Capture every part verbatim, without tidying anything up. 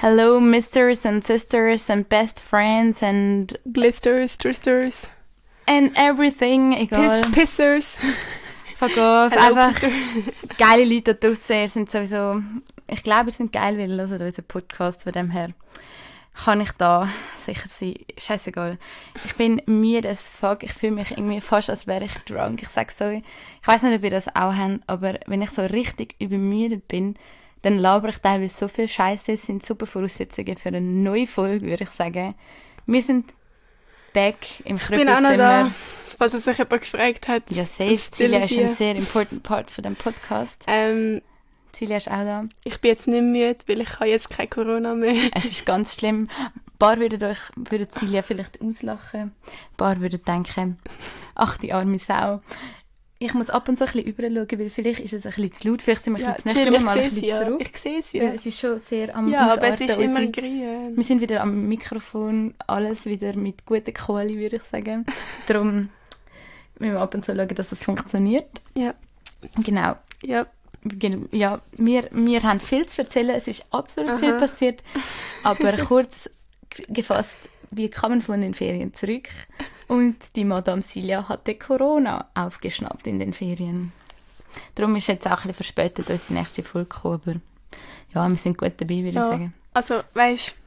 Hello, Misters and Sisters and Best Friends and Glisters, Tristers. And everything, egal. Piss, Pissers. Fuck off. Hello, Einfach Pisser. geile Leute da draussen. Ihr sind sowieso, ich glaube, ihr sind geil, weil ihr hört unseren Podcast. Von dem her kann ich da sicher sein. Scheißegal. Ich bin müde as fuck. Ich fühle mich irgendwie fast, als wäre ich drunk. Ich sage so, ich weiss nicht, ob ihr das auch habt, aber wenn ich so richtig übermüdet bin, dann labere ich teilweise so viel Scheiße. Es sind super Voraussetzungen für eine neue Folge, würde ich sagen. Wir sind back im Ich bin auch noch da, Krüppelzimmer. falls es sich jemand gefragt hat. Ja, safe. Celia ist ein sehr important Part von dem Podcast. Ähm, Celia ist auch da. ich bin jetzt nicht müde, weil ich habe jetzt kein Corona mehr. Es ist ganz schlimm. Ein paar würden euch, würden Celia vielleicht auslachen. Ein paar würden denken, ach, die arme Sau. Ich muss ab und zu ein bisschen überschauen, weil vielleicht ist es ein bisschen zu laut. Vielleicht sind wir Ja, ein bisschen zu chill, nah. ich mal ein sehe es bisschen ja. zurück. Ich sehe es Weil ja. es ist schon sehr am Ja, aber es Ausarten. ist immer Unsere- grün. Wir sind wieder am Mikrofon, alles wieder mit guter Kohle, würde ich sagen. Darum müssen wir ab und zu schauen, dass das funktioniert. Ja. Genau. Ja. Gen- Ja, wir, wir haben viel zu erzählen, es ist absolut Aha. viel passiert, aber kurz g- gefasst, wir kamen von den Ferien zurück und die Madame Celia hatte Corona aufgeschnappt in den Ferien. Darum ist jetzt auch ein bisschen verspätet unsere nächste Folge gekommen, aber ja, wir sind gut dabei, würde ich Ja. sagen. Also, weißt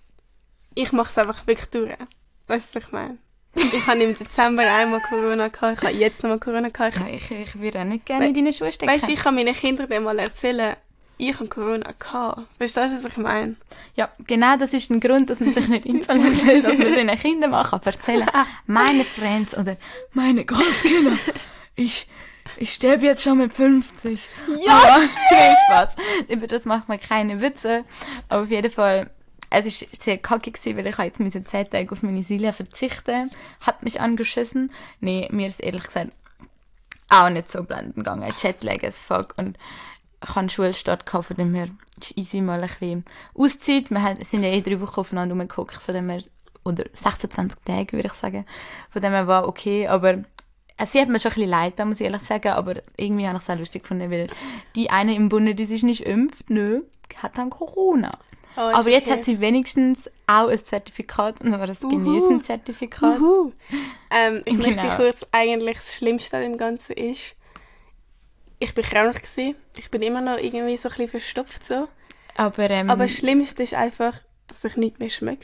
du, ich mache es einfach wirklich durch. Weißt du, was ich meine? Ich habe im Dezember einmal Corona gehabt, ich habe jetzt nochmal Corona gehabt. Ich, Ja, ich, ich würde auch nicht gerne in deine Schuhe stecken. weißt du, ich kann meinen Kindern dann mal erzählen, ich habe Corona gehabt. Verstehst du, was ich meine? Ja, genau das ist ein Grund, dass man sich nicht impfen lässt, dass man seinen Kindern mal kann erzählen kann, meine Friends oder meine Großkinder, ich, ich sterbe jetzt schon mit fünfzig. Ja, nee, Spaß. Über das macht man keine Witze. Aber auf jeden Fall, es war sehr kacke gewesen, weil ich jetzt müssen zehn Tage auf meine Celia verzichten. Hat mich angeschissen. Nee, mir ist ehrlich gesagt auch nicht so blendend gegangen. Jetlag as fuck. Und ich hatte Schulstart gehabt, von dem her ist easy mal ein bisschen Auszeit. Wir haben- sind ja eh drei Wochen aufeinander rumgeguckt, von dem her, oder sechsundzwanzig Tage, würde ich sagen. Von dem her war okay, aber es hat mir schon ein bisschen leid, da muss ich ehrlich sagen, aber irgendwie habe ich es auch lustig gefunden, weil die eine im Bunde, die sich nicht impft, nö, hat dann Corona. Oh, ist Aber jetzt okay. hat sie wenigstens auch ein Zertifikat, und zwar das Uhu. Genesen-Zertifikat. Uhu. Ähm, ich möchte Genau. kurz, eigentlich das Schlimmste an dem Ganzen ist, ich bin krank gewesen. Ich bin immer noch irgendwie so ein bisschen verstopft so. Aber, ähm, Aber das Schlimmste ist einfach, dass ich nicht mehr schmecke.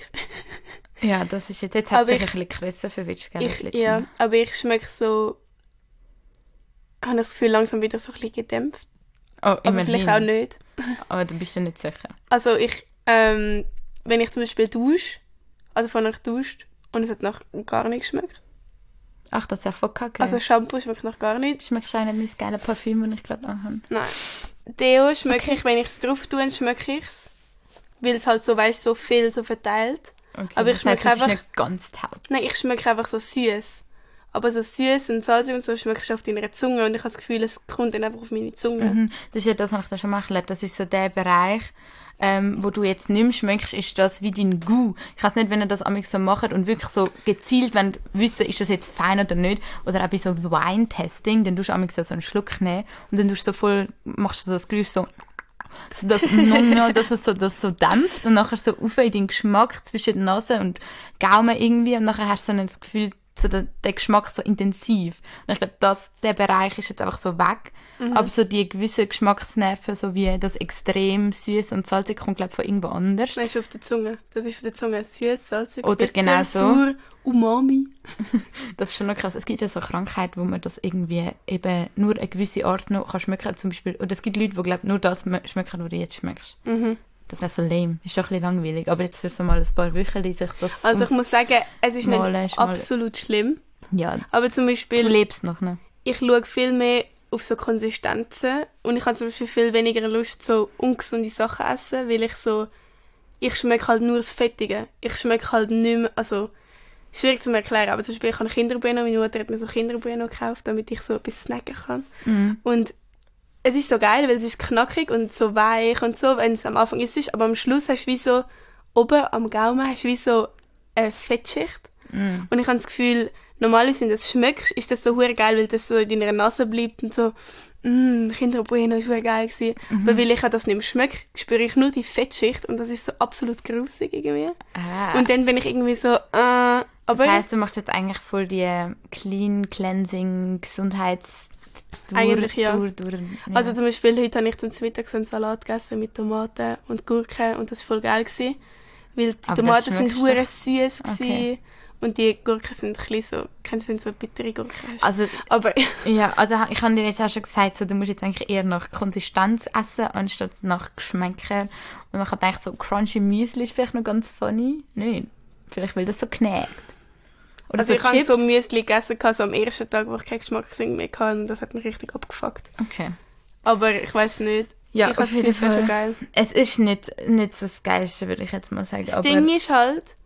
ja, das ist jetzt, jetzt hat Aber sich ich- ein bisschen gerissen verwitscht, gell, das Ich, letzte ja, Mal. aber ich schmecke so, habe ich das Gefühl, langsam wieder so ein bisschen gedämpft. Oh, Aber immerhin. vielleicht auch nicht. Aber du bist ja nicht sicher. Also ich, ähm, wenn ich zum Beispiel dusche, also vorher ich duscht und es hat noch gar nicht geschmeckt. Ach, das ist ja voll kacke. Also Shampoo schmeckt noch gar nicht. schmeckst du eigentlich mein geiles Parfüm, das ich gerade anhabe? Nein. Deo schmecke Okay. ich, wenn ich es drauf tue, schmecke ich es. Weil es halt so, weißt so viel so verteilt. Okay. Aber ich das schmecke heisst, es ist einfach- nicht ganz taub. Nein, ich schmecke einfach so süß. Aber so süß und salzig und so schmeckst du auf deiner Zunge und ich habe das Gefühl, es kommt dann einfach auf meine Zunge. Mhm. Das ist ja das, was ich dir schon mal erklärt. Das ist so der Bereich, ähm, wo du jetzt nicht mehr schmeckst, ist das wie dein Gou. Ich weiß nicht, wenn ihr das amigs so macht und wirklich so gezielt wollt wissen, ist das jetzt fein oder nicht. Oder auch bei so Wine-Testing, dann tust du amigs so einen Schluck nehmen und dann tust du so voll, machst du so das Geräusch so, so das, dass es so, das so dämpft und nachher so auf in den Geschmack zwischen der Nase und Gaumen irgendwie und nachher hast du so ein Gefühl, so der, der Geschmack so intensiv. Und ich glaube, das, der Bereich ist jetzt einfach so weg. Aber so die gewissen Geschmacksnerven, so wie das extrem süß und salzig, kommt glaube ich von irgendwo anders. Das ist auf der Zunge. Das ist auf der Zunge süß, salzig, Oder bitter, genau so. sauer, Umami. Das ist schon noch krass. Es gibt ja so Krankheiten, wo man das irgendwie eben nur eine gewisse Art noch kann schmecken. Zum Beispiel, oder es gibt Leute, die glaube nur das schme- schmecken, was du jetzt schmeckst. Mhm. Das ist auch so lame. Ist schon ein bisschen langweilig. Aber jetzt für so mal ein paar Wochen sich das Also ich aus- muss sagen, es ist nicht Malen ist mal- absolut schlimm. Ja, Aber zum du Beispiel, lebst noch, ne? ich schaue viel mehr auf so Konsistenzen und ich habe zum Beispiel viel weniger Lust, so ungesunde Sachen zu essen, weil ich so, ich schmecke halt nur das Fettige. Ich schmecke halt nicht mehr, also, schwierig zu erklären, aber zum Beispiel ich habe Kinderbueno, meine Mutter hat mir so Kinderbueno gekauft, damit ich so etwas snacken kann. Mhm. Und es ist so geil, weil es ist knackig und so weich und so, wenn es am Anfang ist, aber am Schluss hast du wie so, oben am Gaumen hast du wie so eine Fettschicht. Mhm. Und ich habe das Gefühl, normalerweise, wenn du das schmeckst, ist das so hure geil, weil das so in deiner Nase bleibt und so, mmm, Kinder Bueno ist hure geil gewesen. Mhm. Aber weil ich das nicht mehr schmecke, spüre ich nur die Fettschicht und das ist so absolut grusig irgendwie. Ah. Und dann bin ich irgendwie so, äh, aber... Das heisst, du machst jetzt eigentlich voll die Clean, Cleansing, Gesundheits... Durch, eigentlich ja. Durch, durch, ja. Also zum Beispiel, heute habe ich zum Mittag so einen Salat gegessen mit Tomaten und Gurken und das war voll geil gewesen, weil die aber Tomaten sind hure süß okay. Und die Gurken sind ein bisschen so, kennst du, sind so bittere Gurken. Also, aber ja, also ich habe dir jetzt auch schon gesagt, so, du musst jetzt eigentlich eher nach Konsistenz essen, anstatt nach Geschmäcker. Und man denkt so, crunchy Müsli ist vielleicht noch ganz funny. Nein, vielleicht weil das so knägt. Oder also so ich habe so Müsli gegessen, so am ersten Tag, wo ich keinen Geschmack mehr hatte und das hat mich richtig abgefuckt. Okay. Aber ich weiss nicht. Ja, ich auf jeden Fall. Schon geil. Es ist nicht, nicht so das Geilste, würde ich jetzt mal sagen. Das aber Ding ist halt,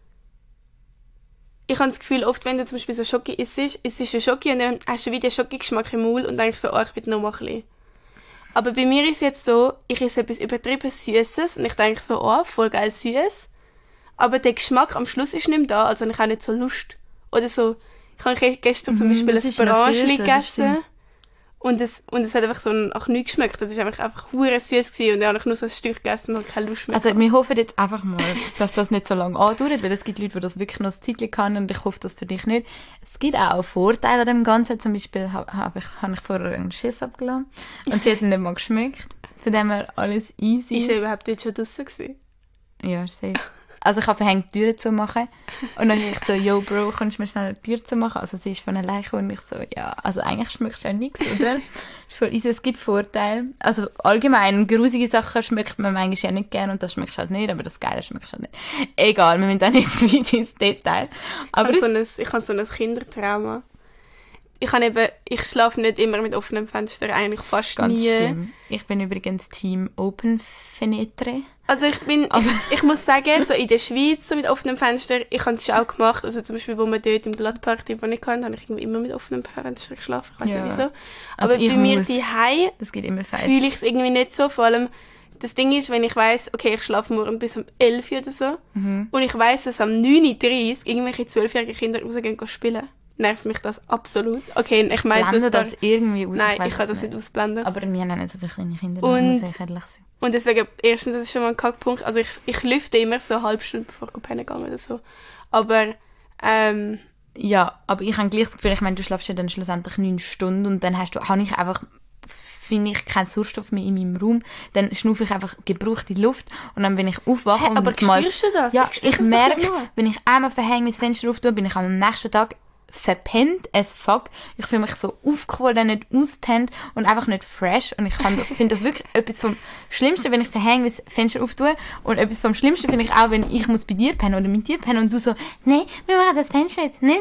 ich habe das Gefühl, oft wenn du zum Beispiel so Schoki isst, isst du Schoki und dann hast du wieder Schoki-Geschmack im Maul und denkst so, oh, ich will noch mal ein bisschen. Aber bei mir ist es jetzt so, ich esse etwas übertrieben Süßes und ich denke so, oh, voll geil süß. Aber der Geschmack am Schluss ist nicht mehr da, also ich habe nicht so Lust. Oder so, ich habe gestern zum Beispiel mm, ein Branchli gegessen und es, und es hat einfach so nach nichts geschmeckt. Das war einfach, einfach hure süß gewesen und ich habe nur so ein Stück gegessen und habe keine Lust mehr. Also wir hoffen jetzt einfach mal, dass das nicht so lange andauert, weil es gibt Leute, die das wirklich noch ein Zeitchen können und ich hoffe, das für dich nicht. Es gibt auch Vorteile an dem Ganzen. Zum Beispiel habe hab ich, hab ich vorher einen Schiss abgelassen und sie hat ihn nicht mal geschmeckt. Von dem her alles easy. Ist er überhaupt dort schon draussen gewesen? Ja, safe. Also ich habe verhängt, die Türen zu machen. Und dann ich so, yo Bro, kannst du mir schnell die Tür zu machen? Also sie ist von alleine und ich so, ja, also eigentlich schmeckt ja nichts, oder? Ist voll easy, es gibt Vorteile. Also allgemein, grusige Sachen schmeckt man manchmal ja nicht gerne und das schmeckt halt nicht, aber das Geile schmeckt halt nicht. Egal, wir müssen da nicht zu weit ins Detail. Aber ich habe so, ich hab so ein Kindertrauma. Ich, habe eben, ich schlafe nicht immer mit offenem Fenster, eigentlich fast Ganz nie. Schlimm. Ich bin übrigens Team Open Fenetre. Also ich bin, ich, ich muss sagen, so in der Schweiz so mit offenem Fenster, ich habe es schon auch gemacht, also zum Beispiel, wo wir dort im Glattparty, wo ich hatte, habe ich irgendwie immer mit offenem Fenster geschlafen, ich weiß ja. nicht wieso. Aber also bei mir daheim fühle ich es irgendwie nicht so, vor allem, das Ding ist, wenn ich weiss, okay, ich schlafe morgen bis um elf Uhr oder so, mhm. und ich weiss, dass am neun Uhr dreißig irgendwelche zwölfjährige Kinder rausgehen spielen, nervt mich das absolut. Okay, ich meine, das, das irgendwie aus? Nein, ich, ich kann das nicht ausblenden. Aber wir haben nicht so viele kleine Kinder, und, muss ich ehrlich sein. Und deswegen, erstens, das ist schon mal ein Kackpunkt, also ich, ich lüfte immer so eine halbe Stunde, bevor ich pennen gehe oder so. Aber, ähm... Ja, aber ich habe gleich das Gefühl, ich meine, du schlafst ja dann schlussendlich neun Stunden und dann hast du, habe ich einfach, finde ich, keinen Sauerstoff mehr in meinem Raum, dann schnaufe ich einfach gebrauchte Luft und dann bin ich aufwache. Hey, aber und mal, spürst du das? Ja, ich, ich merke, wenn ich einmal verhänge, mein Fenster auftue, bin ich am nächsten Tag verpennt as fuck. Ich fühle mich so aufgeholt, nicht auspennt und einfach nicht fresh. Und ich finde das wirklich etwas vom Schlimmsten, wenn ich verhänge, mein Fenster auftue. Und etwas vom Schlimmsten finde ich auch, wenn ich muss bei dir pennen oder mit dir pennen und du so, nein, wir machen das Fenster jetzt nicht.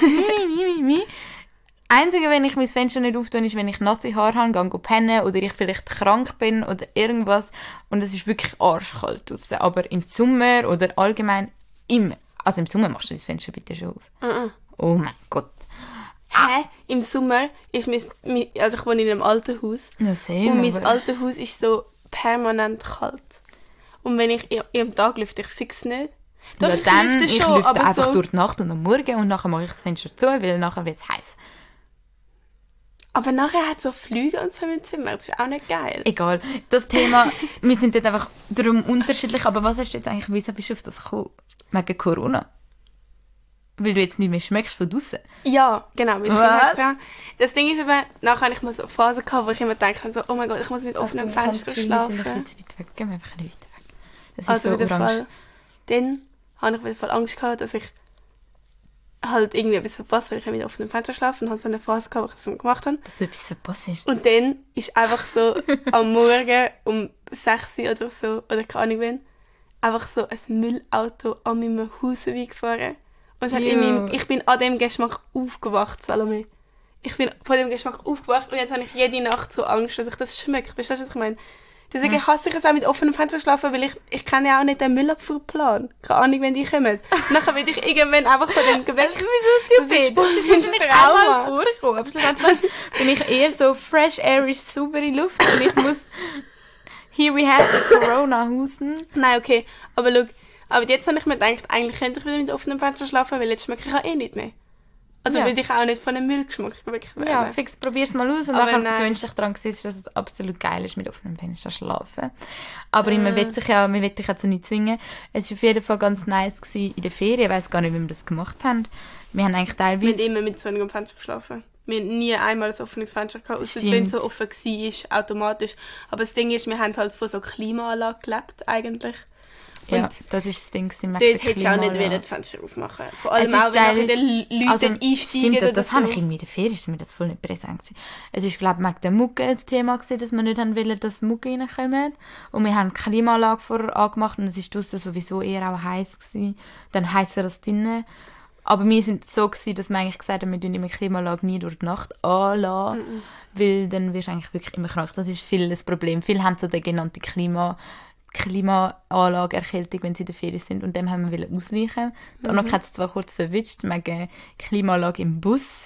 Einzige, wenn ich mein Fenster nicht auftue, ist, wenn ich nasse Haare habe, gehe pennen oder ich vielleicht krank bin oder irgendwas. Und es ist wirklich arschkalt draussen. Aber im Sommer oder allgemein immer. Also im Sommer machst du das Fenster bitte schon auf. Uh-uh. Oh mein Gott. Hä? Im Sommer ist mein, mein... Also ich wohne in einem alten Haus. Ja, sehr. Und mein altes Haus ist so permanent kalt. Und wenn ich... Am Tag lüfte ich fix nicht. Doch, ja, ich dann, lüfte ich schon, lüfte aber einfach so durch die Nacht und am Morgen und nachher mache ich das Fenster zu, weil nachher wird es heiß. Aber nachher hat es so Flüge und so im Zimmer. Das ist auch nicht geil. Egal. Das Thema... wir sind dort einfach darum unterschiedlich. Aber was hast du jetzt eigentlich... Wieso bist du auf das gekommen? Wegen Corona? Weil du jetzt nicht mehr schmeckst von draussen? Ja, genau. Was? Ja. Das Ding ist eben, nachher hatte ich mal so eine Phase gehabt, wo ich immer dachte, so, oh mein Gott, ich muss mit offenem also, Fenster schlafen. Wir sind ein bisschen weit weg. Gehen wir einfach ein bisschen weit weg. Das also ist so orange. Fall, dann hatte ich wieder Angst gehabt, dass ich halt irgendwie etwas verpasst, weil ich mit offenem Fenster schlafe und hatte so eine Phase gehabt, wo ich das so gemacht habe. Dass du etwas verpasst hast. Und dann ist einfach so am Morgen um sechs Uhr oder so, oder keine Ahnung wann, einfach so ein Müllauto an meinem Haus vorbeigefahren. Und es hat in meinem, ich bin an dem Geschmack aufgewacht, Salome. Ich bin von dem Geschmack aufgewacht und jetzt habe ich jede Nacht so Angst, dass ich das schmecke. Verstehst du, was ich meine? Deswegen hm. hasse ich es auch mit offenem Fenster schlafen, weil ich, ich kenne ja auch nicht den Müllabfuhrplan. Keine Ahnung, wenn die kommen. Nachher will ich irgendwann einfach von dem Gewächs... Wieso stupid? Das ist wahrscheinlich auch mal vorgekommen. Aber schlussendlich bin ich eher so fresh, airish, saubere Luft und ich muss... Here we have the Corona husten. Nein, okay. Aber schau, aber jetzt habe ich mir gedacht, eigentlich könnte ich wieder mit offenem Fenster schlafen, weil jetzt schmecke ich auch eh nicht mehr. Also Ja. würde ich auch nicht von einem Müllgeschmack wegwählen. Ja, fix, probier's mal aus und Aber dann nein. gewöhnst du dich daran, dass es absolut geil ist, mit offenem Fenster zu schlafen. Aber Äh. man will sich ja, man will dich ja zu nichts zwingen. Es war auf jeden Fall ganz nice gewesen in der Ferien. Ich weiss gar nicht, wie wir das gemacht haben. Wir haben eigentlich Wir haben teilweise... immer mit so einem Fenster geschlafen. Wir haben nie einmal ein offenes Fenster gehabt, außer Stimmt. wenn es so offen war, automatisch. Aber das Ding ist, wir haben halt von so Klimaanlage gelebt, eigentlich. Und Ja, das ist das Ding gewesen, mit dort der hättest du auch nicht Klimaanlage. wollen, die Fenster aufmachen. Vor allem Es ist auch, wenn nachher teilweise- die Leute Also, einsteigen stimmt, oder das so. habe ich irgendwie in der Ferien, ist mir das voll nicht präsent gewesen. Es ist, glaube ich, wegen der Mucke das Thema gewesen, dass wir nicht haben wollen, dass Mucke reinkommen. Und wir haben die Klimaanlage vorher angemacht und es war draussen sowieso eher auch heiß gewesen. Dann heißer als drinnen. Aber wir sind so gewesen, dass wir eigentlich gesagt haben, wir tun immer die Klimaanlage nie durch die Nacht anlassen, Mhm. weil dann wirst du eigentlich wirklich immer krank. Das ist viel das Problem. Viele haben so die genannte Klima Klimaanlage-Erkältung, wenn sie in der Ferien sind. Und dem haben wir wollen ausweichen. Die Anna hat es zwar kurz verwitscht, wegen Klimaanlage im Bus.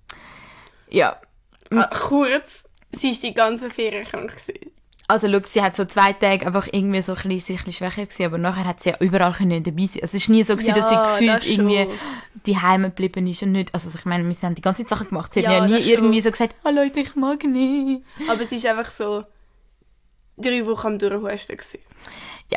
Ja. Ah, kurz, sie war die ganze Ferien krank gewesen. Also schau, sie hat so zwei Tage einfach irgendwie so ein bisschen, sich ein bisschen schwächer gewesen, aber nachher hat sie ja überall können dabei sein. Also es war nie so, gewesen, dass sie Ja, gefühlt das schon. irgendwie die Heim geblieben ist und nicht, also ich meine, wir haben die ganze Sachen gemacht. Sie Ja, hat ja nie das schon. irgendwie so gesagt, «Ah Leute, ich mag nicht.» Aber es war einfach so drei Wochen am Durchhusten gewesen. Ja.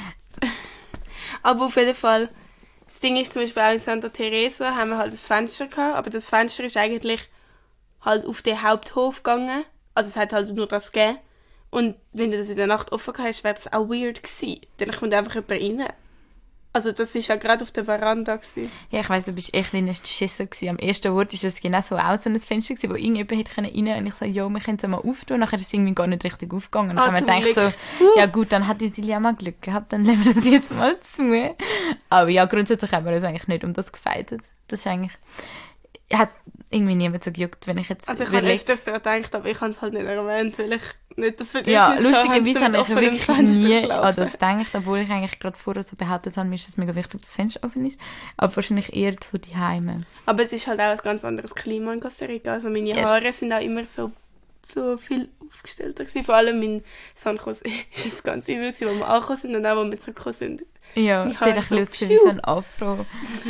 Aber auf jeden Fall, das Ding ist zum Beispiel auch in Santa Teresa haben wir halt das Fenster gehabt, aber das Fenster ist eigentlich halt auf den Haupthof gegangen. Also es hat halt nur das gegeben. Und wenn du das in der Nacht offen gehabt hast, wäre das auch weird gewesen. Dann kommt einfach jemand rein. Also das war ja gerade auf der Veranda gewesen. Ja, ich weiss, du bist echt ein Schisser gewesen. Am ersten Ort war es genau so auch so ein Fenster gewesen, wo irgendjemand hätte rein können. Und ich so, jo, wir können es mal auftun. Nachher ist es irgendwie gar nicht richtig aufgegangen. Und Ah, dann haben wir zum gedacht so, Glück. ja gut, dann hat die Silja mal Glück gehabt, dann lassen wir das jetzt mal zu. Aber ja, grundsätzlich haben wir uns eigentlich nicht um das gefeitet. Das ist eigentlich, hat irgendwie niemand so gejuckt, wenn ich jetzt Also ich habe überlege. öfters daran gedacht, aber ich habe es halt nicht erwähnt, weil ich nicht das Bedürfnis Ja, hatte, lustigerweise zum habe ich offenem wirklich Fenster nie zu an schlafen. das gedacht, obwohl ich eigentlich gerade vorher so behauptet habe, mir ist es mega wichtig, dass das Fenster offen ist. Aber wahrscheinlich eher so die Heime. Aber es ist halt auch ein ganz anderes Klima in Costa Rica. Also meine Yes. Haare sind auch immer so, so viel aufgestellter gewesen. Vor allem in San Jose ist es ganz übel gewesen, wo wir angekommen sind und auch, wo wir zurückgekommen sind. Ja, Die sieht Haare ein bisschen so aus wie so ein Afro.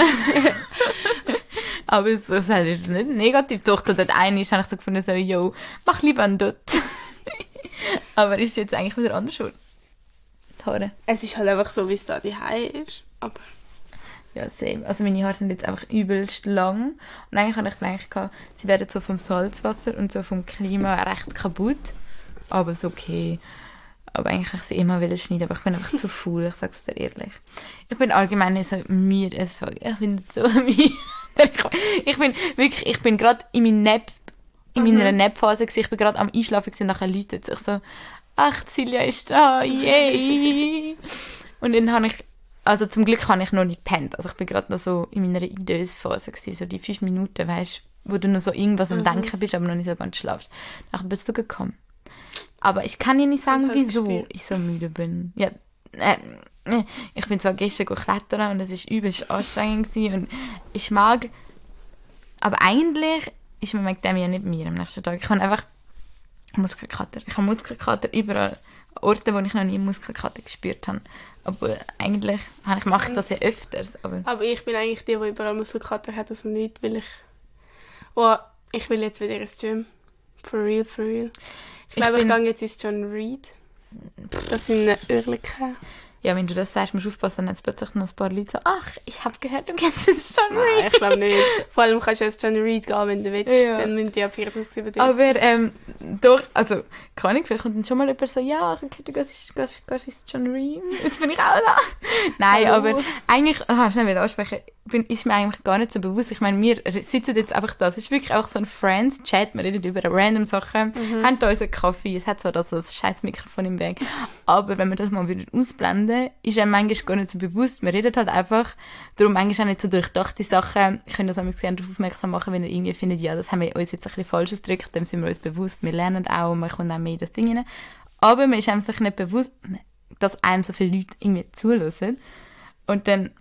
Aber es ist halt nicht negativ. Doch, so dort eine ist, habe ich so gefunden, so, yo, mach lieber einen dort. Aber ist jetzt eigentlich wieder anders schon. Die Haare. Es ist halt einfach so, wie es da die Haie ist. Aber Ja, same. Also meine Haare sind jetzt einfach übelst lang. Und eigentlich habe ich gedacht, sie werden so vom Salzwasser und so vom Klima recht kaputt. Aber ist okay. Aber eigentlich wollte ich sie immer wieder schneiden, aber ich bin einfach zu faul, ich sag's dir ehrlich. Ich bin allgemein so müde as fuck. Ich bin so müde. Ich bin wirklich, ich bin gerade in meinem Nap, in Mhm. meiner Nap-Phase gewesen. Ich bin gerade am Einschlafen gewesen, nachher läutet es. Ich so, ach, Silja ist da, yay! Und dann habe ich, also zum Glück habe ich noch nicht gepennt. Also ich bin gerade noch so in meiner Idös-Phase gewesen, so die fünf Minuten, weißt, wo du noch so irgendwas am Mhm. Denken bist, aber noch nicht so ganz schlafst. Dann bist du gekommen. Aber ich kann dir nicht sagen, Das hast du wieso gespürt. ich so müde bin. Ja, äh, äh, ich bin zwar gestern klettern und es war übelst anstrengend gewesen und ich mag, aber eigentlich ist mir wegen dem ja nicht mir am nächsten Tag. Ich habe einfach Muskelkater. Ich habe Muskelkater überall, an Orten, wo ich noch nie Muskelkater gespürt habe. Aber eigentlich ich mache ich das ja öfters. Aber Aber ich bin eigentlich die, die überall Muskelkater hat, also nicht, weil ich... Oh, ich will jetzt wieder ins Gym. For real, for real. Ich glaube, ich, bin- gehe jetzt ins John Reed. Das sind Oerlikon. ja, wenn du das sagst, musst du aufpassen, dann hat es plötzlich noch ein paar Leute so, ach, ich habe gehört, du kennst jetzt schon Nein, ich glaube nicht. Vor allem kannst du ins John Reed gehen, wenn du willst. Ja. Dann müssen die ab vierundzwanzig sieben dort Aber ähm, doch, also, keine Ahnung, vielleicht kommt dann schon mal jemand so, ja, ich habe gehört, du gehst, gehst, gehst ins John Reed. Jetzt bin ich auch da. Nein, Hallo. aber eigentlich, ah, schnell wieder ansprechen, bin, ist mir eigentlich gar nicht so bewusst. Ich meine, wir sitzen jetzt einfach da. Es ist wirklich auch so ein Friends-Chat, wir reden über random Sachen, haben da unseren Kaffee, es hat so das, das scheiß Mikrofon im Weg. Aber wenn wir das mal wieder ausblenden, ist einem manchmal gar nicht so bewusst. Wir reden halt einfach, darum manchmal auch nicht so durchdachte Sachen. Ich könnte das auch gerne darauf aufmerksam machen, wenn ihr irgendwie findet, ja, das haben wir uns jetzt ein bisschen falsch ausgedrückt, dem sind wir uns bewusst, wir lernen auch und man kommt auch mehr in das Ding rein. Aber man ist einem sich nicht bewusst, dass einem so viele Leute irgendwie zuhören. Und dann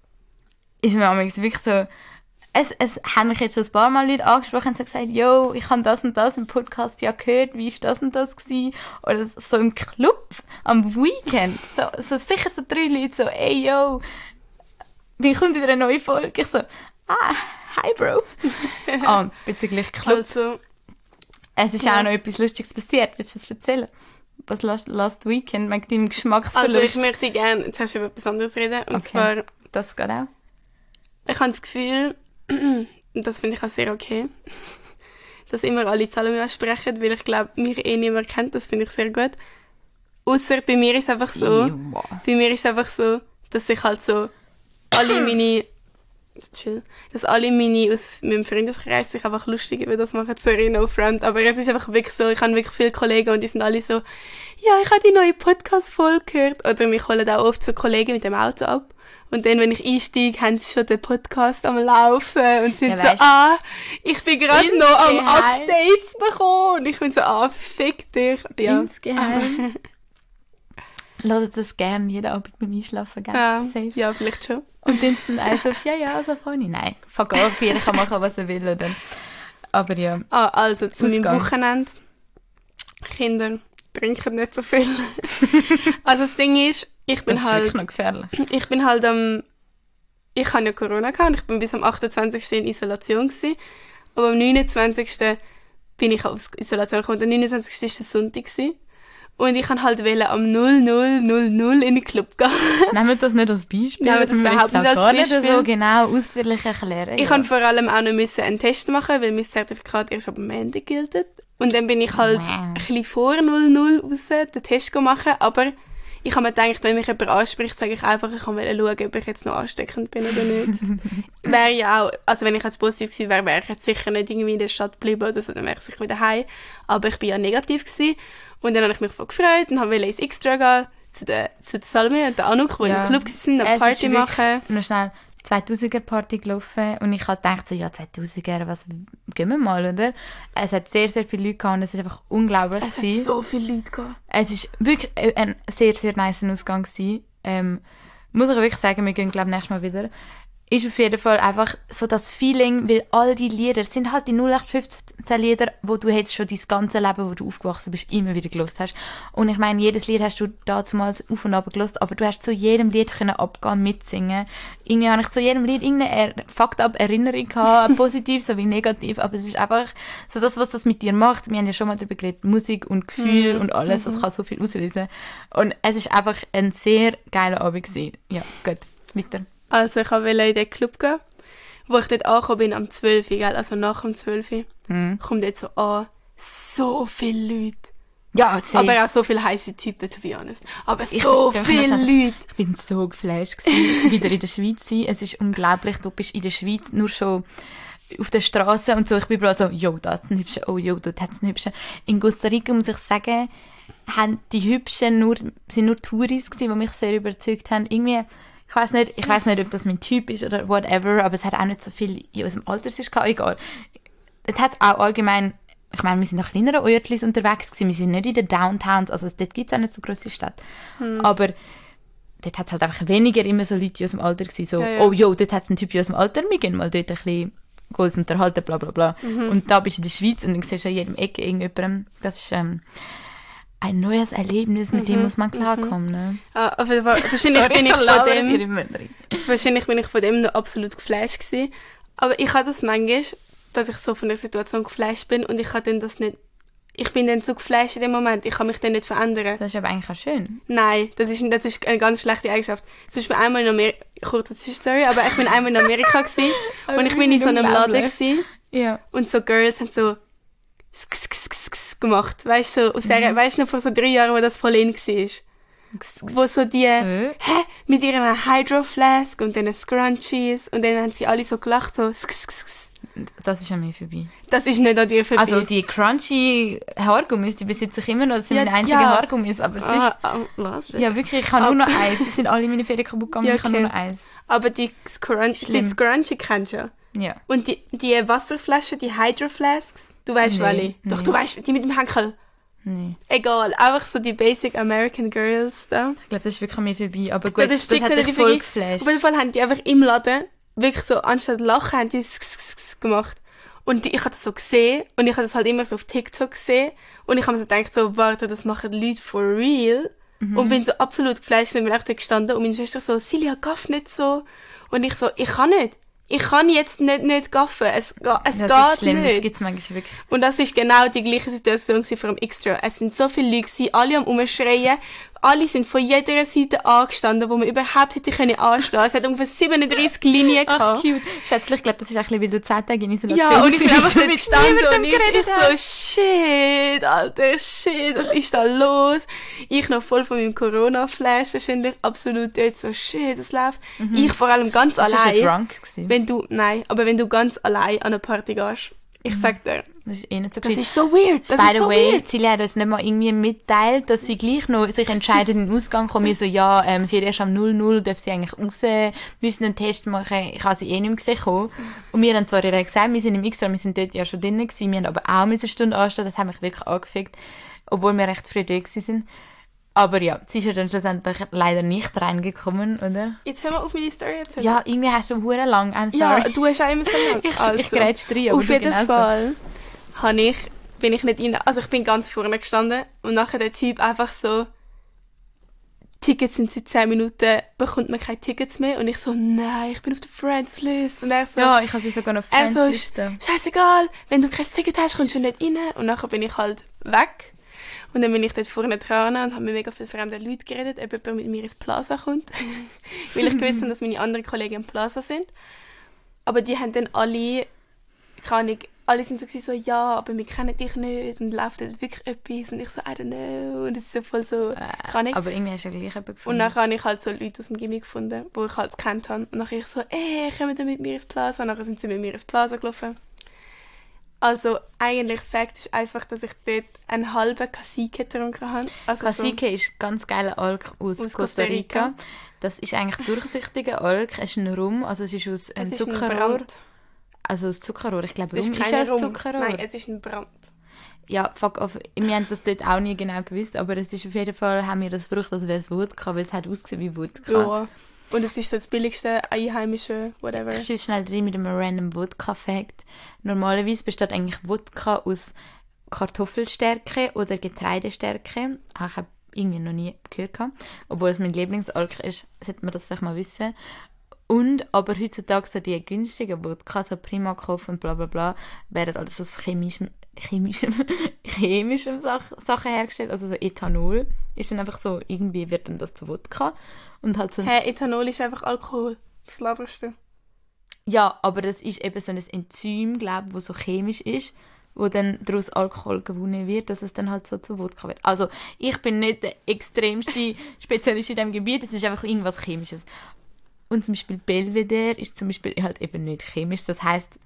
ist mir manchmal wirklich so, es, es haben mich jetzt schon ein paar Mal Leute angesprochen und so gesagt, yo, ich habe das und das im Podcast ja gehört, wie ist das und das gewesen? Oder so im Club am Weekend, so, so sicher so drei Leute so, ey, yo, wie kommt wieder eine neue Folge? Ich so, ah, Hi, Bro. Ah, bezüglich Club. Also, Es ist ja. auch noch etwas Lustiges passiert. Willst du das erzählen? Was last, last Weekend wegen deinem also Geschmacksverlust? ich möchte gerne, jetzt hast du über etwas anderes reden. Und Okay. zwar, Das geht auch. ich habe das Gefühl, und das finde ich auch sehr okay, dass immer alle Zahlen ansprechen, weil ich glaube, mich eh niemand kennt. Das finde ich sehr gut. Ausser bei mir ist es einfach so, Ja. bei mir ist es einfach so, dass ich halt so alle meine, chill, dass alle meine aus meinem Freundeskreis sich einfach lustig über das machen, sorry, no front, aber es ist einfach wirklich so, ich habe wirklich viele Kollegen und die sind alle so, ja, ich habe die neue Podcast-Folge gehört, oder mich holen auch oft so Kollegen mit dem Auto ab. Und dann, wenn ich einsteige, haben sie schon den Podcast am Laufen und sind Ja, so, weisst- ah, ich bin gerade noch am Insgeheim. Updates bekommen. Und ich bin so, ah, fick dich. Ja. Insgeheim. Hört das gerne jeden Abend beim Einschlafen, gell? Ja, Safe. ja, vielleicht schon. Und dann sind alle so, ja, ja, so funny. Nein, fuck off, jeder kann machen, was er will. Oder? Aber ja. Ah, also zu meinem Ausgang. Wochenende. Kinder trinken nicht so viel. Also das Ding ist, ich bin Das ist halt, wirklich noch gefährlich. ich bin halt am, ich hatte ja Corona gehabt und ich bin bis am achtundzwanzigsten in Isolation gewesen. Aber am neunundzwanzigsten bin ich aus Isolation gekommen. Der neunundzwanzigste war der Sonntag gewesen. Und ich kann halt wollen, am null null null null in den Club gehen. Nehmen wir das nicht als Beispiel. Nehmen wir das müssen überhaupt jetzt nicht auch als gar nicht Beispiel. so genau ausführlich erklären. Ich ja. kann vor allem auch noch müssen einen Test machen, weil mein Zertifikat erst ab Montag gilt. Und dann bin ich halt Wow. ein bisschen vor null null raus den Test machen. Aber ich habe mir gedacht, wenn mich jemand anspricht, sage ich einfach, ich kann schauen, ob ich jetzt noch ansteckend bin oder nicht. Wäre ja auch, also wenn ich jetzt positiv gewesen wäre, wäre ich jetzt sicher nicht irgendwie in der Stadt geblieben oder so, dann wäre ich sicher wieder heim. Aber ich bin ja negativ gewesen. Und dann habe ich mich voll gefreut und wollte ins Extra gehen, zu der, zu der Salme und der Anouk, die Ja. im Club waren, eine Es ist Party wirklich machen. Noch schnell zweitausender Party gelaufen und ich habe gedacht, so, ja, zweitausender, was, gehen wir mal, oder? Es hat sehr, sehr viele Leute gehabt und es war einfach unglaublich. Es gewesen. hat so viele Leute gehabt. Es war wirklich ein sehr, sehr nice Ausgang gewesen. Ähm, muss ich wirklich sagen, wir gehen, glaube ich, nächstes Mal wieder. Ist auf jeden Fall einfach so das Feeling, weil all die Lieder sind halt die null acht fünfzehn Lieder, wo du jetzt schon dein ganze Leben, wo du aufgewachsen bist, immer wieder gelost hast. Und ich meine, jedes Lied hast du damals auf und ab gelost, aber du hast zu jedem Lied können abgehen, mitsingen. Irgendwie habe ich zu jedem Lied irgendeine er- Fakt-Ab-Erinnerung gehabt, positiv sowie negativ, aber es ist einfach so das, was das mit dir macht. Wir haben ja schon mal darüber geredet, Musik und Gefühl Mhm. und alles, das kann so viel auslösen. Und es ist einfach ein sehr geiler Abend gewesen. Ja, gut, weiter. Also ich wollte in den Club gehen, wo ich dort angekommen bin am zwölf Uhr, gell? Also nach dem zwölf Uhr. Mhm. Kommt dort so an, so viele Leute. Ja, safe. Aber auch so viele heiße Typen, to be honest. Aber Ich so bin- viele ich muss Leute. Ich bin so geflasht gewesen, wieder in der Schweiz zu sein. Es ist unglaublich. Du bist in der Schweiz nur schon auf der Straße und so. Ich bin überall so, jo, da hat's einen Hübschen, oh, jo, dort hat's einen Hübschen. In Costa Rica, muss ich sagen, haben die Hübschen nur, sind nur Touris gewesen, die mich sehr überzeugt haben. Irgendwie, ich weiss nicht, ich weiss nicht, ob das mein Typ ist oder whatever, aber es hat auch nicht so viel in unserem Alter, es ist gar egal. Es hat auch allgemein, ich meine, wir sind nach kleineren Örtchen unterwegs gewesen, wir sind nicht in den Downtowns, also dort gibt es auch nicht so grosse Städte. Aber dort hat es halt einfach weniger immer so Leute aus dem Alter gewesen, so, Ja, ja. oh jo, dort hat es einen Typ aus dem Alter, wir gehen mal dort ein bisschen uns unterhalten, bla bla bla. Mhm. Und da bist du in der Schweiz und dann siehst du an jedem Ecke irgendjemandem, das ist ähm, ein neues Erlebnis, mit Mhm. dem muss man klarkommen. Ne? Ah, aber wa- wahrscheinlich, Sorry, bin ich laber von dir dem, immer drin. wahrscheinlich bin ich von dem noch absolut geflasht gewesen. Aber ich habe das manchmal, dass ich so von der Situation geflasht bin und ich habe dann das nicht, ich bin dann so geflasht in dem Moment, ich kann mich dann nicht verändern. Das ist aber eigentlich auch schön. Nein, das ist, das ist eine ganz schlechte Eigenschaft. Zum Beispiel einmal in Amerika, kurze Zwischenstory, aber ich bin einmal in Amerika gewesen, und ich bin in so einem Laden gewesen, Ja. und so Girls haben so sk- sk- sk- sk- gemacht. Weißt du, so, aus der, weißt du noch vor so drei Jahren, wo das voll in war? Wo so die, Äh? hä, mit ihren Hydro-Flask und diesen Scrunchies, und dann haben sie alle so gelacht, so sk- sk- sk- sk. Das ist an mir vorbei. Das ist nicht an dir vorbei. Also die crunchy Haargummis, die besitze ich immer noch. Das sind Ja, meine einzigen ja. Haargummis. Aber sonst, ah, ah, was? ja wirklich, ich habe nur noch eins. Es sind alle meine Ferien kaputt gegangen, Ja, ich habe nur noch okay. eins. Aber die Scrunch, die Schlimm. Scrunchie kennst du ja. Ja. Und die, die Wasserflaschen, die Hydro-Flasks, du weißt Nee, welche. Doch, nee. du weißt, die mit dem Henkel. Nee. Egal, einfach so die Basic American Girls da. Ich glaube, das ist wirklich an mir vorbei. Aber gut, Ja, das, fix hat nicht dich die voll Vergi- geflasht. Auf jeden Fall haben die einfach im Laden wirklich so, anstatt lachen, haben die sk- sk- sk- gemacht. Und die, ich habe das so gesehen und ich habe das halt immer so auf TikTok gesehen und ich habe mir so gedacht, so, warte, das machen die Leute for real. Mhm. Und bin so absolut geflasht und bin echt da gestanden und meine Schwester so, Silja, gaff nicht so. Und ich so, ich kann nicht. ich kann jetzt nicht, nicht gaffen. Es, ga, es das geht ist schlimm, nicht. das gibt es manchmal wirklich. Und das ist genau die gleiche Situation vor dem Extra. Es sind so viele Leute gewesen, alle am Umschreien. Alle sind von jeder Seite angestanden, wo man überhaupt hätte können anstehen. Es hat ungefähr siebenunddreißig Linien gehabt. Ach, cute. Schätzlich, ich glaube, das ist ein bisschen, weil du zehn Tage in Isolation Ja, und ich bin einfach schon dort gestanden und ich, ich so, shit, Alter, shit, was ist da los? Ich noch voll von meinem Corona-Flash, wahrscheinlich absolut dort so, shit, was läuft? Mhm. Ich vor allem ganz das allein. Bist du schon drunk gewesen? Wenn du, nein, aber wenn du ganz allein an eine Party gehst, ich mhm. sag dir, das ist eh nicht so das gescheit. ist so weird. Das By ist the so way, weird. Silja hat uns nicht mal irgendwie mitteilt, dass sie gleich noch sich entscheiden, in den Ausgang kommen. Wir so, ja, ähm, sie hat erst am null null, darf sie eigentlich raus, müssen einen Test machen. Ich habe sie eh nicht mehr gesehen kommen. Und wir haben zwar ihr gesagt, wir sind im Extra, wir sind dort ja schon drinnen gewesen, wir haben aber auch eine Stunde anstehen, das hat mich wirklich angefickt, obwohl wir recht früh dort waren. Aber ja, sie ist ja dann schlussendlich leider nicht reingekommen, oder? Jetzt hör mal auf meine Story erzählen. Ja, irgendwie hast du hure lang, I'm sorry. Ja, du hast auch immer so lang. ich also, ich grätsch rein, aber auf jeden genauso. Fall habe ich, bin ich nicht rein, also ich bin ganz vorne gestanden und nachher der Typ einfach so, Tickets sind seit zehn Minuten, bekommt man keine Tickets mehr und ich so, nein, ich bin auf der Friends List und er so, ja, ich habe sie sogar auf er Friends so, Liste. scheißegal, wenn du kein Ticket hast, kommst du nicht rein und nachher bin ich halt weg. Und dann bin ich dort vorne dran und habe mit mega vielen fremden Leuten geredet, ob jemand mit mir ins Plaza kommt. Weil ich gewusst habe, dass meine anderen Kollegen im Plaza sind. Aber die haben dann alle, keine Ahnung, alle sind so, so, ja, aber wir kennen dich nicht und läuft dort wirklich etwas. Und ich so, I don't know. Und es ist so voll so, keine Ahnung. Aber irgendwie hast du ja gleich jemanden gefunden. Und dann habe ich halt so Leute aus dem Gimmick gefunden, die ich halt gekannt habe. Und dann ich so, ey, kommen mit mir ins Plaza. Und dann sind sie mit mir ins Plaza gelaufen. Also eigentlich Fakt ist einfach, dass ich dort einen halben Cacique getrunken habe. Also Cacique so ist ganz geiler Alk aus, aus Costa Rica. Das ist eigentlich durchsichtiger Alk. Es ist ein Rum, also es ist aus einem Zuckerrohr. Ein also aus Zuckerrohr. Ich glaube, Rum ist, ist aus Zuckerrohr. Nein, es ist ein Brand. Ja, fuck off. Wir haben das dort auch nie genau gewusst, aber es ist auf jeden Fall, haben wir das gebraucht, als wäre es Wodka, weil es hat ausgesehen wie Wodka. Ja. Und es ist so das billigste einheimische, whatever. Ich schieße schnell rein mit einem random Wodka-Fact. Normalerweise besteht eigentlich Wodka aus Kartoffelstärke oder Getreidestärke. Ich habe irgendwie noch nie gehört. Obwohl es mein Lieblingsalk ist, sollte man das vielleicht mal wissen. Und aber heutzutage so die günstigen Wodka, so Primakov und bla bla bla, werden alles aus chemischem, chemischem, chemischem Sach, Sachen hergestellt. Also so Ethanol ist dann einfach so, irgendwie wird dann das zu Wodka. Und halt so Hä, hey, Ethanol ist einfach Alkohol. Was laberst du? Ja, aber das ist eben so ein Enzym, glaube ich, das so chemisch ist, wo dann daraus Alkohol gewonnen wird, dass es dann halt so zu Wodka wird. Also, ich bin nicht der extremste Spezialist in diesem Gebiet, es ist einfach irgendwas Chemisches. Und zum Beispiel Belvedere ist zum Beispiel halt eben nicht chemisch. Das heisst,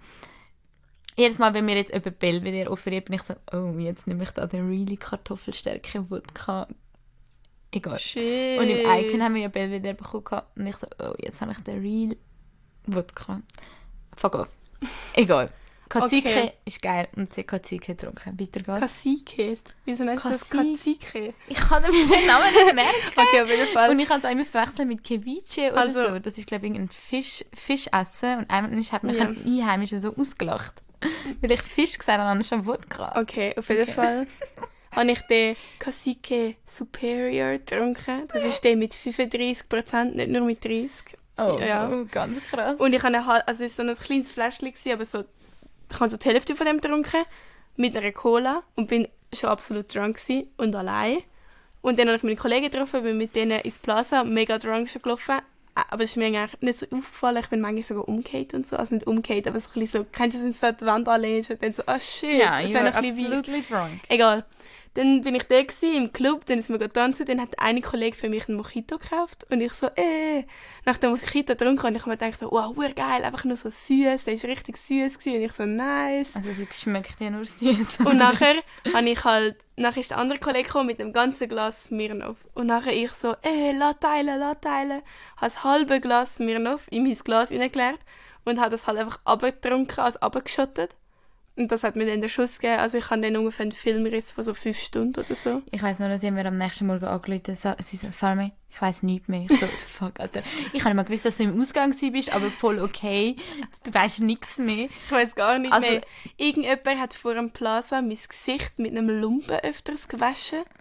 jedes Mal, wenn mir jetzt jemand Belvedere offeriert, bin ich so, oh, jetzt nehme ich da den really Kartoffelstärke Wodka. Egal. Shit. Und im Icon haben wir ja Belvedere bekommen und ich so, oh, jetzt habe ich den real Wodka. Fuck off. Egal. Cacique okay. ist geil und sie Cacique getrunken. Weiter geht's. Cacique? Wieso nennst du das Cacique? Ich kann mir den Namen nicht merken. Okay, auf jeden Fall. Und ich kann es auch immer verwechseln mit Ceviche oder also, so. Das ist, glaube ich, ein Fisch, Fischessen. Und einmal hat mich ja. ein Einheimischer so ausgelacht. Weil ich Fisch gesagt habe, dann schon Wodka. Okay, auf jeden okay. Fall habe ich den Cacique Superior getrunken. Das ist der mit fünfunddreißig Prozent, nicht nur mit dreißig. Oh, ja. oh ganz krass. Und ich habe also es war so ein kleines Fläschchen, aber so, ich habe so die Hälfte von dem getrunken, mit einer Cola und bin schon absolut drunk gewesen und allein. Und dann habe ich meine Kollegen getroffen, bin mit denen ins Plaza, mega drunk schon gelaufen. Aber es ist mir eigentlich nicht so aufgefallen, ich bin manchmal sogar umgekehrt und so, also nicht umgekehrt, aber so ein bisschen so, kennst du, wenn du so an die Wand anlehnst und dann so, ah oh, shit, ja, das you were absolutely drunk. Egal. Dann bin ich da gewesen, im Club, dann ist mir getanzt, dann hat eine Kollege für mich einen Mojito gekauft und ich so, äh, nach dem Mojito getrunken und ich habe mir gedacht so, wow, geil, einfach nur so süß, der war richtig süß gewesen und ich so, nice. Also sie schmeckt ja nur süß. Und nachher habe ich halt, nachher ist der andere Kollege gekommen mit einem ganzen Glas Smirnoff und nachher ich so, äh, lass teilen, lass teilen, habe das halbe Glas Smirnoff in mein Glas reingeleert und habe das halt einfach abgetrunken, also abgeschottet. Und das hat mir dann den Schuss gegeben. Also ich habe dann ungefähr einen Filmriss von so fünf Stunden oder so. Ich weiss nur, dass sie mir am nächsten Morgen angerufen hat. Sie so, Salme, ich weiss nichts mehr. Ich so, fuck, Alter. Ich habe mal gewusst, dass du im Ausgang warst, aber voll okay. Du weisst nichts mehr. Ich weiss gar nicht also, mehr. Irgendjemand hat vor dem Plaza mein Gesicht mit einem Lumpen öfters gewaschen.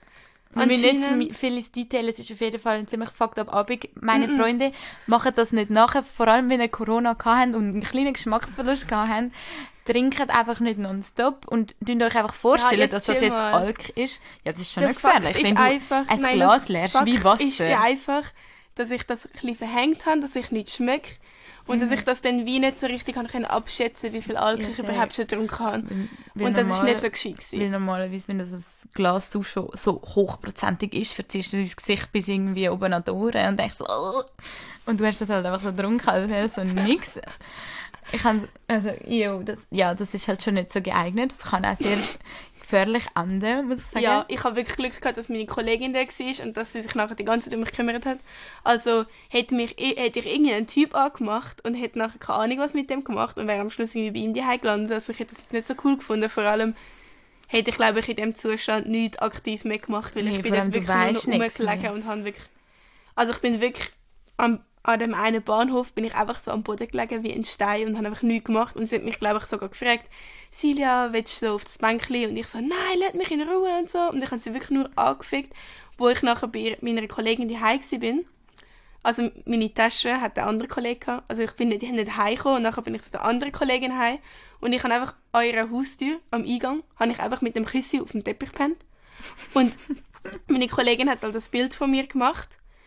Wir müssen nicht so viel ins Detail, es ist auf jeden Fall ein ziemlich fucked up Abend. Meine mm -mm. Freunde machen das nicht nachher, vor allem wenn sie Corona hatten und einen kleinen Geschmacksverlust hatten. Trinkt einfach nicht nonstop und könnt euch einfach vorstellen, ja, dass das jetzt mal. Alk ist. Ja, das ist schon der nicht gefährlich. Fakt wenn du einfach, ein nein, Glas leerst, wie Wasser. Ist ja einfach, dass ich das ein bisschen verhängt habe, dass ich nicht schmecke. Und mhm. dass ich das dann wie nicht so richtig kann abschätzen, wie viel Alkohol ja, ich überhaupt schon getrunken habe. Weil, und das normal, ist nicht so gescheit gewesen. Weil normalerweise, wenn das ein Glas so, so hochprozentig ist, verziehst du das Gesicht bis irgendwie oben an die Ohren und denkst so, oh. Und du hast das halt einfach so getrunken, als wäre so nix. Ich kann, also, yo, das, ja, das ist halt schon nicht so geeignet. Das kann auch sehr gefährlich enden, muss ich sagen. Ja, ich habe wirklich Glück gehabt, dass meine Kollegin da war und dass sie sich nachher die ganze Zeit um mich gekümmert hat. Also hätte, mich, hätte ich irgendeinen Typ angemacht und hätte nachher keine Ahnung, was mit dem gemacht und wäre am Schluss irgendwie bei ihm daheim gelandet. Also ich hätte das nicht so cool gefunden. Vor allem hätte ich, glaube ich, in diesem Zustand nichts aktiv mehr gemacht, weil nee, ich bin dort wirklich nur noch rumgelegen und habe wirklich... Also ich bin wirklich am... An dem einen Bahnhof bin ich einfach so am Boden gelegen wie ein Stein und habe einfach nichts gemacht. Und sie hat mich, glaube ich, sogar gefragt, Silja, willst du so auf das Bänkchen? Und ich so, nein, lass mich in Ruhe und so. Und ich habe sie wirklich nur angefickt, wo ich nachher bei meiner Kollegin daheim war. Also meine Tasche hat eine andere Kollegin gehabt. Also ich bin nicht, nicht heimgekommen und nachher bin ich zu der anderen Kollegin heim. Und ich habe einfach an ihrer Haustür, am Eingang, habe ich einfach mit dem Küssi auf dem Teppich gepennt. Und meine Kollegin hat halt das Bild von mir gemacht.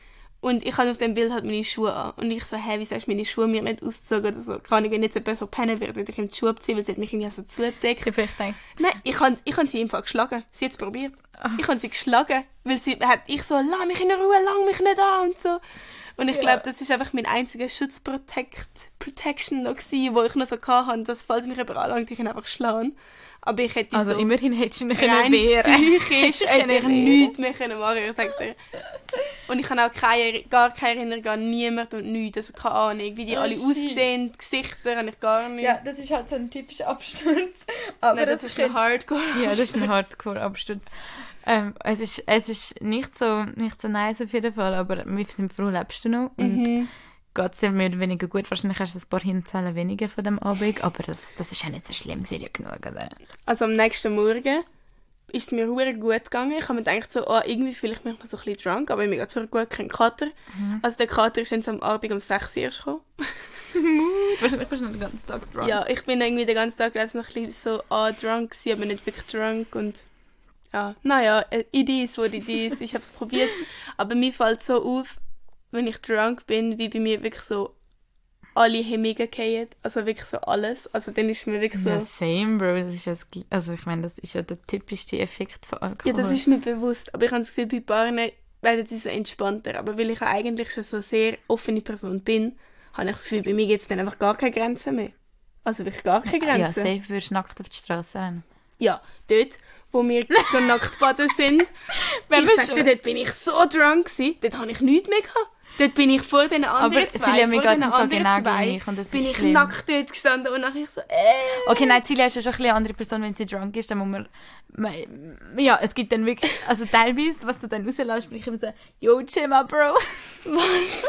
Und ich habe auf dem Bild halt meine Schuhe an. Und ich so, hä, wieso hast du meine Schuhe mir nicht ausgezogen oder so? Kann ich, wenn jetzt jemand so pennen würde, würde ich ihm die Schuhe abziehen, weil sie hat mich irgendwie so zugedeckt. Ich vielleicht denke. Nein, ich habe ich hab sie einfach geschlagen. Sie hat es probiert. Oh. Ich habe sie geschlagen, weil sie hat, ich so, lass mich in Ruhe, lang mich nicht an und so. Und ich ja. glaube, das war einfach mein einziger Schutzprotection noch gewesen, wo ich noch so hatte, dass falls mich jemand anlangt, ich ihn einfach schlagen. Aber ich hätte also so immerhin hättest du ihn wehren können. Psychisch hätte ich nichts mehr können machen, ich sag dir. Und ich habe auch keine, gar keine Erinnerung an niemanden und nichts, also keine Ahnung, wie die oh, alle shit. aussehen, die Gesichter habe ich gar nicht. Ja, das ist halt so ein typischer Absturz. Aber Nein, das, das ist ein Hardcore-Absturz. Ja, das ist ein Hardcore-Absturz. Ähm, es, ist, es ist nicht so, nicht so nice auf jeden Fall, aber wir sind froh, lebst du noch. Und mhm. geht es dir mehr oder weniger gut. Wahrscheinlich hast du ein paar Hinzellen weniger von dem Abend, aber das, das ist ja nicht so schlimm, sehr genug, oder? Also am nächsten Morgen ist es mir verdammt gut gegangen. Ich habe mir gedacht, so, oh, irgendwie fühle ich mich noch so ein bisschen drunk, aber mir geht es verdammt gut, kein Kater. Mhm. Also der Kater ist dann am Abend um sechs Uhr erst gekommen. Wahrscheinlich bist du noch den ganzen Tag drunk. Ja, ich bin irgendwie den ganzen Tag noch ein bisschen so ah, drunk gewesen, aber nicht wirklich drunk und ja, naja, it is what it is. Ich habe es probiert, aber mir fällt so auf, wenn ich drunk bin, wie bei mir wirklich so alle Hemmungen fallen. Also wirklich so alles. Also dann ist mir wirklich so... Ja, same, Bro. Das ist das, also ich meine, das ist ja der typischste Effekt von Alkohol. Ja, das ist mir bewusst. Aber ich habe das Gefühl, bei Paaren werden sie so entspannter. Aber weil ich eigentlich schon so eine sehr offene Person bin, habe ich das Gefühl, bei mir gibt es dann einfach gar keine Grenzen mehr. Also wirklich gar keine Grenzen. Ja, safe würdest du nackt auf die Straße rennen. Ja, dort, wo wir so nackt baden sind. Ich sag dir, dort bin ich so drunk gewesen, dort habe ich nichts mehr gehabt. Dort bin ich vor den anderen aber zwei, Silja, mir vor den anderen genau zwei, und das bin ist ich schlimm. nackt dort gestanden und nachher ich so, äh. Okay, nein, Silja ist ja schon ein eine andere Person, wenn sie drunk ist, dann muss man, man, ja, es gibt dann wirklich, also teilweise, was du dann rauslässt, bin ich immer so, yo, chill mal, Bro. Was?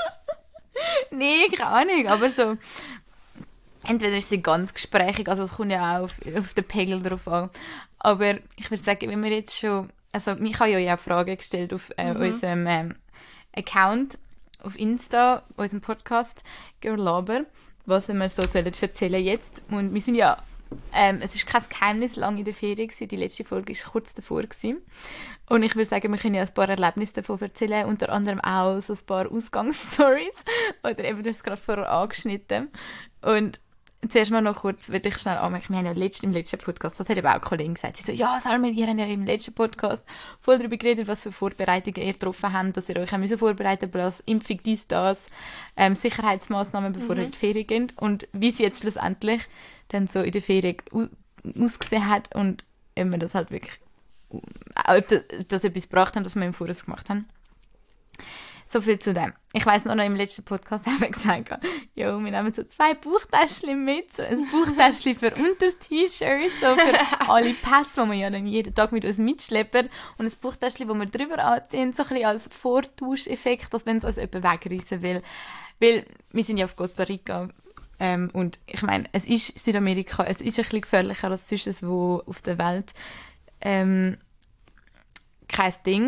Nee, keine Ahnung, aber so, entweder ist sie ganz gesprächig, also es kommt ja auch auf, auf den Pegel drauf an, aber ich würde sagen, wenn wir jetzt schon, also mich habe ja auch Fragen gestellt auf äh, mhm. unserem ähm, Account, auf Insta, unserem Podcast «Girl Laber», was wir so sollen erzählen jetzt. Und wir sind ja, ähm, es ist kein Geheimnis, lange in der Ferien gewesen. Die letzte Folge war kurz davor gewesen. Und ich würde sagen, wir können ja ein paar Erlebnisse davon erzählen, unter anderem auch so ein paar Ausgangsstories. Oder eben, du hast es gerade vorher angeschnitten. Und zuerst mal noch kurz, will ich schnell anmerken, wir haben ja letzt, im letzten Podcast, das hat eben auch eine Kollegin gesagt, sie so, ja, Salma, ihr habt ja im letzten Podcast voll darüber geredet, was für Vorbereitungen ihr getroffen habt, dass ihr euch müssen vorbereiten müsst, Impfung, dies, das, ähm, Sicherheitsmaßnahmen, bevor mhm. ihr in die Ferien geht und wie sie jetzt schlussendlich dann so in der Ferien u- ausgesehen hat und ob wir das halt wirklich, ob das, das etwas gebracht haben, was wir im Voraus gemacht haben. So viel zu dem. Ich weiss noch, noch im letzten Podcast haben wir gesagt, jo, wir nehmen so zwei Bauchtäschchen mit, so ein Bauchtäschchen für unter das T-Shirt, so für alle Pässe, die wir ja dann jeden Tag mit uns mitschleppen und ein Bauchtäschchen, das wir drüber anziehen, so ein bisschen als Vortauscheffekt, dass wenn es uns jemand wegreissen will. Weil wir sind ja auf Costa Rica ähm, und ich meine, es ist Südamerika, es ist ein bisschen gefährlicher als sonst wo auf der Welt. Ähm, kein Ding.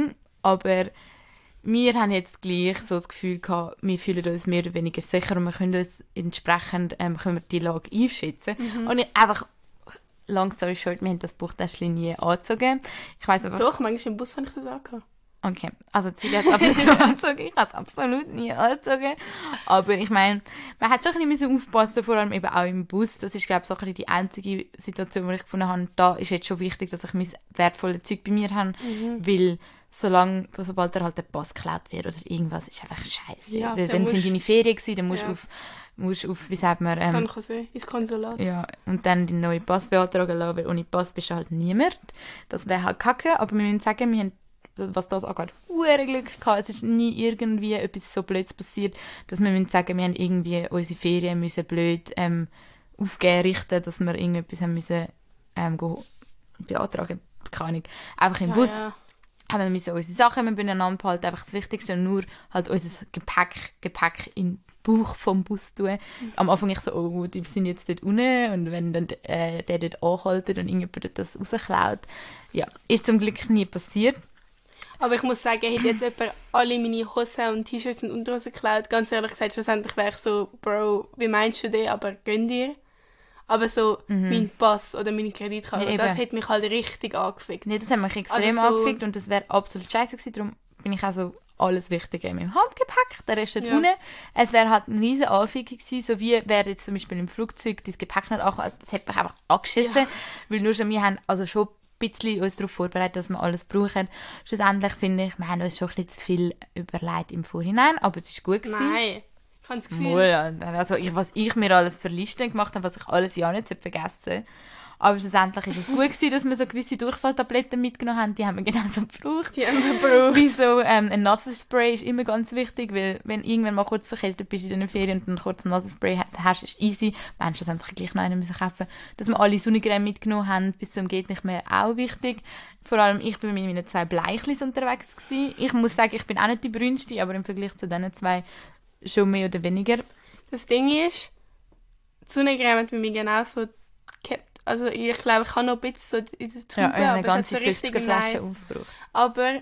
aber wir haben jetzt gleich so das Gefühl gehabt, wir fühlen uns mehr oder weniger sicher und wir können uns entsprechend ähm, können wir die Lage einschätzen. Mhm. Und ich, einfach, long story short, wir haben das Buchtäschchen nie angezogen. Ich weiss aber... Doch, manchmal im Bus habe ich das angehabt. Okay, also Silja hat es ab und zu angezogen, ich habe es absolut nie angezogen. Aber ich meine, man hat schon ein bisschen aufpassen, vor allem eben auch im Bus. Das ist, glaube ich, so ein bisschen die einzige Situation, wo ich gefunden habe, da ist jetzt schon wichtig, dass ich mein wertvolles Zeug bei mir habe, mhm. weil solange, sobald er halt der Pass geklaut wird oder irgendwas, ist einfach scheiße. Ja, weil wenn es in deine Ferien war, dann musst du ja. auf, musst auf, wie sagt man... Ähm, San Jose, ins Konsulat. Ja, und dann den neuen Pass beantragen lassen, weil ohne Pass bist du halt niemand. Das wäre halt kacke, aber wir müssen sagen, wir haben, was das angeht, hure Glück gehabt. Es ist nie irgendwie etwas so Blödes passiert, dass wir müssen sagen, wir haben irgendwie unsere Ferien müssen blöd ähm, aufgeben, richten, dass wir irgendetwas haben müssen ähm, beantragen. Keine Ahnung. Einfach im ja, Bus. Ja. Aber wir müssen unsere Sachen beieinander behalten, einfach das Wichtigste, nur halt unser Gepäck, Gepäck in den Bauch vom Bus tun. Mhm. Am Anfang ich so, oh, die sind jetzt dort unten und wenn dann äh, der dort anhaltet und irgendjemand das rausklaut, ja, ist zum Glück nie passiert. Aber ich muss sagen, hätte jetzt jemand alle meine Hosen und T-Shirts und Unterhosen geklaut, ganz ehrlich gesagt, schlussendlich wäre ich so, Bro, wie meinst du das, aber gönn dir. Aber so mhm. mein Pass oder meine Kreditkarte, ja, das hat mich halt richtig angefickt. Nee, das hat mich extrem also so angefickt und das wäre absolut scheiße gewesen. Darum bin ich auch so alles Wichtige in meinem Handgepäck, der Rest ja. unten. Es wäre halt eine riesige Anfickung gewesen, so wie wäre jetzt zum Beispiel im Flugzeug dein Gepäck nicht angekommen. Das hat mich einfach angeschissen, ja. weil nur schon wir haben also schon ein bisschen uns darauf vorbereitet, dass wir alles brauchen. Schlussendlich finde ich, wir haben uns schon ein bisschen zu viel überlegt im Vorhinein, aber es war gut gewesen. Nein. Ich habe das Gefühl... Mal, also ich, was ich mir alles für Listen gemacht habe, was ich alles ja nicht vergessen. Aber schlussendlich war es gut gewesen, dass wir so gewisse Durchfalltabletten mitgenommen haben. Die haben wir genauso gebraucht. Die haben wir gebraucht. Wieso? Ähm, ein Nasenspray ist immer ganz wichtig, weil wenn irgendwann mal kurz verkältet bist in den Ferien und dann kurz ein Nasenspray hast, ist easy. Wir haben schlussendlich gleich noch einen müssen kaufen. Dass wir alle Sonnencreme mitgenommen haben, bis zum geht nicht mehr, auch wichtig. Vor allem, ich bin mit meinen zwei Bleichlis unterwegs gewesen. Ich muss sagen, ich bin auch nicht die brünste, aber im Vergleich zu diesen zwei schon mehr oder weniger. Das Ding ist, die Sonnencreme hat bei mir genauso gehabt. Also ich glaube, ich habe noch ein bisschen so in der Tube, ja, eine aber ganze so fünfziger Flasche aufgebraucht. Aber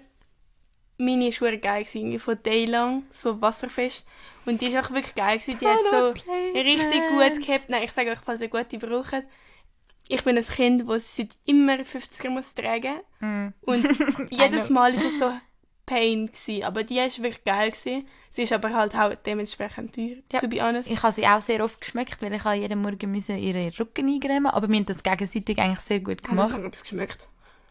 meine war wirklich geil, irgendwie von Daylang, so wasserfest. Und die war auch wirklich geil, gewesen. Die hat so richtig gut gehabt. Nein, ich sage euch, falls ihr gute braucht. Ich bin ein Kind, das seit immer fünfziger muss tragen. Mm. Und jedes Mal war es so Pain gewesen. Aber die war wirklich geil gewesen. Sie ist aber halt auch dementsprechend teuer, ja. to be honest. Ich habe sie auch sehr oft geschmeckt, weil ich jeden Morgen müssen ihre Rücken eingremen, aber wir haben das gegenseitig eigentlich sehr gut gemacht. Hat das geschmeckt?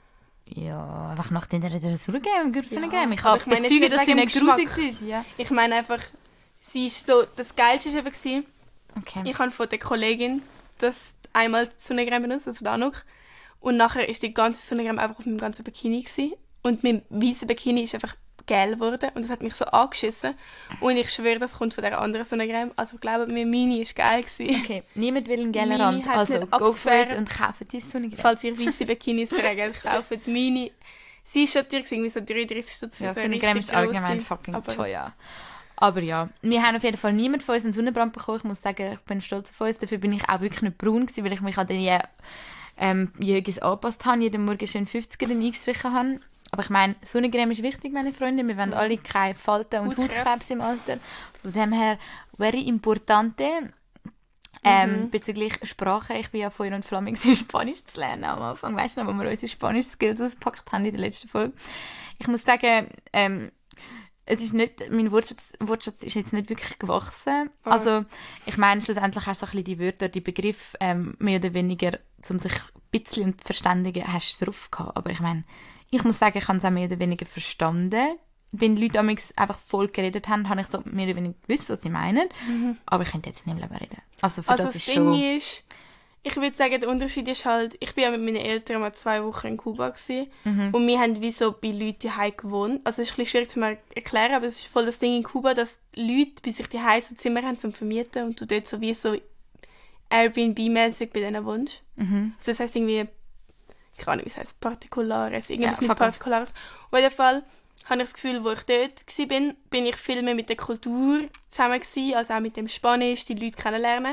Ja, einfach nach den Sonnencreme. Ja, ich habe bezeugt, dass sie nicht grusig ist. Ja. Ich meine einfach, sie ist so, das Geilste war eben, gewesen, okay. ich habe von der Kollegin das einmal die Sonnencreme benutzt, von Danuk, und nachher ist die ganze Sonnencreme einfach auf meinem ganzen Bikini gewesen. Und mein weißer Bikini ist einfach gelb geworden und das hat mich so angeschissen. Und ich schwöre, das kommt von der anderen Sonnencreme. Also ich glaube, meine Mini war geil gewesen. Okay, niemand will einen gelben Rand. Also go for it und kaufen die Sonnencreme. Falls ihr weiße Bikinis tragen, kaufen die Mini. Sie ist schon teuer, irgendwie so dreiunddreißig Stutz für ja, so Sonnencreme ist allgemein fucking aber teuer. Aber ja, wir haben auf jeden Fall niemand von uns einen Sonnenbrand bekommen. Ich muss sagen, ich bin stolz auf uns. Dafür bin ich auch wirklich nicht braun gewesen, weil ich mich an den ähm, Jägis angepasst habe, jeden Morgen schön fünfziger eingestrichen habe. Aber ich meine, Sonnencreme ist wichtig, meine Freunde. Wir wollen mhm. alle keine Falten und Hautkrebs. Hautkrebs im Alter. Von dem her, very importante. Ähm, mhm. Bezüglich Sprache, ich bin ja Feuer und Flamme, Spanisch zu lernen am Anfang. Weißt du noch, wo wir unsere Spanisch-Skills ausgepackt haben in der letzten Folge? Ich muss sagen, ähm, es ist nicht, mein Wortschatz, Wortschatz ist jetzt nicht wirklich gewachsen. Oh. Also, ich meine, schlussendlich hast du so ein bisschen die Wörter, die Begriffe, ähm, mehr oder weniger, um sich ein bisschen zu verständigen, hast du drauf gehabt. Aber ich meine, ich muss sagen, ich habe es auch mehr oder weniger verstanden. Wenn Leute einfach voll geredet haben, habe ich so mehr oder weniger gewusst, was sie meinen. Mhm. Aber ich könnte jetzt nicht mehr reden. Also, für also das, das ist Ding schon... ist, ich würde sagen, der Unterschied ist halt, ich bin ja mit meinen Eltern mal zwei Wochen in Kuba gewesen, mhm. und wir haben wie so bei Leuten daheim gewohnt. Also es ist ein bisschen schwierig zu mir erklären, aber es ist voll das Ding in Kuba, dass Leute bei sich daheim so Zimmer haben zum Vermieten und du dort so wie so Airbnb-mäßig bei denen wohnst. Mhm. Also das heisst irgendwie, ich weiß nicht, wie es heisst, Partikulares, irgendwas ja, mit Partikulares. Auf jeden Fall habe ich das Gefühl, wo ich dort war, bin, bin ich viel mehr mit der Kultur zusammen gewesen, also auch mit dem Spanisch, die Leute kennenlernen.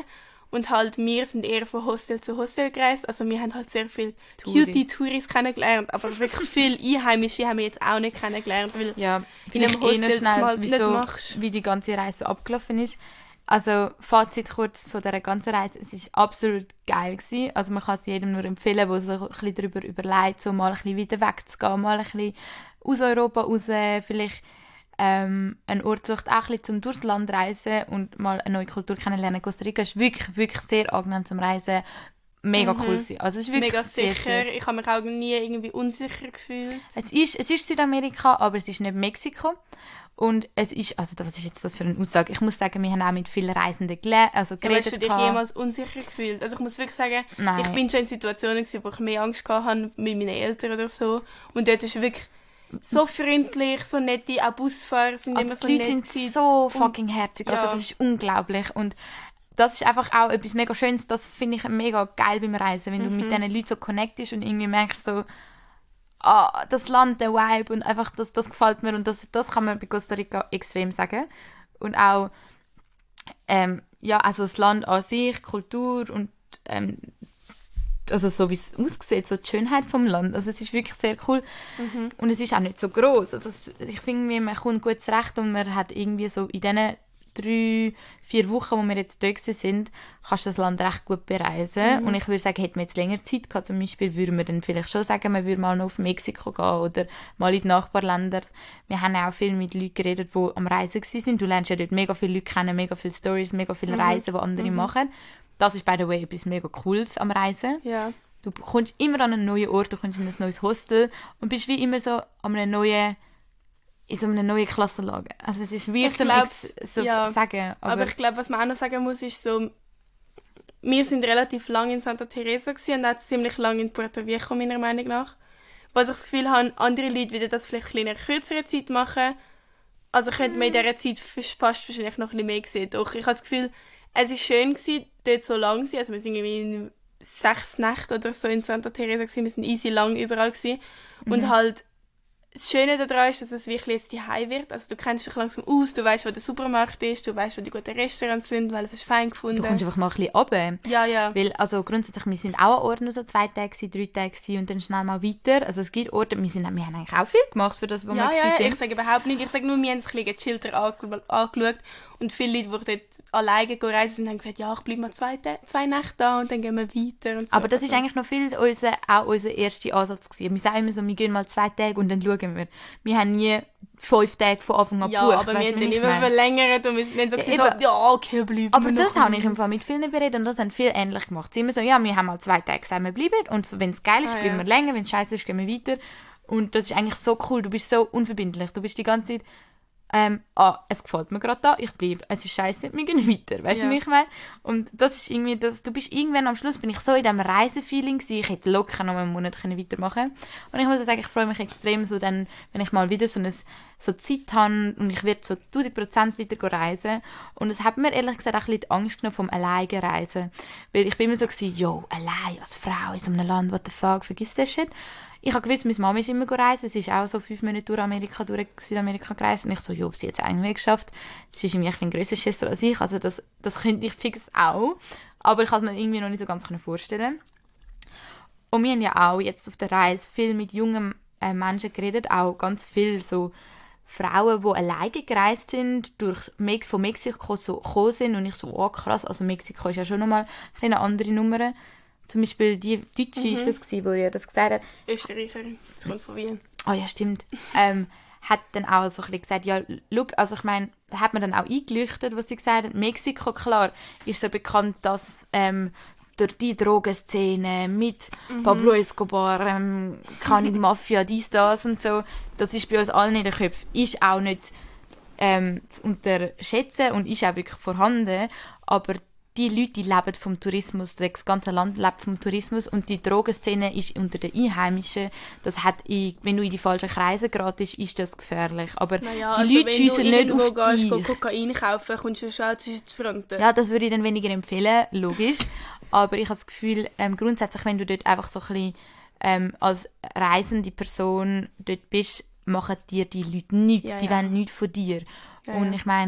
Und halt, wir sind eher von Hostel zu Hostel gereist. Also wir haben halt sehr viele Touris. Cutie-Touris kennengelernt. Aber wirklich viele Einheimische haben wir jetzt auch nicht kennengelernt. Weil Ja, in einem vielleicht eh noch Hostel das mal schnell, nicht wieso, machst. wie die ganze Reise abgelaufen ist. Also Fazit kurz von dieser ganzen Reise, es war absolut geil gewesen. Also man kann es jedem nur empfehlen, der so ein bisschen darüber überlegt, so mal ein bisschen weiter wegzugehen, mal ein bisschen aus Europa raus, vielleicht ähm, einen Ort sucht, auch ein bisschen zum durchs Land reisen und mal eine neue Kultur kennenlernen. Costa Rica ist wirklich, wirklich sehr angenehm zum Reisen. Mega Mhm. cool gewesen. Also es ist wirklich Mega sehr, sicher. sehr, Ich habe mich auch nie irgendwie unsicher gefühlt. es ist, es ist Südamerika, aber es ist nicht Mexiko. Und es ist, also was ist jetzt das für eine Aussage? Ich muss sagen, wir haben auch mit vielen Reisenden gele- also Ja, geredet. hast du dich gehabt. jemals unsicher gefühlt? Also ich muss wirklich sagen, Nein. ich bin schon in Situationen gewesen, wo ich mehr Angst hatte mit meinen Eltern oder so. Und dort ist wirklich so freundlich, so nette, auch Busfahrer sind Also immer so die Leute nett sind gewesen. so fucking herzig, also ja. das ist unglaublich und das ist einfach auch etwas mega Schönes, das finde ich mega geil beim Reisen, wenn du Mhm. mit diesen Leuten so connectest und irgendwie merkst so, ah, das Land, der Vibe und einfach, das, das gefällt mir und das, das kann man bei Costa Rica extrem sagen und auch, ähm, ja, also das Land an sich, Kultur und ähm, also so wie es aussieht, so die Schönheit vom Land. Also es ist wirklich sehr cool. Mhm. Und es ist auch nicht so gross. Also es, ich finde, man kommt gut zurecht und man hat irgendwie so in diesen drei, vier Wochen, wo wir jetzt dort sind, kannst du das Land recht gut bereisen. Mhm. Und ich würde sagen, hätten wir jetzt länger Zeit gehabt, zum Beispiel, würden wir dann vielleicht schon sagen, wir würden mal noch auf Mexiko gehen oder mal in die Nachbarländer. Wir haben auch viel mit Leuten geredet, die am Reisen waren. Du lernst ja dort mega viele Leute kennen, mega viele Stories, mega viele Mhm. Reisen, die andere Mhm. machen. Das ist, by the way, etwas mega Cooles am Reisen. Ja. Du kommst immer an einen neuen Ort, du kommst in ein neues Hostel und bist wie immer so an einem neuen, in so einer neuen Klassenlage. Also es ist weird Ich zum glaub's, Ex so ja. sagen, aber, Aber ich glaube, was man auch noch sagen muss, ist so, wir sind relativ lange in Santa Teresa gewesen und auch ziemlich lange in Puerto Viejo, meiner Meinung nach. Was ich das Gefühl habe, andere Leute würden das vielleicht in einer kürzeren Zeit machen. Also könnte man in dieser Zeit fast wahrscheinlich noch ein bisschen mehr sehen. Doch ich habe das Gefühl, es war schön gewesen, dort so lang zu sein. Also wir sind irgendwie in sechs Nächte oder so in Santa Teresa gewesen. Wir sind easy lang überall gewesen. Und Mhm. halt, das Schöne daran ist, dass es wirklich jetzt die Heim wird. Also du kennst dich langsam aus, du weißt, wo der Supermarkt ist, du weißt, wo die guten Restaurants sind, weil es ist fein gefunden. du kommst einfach mal ein bisschen runter. Ja, ja. Weil, also grundsätzlich, wir sind auch an Orten nur so zwei Tage, gewesen, drei Tage gewesen und dann schnell mal weiter. Also es gibt Orte, wir, sind, wir haben eigentlich auch viel gemacht für das, wo Ja, wir ja, ja, sind. ich sage überhaupt nicht. Ich sage nur, wir haben es ein bisschen gechillter ange- angeschaut. Und viele Leute, die dort alleine reisen sind, haben gesagt, ja, ich bleibe mal zwei, Ta- zwei Nächte da und dann gehen wir weiter. Und so. Aber das ist Also, eigentlich noch viel unser, auch unser erster Ansatz gewesen. Wir sagen immer so, wir gehen mal zwei Tage und dann schauen wir. Wir haben nie fünf Tage von Anfang an ja, gebucht. aber wir weisst haben du, dann wie ich immer meine? verlängert und wir sind dann so, Ja, gewesen, so eben. ja, okay, bleiben Aber wir das noch habe ich im Fall mit vielen beredet und das haben viele ähnlich gemacht. Sie immer so, ja, wir haben mal zwei Tage gesagt, wir bleiben und so, wenn es geil ist, Ah, bleiben ja. wir länger, wenn es scheiße ist, gehen wir weiter. Und das ist eigentlich so cool, du bist so unverbindlich, du bist die ganze Zeit, ähm, ah, es gefällt mir gerade da, ich bleibe, es ist scheiße, wir gehen weiter, weißt du, Ja. wie ich meine? Und das ist irgendwie, das, du bist irgendwann am Schluss, bin ich so in diesem Reisefeeling gewesen, ich hätte locker noch einen Monat können weitermachen. Und ich muss sagen, ich freue mich extrem so dann, wenn ich mal wieder so eine so Zeit habe und ich werde so tausend Prozent wieder reisen. Und es hat mir ehrlich gesagt auch ein bisschen die Angst genommen vom alleine Reisen. Weil ich bin immer so gewesen, yo, allein als Frau in so einem Land, what the fuck, vergiss das shit. Ich habe gewusst, meine Mama ist immer reisen. Sie ist auch so fünf Minuten durch Amerika, durch Südamerika gereist. Und ich so, jo, sie hat es eigentlich geschafft. Sie ist irgendwie ein grösser Schwester als ich. Also das, das könnte ich fix auch. Aber ich kann es mir irgendwie noch nicht so ganz vorstellen. Und wir haben ja auch jetzt auf der Reise viel mit jungen äh, Menschen geredet. Auch ganz viel so Frauen, die alleine gereist sind, durch Mex von Mexiko so gekommen sind. Und ich so, oh krass, also Mexiko ist ja schon nochmal eine andere Nummer. Zum Beispiel die Deutsche Mhm. ist das gewesen, die ja das gesagt hat. Österreicherin, das kommt von Wien. Oh ja, stimmt. ähm, hat dann auch so ein bisschen gesagt, ja, schau, also ich meine, da hat man dann auch eingeleuchtet, was sie gesagt hat. Mexiko, klar, ist so bekannt, dass ähm, durch die Drogenszene mit Mhm. Pablo Escobar, ähm, keine Mafia, dies, das und so, das ist bei uns allen in den Köpfen. Ist auch nicht ähm, zu unterschätzen und ist auch wirklich vorhanden, aber die Leute, die leben vom Tourismus, das ganze Land lebt vom Tourismus und die Drogenszene ist unter den Einheimischen, das hat, in, wenn du in die falschen Kreise geratest, ist das gefährlich. Aber Naja, die also Leute wenn schiessen du nicht irgendwo auf gehst, dich. go Kokain kaufen, kommst du schon auch zwischen die Fronten. Ja, das würde ich dann weniger empfehlen, logisch. Aber ich habe das Gefühl, ähm, grundsätzlich, wenn du dort einfach so ein bisschen ähm, als reisende Person dort bist, machen dir die Leute nichts. Ja, die ja. wollen nichts von dir. Ja, und ja. ich meine,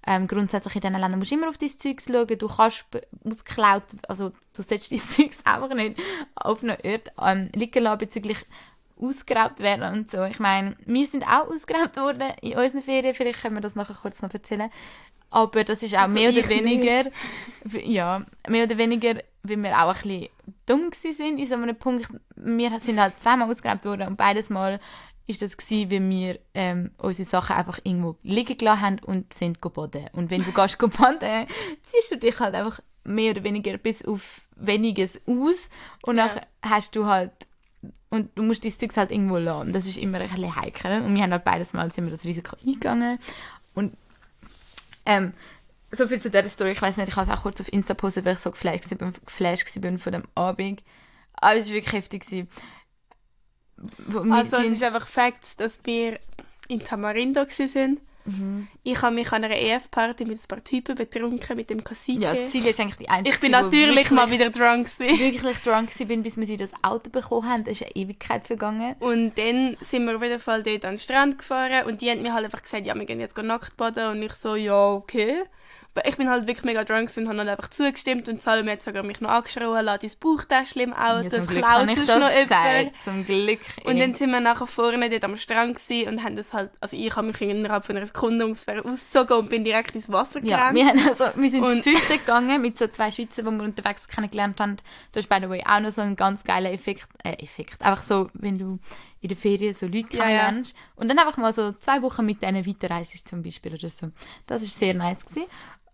Ähm, grundsätzlich in diesen Ländern musst du immer auf dein Zeug schauen. Du kannst ausgeklaut, also du solltest dein Zeug einfach nicht auf einem Ort ähm, liegen lassen, bezüglich ausgeraubt werden und so. Ich meine, wir sind auch ausgeraubt worden in unseren Ferien. Vielleicht können wir das nachher kurz noch erzählen. Aber das ist auch also mehr oder weniger, nicht. ja, mehr oder weniger, weil wir auch ein bisschen dumm waren in so einem Punkt. Wir sind halt zweimal ausgeraubt worden und beides Mal ist das gewesen, weil wir ähm, unsere Sachen einfach irgendwo liegen gelassen haben und sind baden. Und wenn du gehst baden, ziehst du dich halt einfach mehr oder weniger bis auf weniges aus und ja. dann hast du halt und du musst dein Zeug halt irgendwo lassen. Das ist immer ein bisschen heikel. Und wir haben halt beides Mal sind wir das Risiko eingegangen. Und ähm, so viel zu dieser Story. Ich weiss nicht, ich habe es auch kurz auf Insta gepostet, weil ich so geflasht war, geflasht war von dem Abend. Aber es war wirklich heftig. Also es ist einfach Fakt, dass wir in Tamarindo waren. Mhm. Ich habe mich an einer E F-Party mit ein paar Typen betrunken, mit dem Cacique. Ja, Celia ist eigentlich die Einzige, ich bin natürlich wirklich, mal wieder drunk gewesen. wirklich drunk bin, bis wir sie das Auto bekommen haben. Da ist eine Ewigkeit vergangen. Und dann sind wir auf jeden Fall dort an den Strand gefahren und die haben mir halt einfach gesagt, ja, wir gehen jetzt nackt baden. Und ich so, ja, okay. Aber ich bin halt wirklich mega drunk und habe halt einfach zugestimmt und Salome hat sogar mich noch angeschrien, lass dein Bauchtäschchen im Auto, ja, das klaut sonst noch jemand. Zum Glück. Und dann sind wir nachher vorne dort am Strand und haben das halt, also ich habe mich innerhalb von einer Sekunde ungefähr ausgezogen und bin direkt ins Wasser gerannt. Ja, wir, haben also, wir sind zu fünften gegangen mit so zwei Schweizern, die wir unterwegs kennengelernt haben. Das ist by the way auch noch so ein ganz geiler Effekt, äh, Effekt. Einfach so, wenn du in der Ferien so Leute kennenlernst. Ja, ja. Und dann einfach mal so zwei Wochen mit denen weiterreist zum Beispiel oder so. Das war sehr nice gewesen.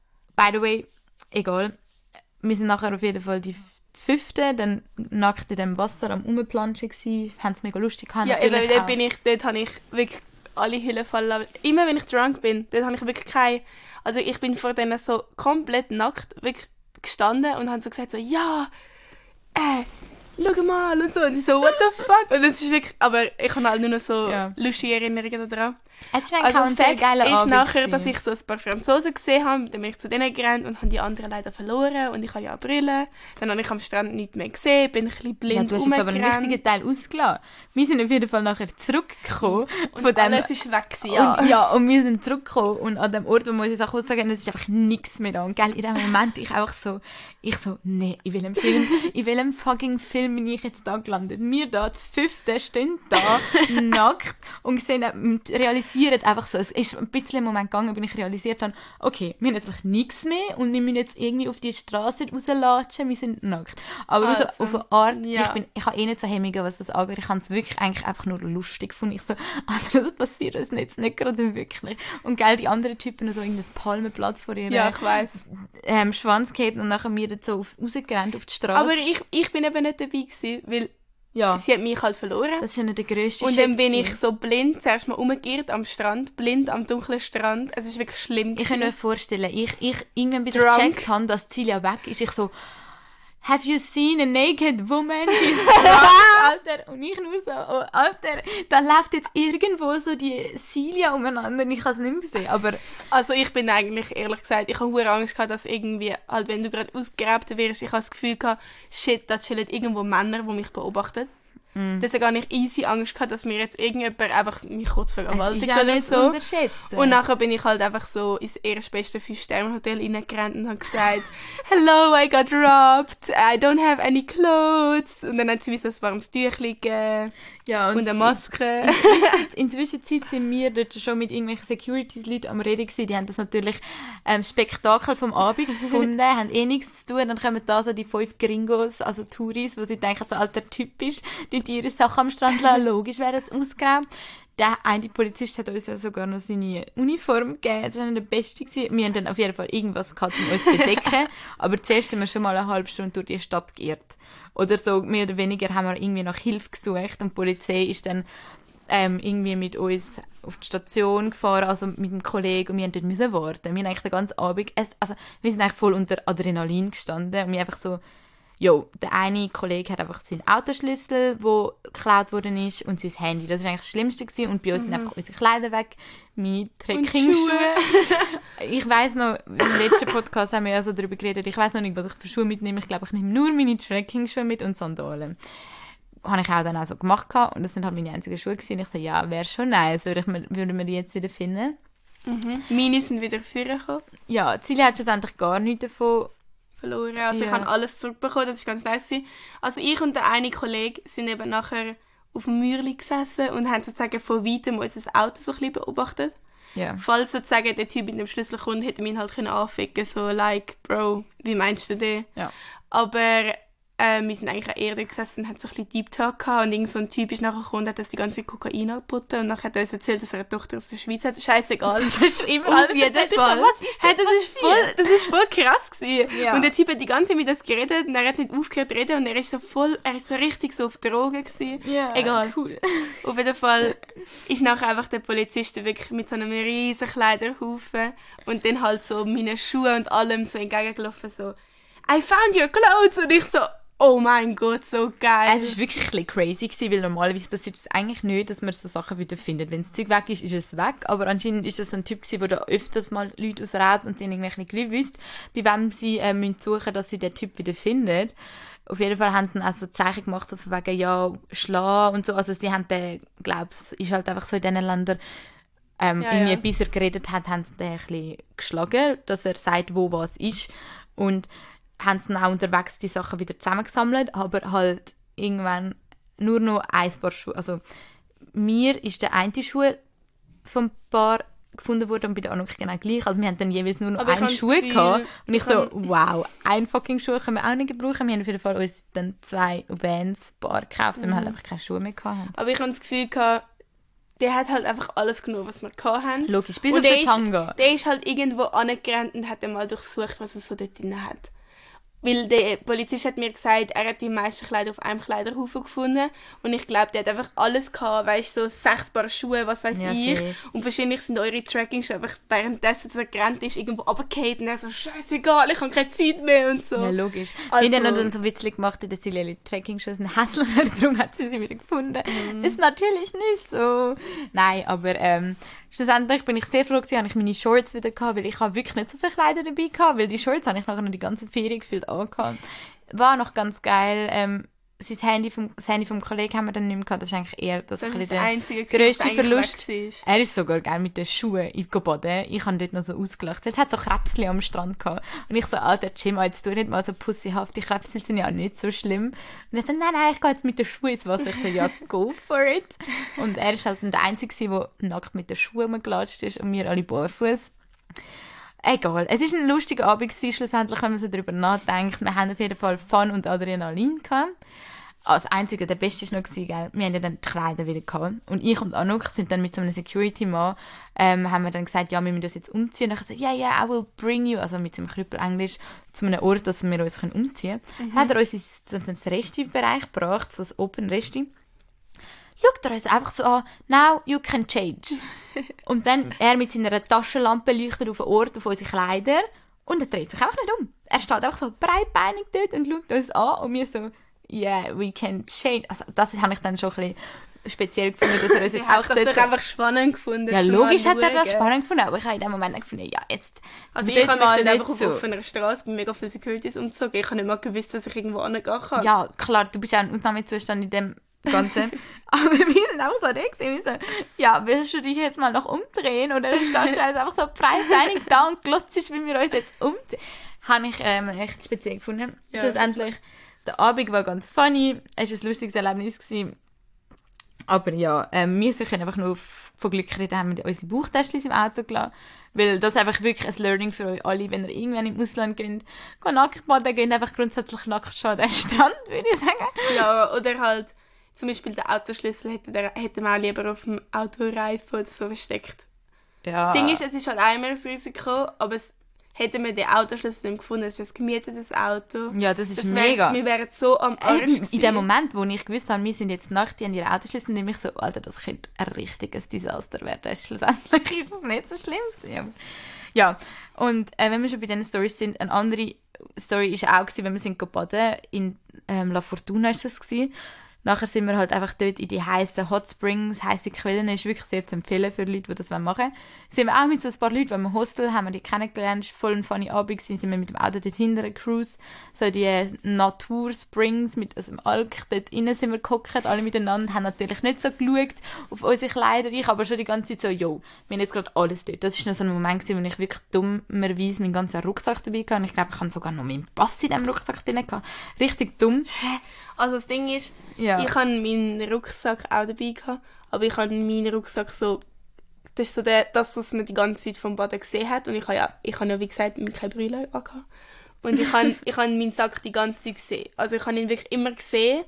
By the way, egal. Wir sind nachher auf jeden Fall die fünfte, dann nackt in dem Wasser am Rumplanschen gsi, haben es mega lustig gehabt. Ja, eben, dort bin ich, dort habe ich wirklich alle Hüllen fallen lassen. Immer wenn ich drunk bin, dort habe ich wirklich keine, also ich bin vor denen so komplett nackt wirklich gestanden und habe so gesagt so, ja, äh, schau mal und so. Und sie so, what the fuck? Und das ist wirklich, aber ich habe halt nur noch so ja. lustige Erinnerungen daran. Es ist eigentlich also auch ein sehr geiler ist Abend nachher, gewesen. Dass ich so ein paar Franzosen gesehen habe, dann bin ich zu denen gerannt und habe die anderen leider verloren und ich habe ja eine Brille. Dann habe ich am Strand nichts mehr gesehen, bin ein bisschen blind ja, du hast jetzt aber einen wichtigen Teil ausgelassen. Wir sind auf jeden Fall nachher zurückgekommen. Und von dem, alles ist weg gewesen, ja. Und, ja, und wir sind zurückgekommen und an dem Ort, wo wir unsere Sachen aussagen, es ist einfach nichts mehr da. Und gell, in dem Moment ich auch so, ich so, nee, in welchem Film, in welchem fucking Film bin ich jetzt da gelandet? Wir da, das fünfte, stehen da, nackt und sehen, und realisieren einfach so, es ist ein bisschen ein Moment gegangen, bin ich realisiert habe, okay, wir haben jetzt einfach nichts mehr und wir müssen jetzt irgendwie auf die Straße rauslatschen, wir sind nackt. Aber also, auf eine Art, ja. ich, bin, ich habe eh nicht so Hemmungen, was das angeht. Ich habe es wirklich eigentlich einfach nur lustig gefunden. Ich so, also das passiert uns jetzt nicht gerade wirklich. Und gell, die anderen Typen so irgendein Palmenblatt vor ihrem ja, ich weiss. Ähm, Schwanz gehabt und nachher mir so auf, rausgerannt auf die Straße. Aber ich, ich bin eben nicht dabei gewesen, weil ja. sie hat mich halt verloren. Das ist ja nicht der grösste Und dann bin ich so blind, zuerst mal umgeirrt am Strand, blind am dunklen Strand. Es ist wirklich schlimm gewesen. Ich kann mir vorstellen, ich, ich irgendwann bis ich gecheckt habe, dass Celia weg ist, ich so, have you seen a naked woman? She's drunk, Alter. Und ich nur so, oh, Alter, da läuft jetzt irgendwo so die Celia umeinander und ich habe es nicht mehr gesehen. Aber also ich bin eigentlich, ehrlich gesagt, ich habe hohe Angst gehabt, dass irgendwie, halt, wenn du gerade ausgegraben wirst, ich habe das Gefühl gehabt, shit, da chillen irgendwo Männer, die mich beobachten. Mm. Deswegen habe ich easy Angst gehabt, dass mir jetzt irgendjemand einfach mich kurz vergewaltigt oder so. Und nachher bin ich halt einfach so ins erstbeste fünf-Sterne-Hotel reingerannt und habe gesagt, hello, I got robbed, I don't have any clothes. Und dann hat sie mir so ein warmes Tüchlein gegeben ja, und, und eine Maske. In der Zwischenzeit sind wir dort schon mit irgendwelchen Securities-Leuten am Reden gewesen. Die haben das natürlich ähm, Spektakel vom Abend gefunden, haben eh nichts zu tun. Dann kommen da so die fünf Gringos, also Touris, wo sie denken, so alter typisch, die ihre Sachen am Strand lassen. Logisch wäre es ausgeraubt. Der eine Polizist hat uns ja sogar noch seine Uniform gegeben. Das war der Beste gewesen. Wir haben dann auf jeden Fall irgendwas gehabt, um uns zu bedecken. Aber zuerst sind wir schon mal eine halbe Stunde durch die Stadt geirrt. Oder so, mehr oder weniger haben wir irgendwie nach Hilfe gesucht. Und die Polizei ist dann ähm, irgendwie mit uns auf die Station gefahren, also mit einem Kollegen. Und wir mussten dort warten. Wir haben eigentlich den ganzen Abend, also wir sind eigentlich voll unter Adrenalin gestanden. Und wir einfach so, jo, der eine Kollege hat einfach seinen Autoschlüssel, der geklaut worden ist, und sein Handy. Das war eigentlich das Schlimmste gewesen. Und bei uns mhm. sind einfach unsere Kleider weg, meine Trekkingschuhe. Ich weiss noch, im letzten Podcast haben wir ja so darüber geredet, ich weiss noch nicht, was ich für Schuhe mitnehme. Ich glaube, ich nehme nur meine Trekkingschuhe mit und Sandalen. Habe ich auch dann auch so gemacht. Und das sind halt meine einzigen Schuhe gewesen. Und ich so, ja, wäre schon nice, würde, ich mir, würde man die jetzt wieder finden. Mhm. Meine sind wieder vorgekommen. Ja, Silja hat schlussendlich gar nichts davon verloren. Also ja. ich habe alles zurückbekommen, das ist ganz nice. Also ich und der eine Kollege sind eben nachher auf dem Mürli gesessen und haben sozusagen von weitem unser Auto so ein bisschen beobachtet. Ja. Falls sozusagen der Typ mit dem Schlüssel kommt, hätte man ihn halt können anficken, so like, Bro, wie meinst du den? Ja. Aber äh, wir sind eigentlich an Erde gesessen und hatten so ein bisschen Deep Talk gehabt und irgend so ein Typ ist nachher gekommen und hat uns die ganze Kokain angeboten und nachher hat er uns erzählt, dass er eine Tochter aus der Schweiz hat. Scheißegal. Das hast du immer Auf jeden Fall. So, was ist hey, das, ist voll, das ist voll krass gewesen. Ja. Und der Typ hat die ganze Zeit mit uns geredet und er hat nicht aufgehört zu reden und er ist so voll, er ist so richtig so auf Drogen gewesen. Ja, egal. Cool. Auf jeden Fall ist nachher einfach der Polizist wirklich mit so einem riesen Kleiderhaufen und dann halt so meine Schuhe und allem so entgegengelaufen, so I found your clothes und ich so oh mein Gott, so geil. Es war wirklich ein bisschen crazy gewesen, weil normalerweise passiert es eigentlich nicht, dass man so Sachen wieder findet. Wenn das Zeug weg ist, ist es weg. Aber anscheinend ist es ein Typ gewesen, der da öfters mal Leute ausrät und sie irgendwie ein bisschen wüsste, bei wem sie äh, müssen suchen, dass sie den Typ wieder finden. Auf jeden Fall haben sie dann auch so Zeichen gemacht, so von wegen, ja, schlagen und so. Also sie haben den, glaube ich, ist halt einfach so in diesen Ländern, ähm, ja, irgendwie ja. bis er geredet hat, haben sie den ein bisschen geschlagen, dass er sagt, wo was ist. Und haben sie dann auch unterwegs die Sachen wieder zusammengesammelt, aber halt irgendwann nur noch ein Paar Schuhe. Also mir ist der eine Schuh vom Paar gefunden worden und bei der Anuk genau gleich. Also wir haben dann jeweils nur noch aber einen Schuh Gefühl, gehabt. Und ich, ich so, wow, ein fucking Schuh können wir auch nicht gebrauchen. Wir haben auf jeden Fall uns dann zwei Vans Paar gekauft, weil mhm. wir halt einfach keine Schuhe mehr hatten. Aber ich habe das Gefühl gehabt, der hat halt einfach alles genommen, was wir hatten. Logisch, bis und auf der den Tanga. Ist, der ist halt irgendwo angerannt und hat dann mal durchsucht, was er so dort drin hat. Weil der Polizist hat mir gesagt, er hat die meisten Kleider auf einem Kleiderhaufen gefunden. Und ich glaube, der hat einfach alles gehabt, weißt du, so sechs Paar Schuhe, was weiß Ja, ich. safe. Und wahrscheinlich sind eure Tracking-Schuhe einfach währenddessen, dass er gerannt ist, irgendwo runtergefallen. Und er so, scheißegal, ich habe keine Zeit mehr und so. Ja, logisch. Also- Wir haben dann so witzig gemacht, dass sie ihre Trekkingschuhe sind hässlicher, darum hat sie sie wieder gefunden. Mhm. Ist natürlich nicht so. Nein, aber ähm, schlussendlich bin ich sehr froh gewesen, habe ich meine Shorts wieder gehabt, weil ich habe wirklich nicht so viele Kleider dabei gehabt, weil die Shorts habe ich nachher noch die ganze Ferien gefühlt angehabt. War noch ganz geil. Ähm, sein Handy vom, das Handy vom Kollegen haben wir dann nicht mehr gehabt. Das ist eigentlich eher das, Das ein ist bisschen das der Einzige, grösste was eigentlich Verlust. weg ist. Er ist sogar gerne mit den Schuhen in baden. Ich habe dort noch so ausgelacht. Jetzt hat so Krebschen am Strand gehabt. Und ich so, Alter, Jim, jetzt tu nicht mal so pussyhaft. Die Krebschen sind ja nicht so schlimm. Und er so, nein, nein, ich gehe jetzt mit den Schuhen ins Wasser. Ich so, ja, go for it. Und er ist halt der Einzige, der nackt mit den Schuhen rumgelatscht ist und wir alle barfuß. Egal. Es war ein lustiger Abend gewesen, schlussendlich, wenn man so darüber nachdenkt. Wir haben auf jeden Fall Fun und Adrenalin gehabt. Das Einzige, der Beste war noch, gell? Wir haben ja dann die Kleider wieder gehabt. Und ich und Anouk sind dann mit so einem Security-Mann, ähm, haben wir dann gesagt, ja, wir müssen das jetzt umziehen. Und ich gesagt, ja, yeah, yeah, I will bring you, also mit seinem Krüppel-Englisch, zu einem Ort, dass wir uns umziehen können. Mhm. Dann hat er uns ins, ins Resti-Bereich gebracht, so das Open-Resti. Schaut er uns einfach so an, now you can change. Und dann er mit seiner Taschenlampe leuchtet auf den Ort, auf unsere Kleider und er dreht sich einfach nicht um. Er steht einfach so breitbeinig dort und schaut uns an und wir so, yeah, we can change. Also das habe ich dann schon ein bisschen speziell gefunden, dass er uns jetzt Er auch hat das dort... doch einfach spannend gefunden. Ja, zum logisch hat er Anschauen. das spannend gefunden, aber ich habe in dem Moment gefunden, ja, jetzt... Also tu ich dort habe mich mal dann einfach nicht auf offener Straße bei mega vielen Securities umgezogen. Ich habe nicht mal gewusst, dass ich irgendwo hingehen kann. Ja, klar, du bist ja ein Ausnahmezustand in dem Ganzen. Aber wir sind einfach so da gewesen, wir so, ja, willst du dich jetzt mal noch umdrehen? Oder stehst du jetzt einfach so breitbeinig da und glotzt, wie wir uns jetzt umziehen? Habe ich ähm, echt speziell gefunden. Ja. Schlussendlich, der Abend war ganz funny, es war ein lustiges Erlebnis gewesen. Aber ja, ähm, wir können einfach nur f- von Glück reden, haben wir unsere Bauchtäschchen im Auto gelassen. Weil das ist einfach wirklich ein Learning für euch alle, wenn ihr irgendwann im Ausland geht, geht nackt baden, geht einfach grundsätzlich nackt schon an den Strand, würde ich sagen. Ja, oder halt zum Beispiel den Autoschlüssel hätte, der, hätte man auch lieber auf dem Autoreifen oder so versteckt. Ja. Das Ding ist, es ist halt einmal ein Risiko, aber es, hätte man den Autoschlüssel nicht gefunden, es ist ein gemietetes Auto. Ja, das ist Das mega. wär's- wir wären so am Arsch Ey, in gewesen. dem Moment, wo ich gewusst habe, wir sind jetzt nackt an ihre Autoschlüssel, nehme ich so, Alter, das könnte ein richtiges Desaster werden. Schlussendlich ist es nicht so schlimm gewesen. Ja, und äh, wenn wir schon bei diesen Storys sind, eine andere Story war auch gewesen, wenn wir sind baden in ähm, La Fortuna ist das gewesen. Nachher sind wir halt einfach dort in die heißen Hot Springs, heisse Quellen, ist wirklich sehr zu empfehlen für Leute, die das machen wollen. Sind wir auch mit so ein paar Leuten, weil im Hostel haben wir die kennengelernt, voll ein funny Abend gewesen, sind wir mit dem Auto dort hinter Cruise, so die Natur Springs mit aus dem Alk, dort innen sind wir gehockt, alle miteinander, haben natürlich nicht so geschaut auf unsere Kleider, ich aber schon die ganze Zeit so, jo, wir haben jetzt gerade alles dort. Das war noch so ein Moment gewesen, wo ich wirklich dummerweise meinen ganzen Rucksack dabei hatte und ich glaube, ich habe sogar noch meinen Pass in diesem Rucksack drin gehabt. Richtig dumm. Also das Ding ist, Ja. ich hatte meinen Rucksack auch dabei gehabt, aber ich habe meinen Rucksack so, das ist so der, das, was man die ganze Zeit vom Boden gesehen hat und ich habe ja, ich habe ja wie gesagt keine Brille angehabt und ich habe, ich habe meinen Sack die ganze Zeit gesehen. Also ich habe ihn wirklich immer gesehen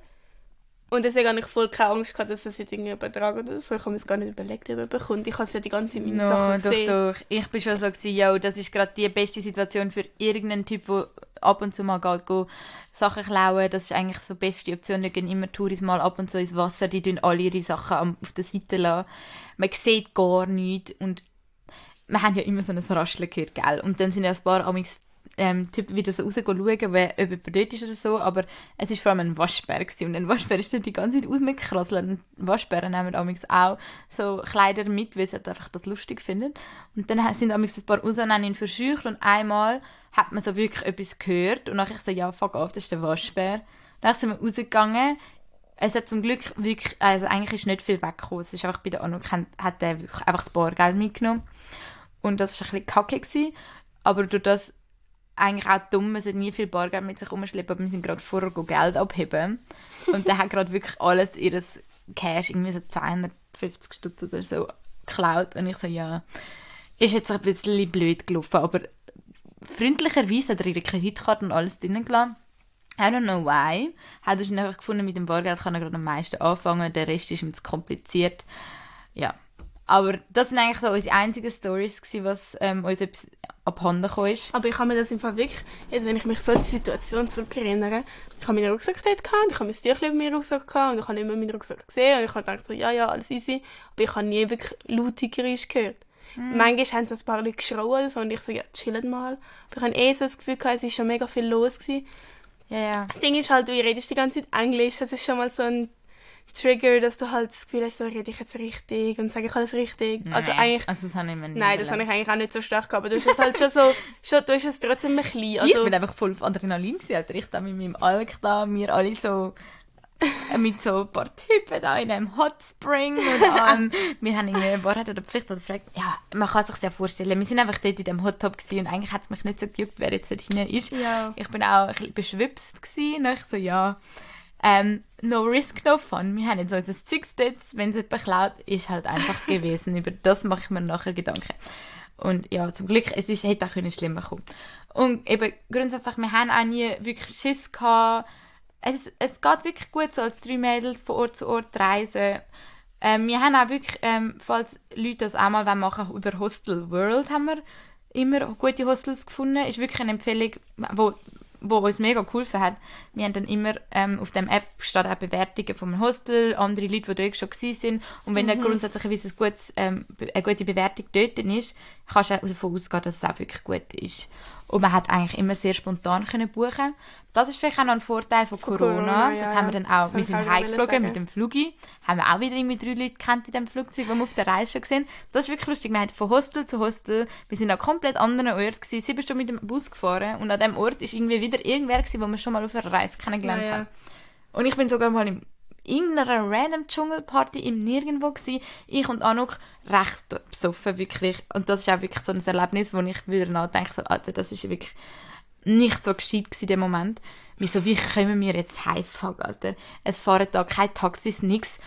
und deswegen habe ich voll keine Angst gehabt, dass es jetzt irgendwie übertragen oder so. Ich habe mir es gar nicht überlegt, ob er bekommt. Ich habe es ja die ganze Zeit meine No, Sachen doch, gesehen. doch. Ich bin schon so gewesen, yo, das ist gerade die beste Situation für irgendeinen Typ, der ab und zu mal geht, go Sachen klauen. Das ist eigentlich so die beste Option. Die gehen immer Touris mal ab und zu ins Wasser. Die tun alle ihre Sachen am- auf der Seite lassen. Man sieht gar nichts. Und wir haben ja immer so ein Rascheln gehört, gell? Und dann sind ja ein paar amigs ähm, Typen wieder so rausgehen schauen, wer, ob jemand dort ist oder so. Aber es war vor allem ein Waschbär gewesen. Und ein Waschbär ist dort die ganze Zeit rausgekrasselt. Und Waschbären nehmen amigs auch so Kleider mit, weil sie halt einfach das lustig finden. Und dann sind amigs ein paar raus und haben ihn verscheucht. Und einmal hat man so wirklich etwas gehört. Und dann ich so, ja, fuck off, das ist der Waschbär. Dann sind wir rausgegangen. Es hat zum Glück wirklich, also eigentlich ist nicht viel weggekommen. Es ist einfach bei der Anerkennung, hat er wirklich einfach das Bargeld mitgenommen. Und das war ein bisschen kacke gewesen. Aber durch das eigentlich auch dumm, man sollte nie viel Bargeld mit sich rumschleppen, aber wir sind gerade vorher Geld abheben. Und der hat gerade wirklich alles, ihres Cash, irgendwie so zweihundertfünfzig Stutz oder so, geklaut. Und ich so, ja, ist jetzt ein bisschen blöd gelaufen, aber freundlicherweise hat er ihre Kreditkarte und alles drin gelassen. I don't know why. Hat er einfach gefunden, mit dem Bargeld kann er gerade am meisten anfangen, der Rest ist ihm zu kompliziert. Ja. Aber das sind eigentlich so unsere einzigen Storys gewesen, was ähm, uns etwas abhanden gekommen ist. Aber ich habe mir das im Fall wirklich, jetzt, wenn ich mich so an die Situation zurückerinnere, ich habe meinen Rucksack dort gehabt, ich habe mein Tüchlein in meinem Rucksack gehabt und ich habe immer meinen Rucksack gesehen und ich habe gedacht so, ja, ja, alles easy. Aber ich habe nie wirklich laute Geräusche gehört. Mm. Manchmal haben so ein paar Leute geschrien oder so und ich so, ja, chillt mal. Aber ich habe eh so das Gefühl gehabt, es war schon mega viel los gewesen. Ja, ja. Das Ding ist halt, du redest die ganze Zeit Englisch, das ist schon mal so ein Trigger, dass du halt das Gefühl hast, so rede ich jetzt richtig und sage ich alles richtig. Nee. Also eigentlich, also das habe ich mir nie nein, das habe überlegt. ich eigentlich auch nicht so stark gehabt, aber du hast es halt schon so, schon, du hast es trotzdem ein bisschen. Also, Ich bin einfach voll auf Adrenalin gewesen, Alter. Ich da mit meinem Alk da, wir alle so äh, mit so ein paar Typen da in einem Hot Spring und ähm, wir haben irgendwie eine Wahrheit oder Pflicht oder gefragt, ja, man kann sich ja vorstellen, wir sind einfach dort in dem Hot Tub gewesen und eigentlich hat es mich nicht so gejuckt, wer jetzt dort hinein ist. Ja. Ich bin auch ein bisschen beschwipst gewesen und ich so, ja, ähm, no risk, no fun. Wir haben jetzt unser Zeugs dort, wenn es jemand klaut, ist halt einfach gewesen. Über das mache ich mir nachher Gedanken. Und ja, zum Glück, es ist, hätte auch können schlimmer kommen. Und eben grundsätzlich, wir haben auch nie wirklich Schiss gehabt. Es, es geht wirklich gut, so als drei Mädels von Ort zu Ort reisen. Ähm, wir haben auch wirklich, ähm, falls Leute das auch mal machen wollen, über Hostel World haben wir immer gute Hostels gefunden. Ist wirklich eine Empfehlung, wo wo uns mega geholfen hat. Wir haben dann immer ähm, auf der App steht auch Bewertungen vom Hostel, andere Leute, die dort schon waren. Und wenn mhm. dann grundsätzlich ein gutes, ähm, eine gute Bewertung dort ist, kannst du auch davon ausgehen, dass es auch wirklich gut ist. Und man hat eigentlich immer sehr spontan können buchen. Das ist vielleicht auch noch ein Vorteil von, von Corona. Corona ja, das haben wir dann auch, wir sind heimgeflogen mit dem Flugi. Haben wir auch wieder irgendwie drei Leute kennt in dem Flugzeug, die wir auf der Reise schon gesehen. Das ist wirklich lustig. Wir haben von Hostel zu Hostel, wir sind an komplett anderen Orten gewesen, sieben Stunden mit dem Bus gefahren und an diesem Ort ist irgendwie wieder irgendwer gewesen, den wir schon mal auf einer Reise kennengelernt ja, ja. haben. Und ich bin sogar mal im irgendeiner random Dschungelparty im Nirgendwo gsi. Ich und Anouk recht besoffen, wirklich. Und das ist auch wirklich so ein Erlebnis, wo ich wieder nachdenke, so, Alter, das ist wirklich nicht so gescheit gewesen, in dem Moment. Wieso, wie können wir jetzt heimfahren, Alter? Es fahren da keine Taxis, nichts.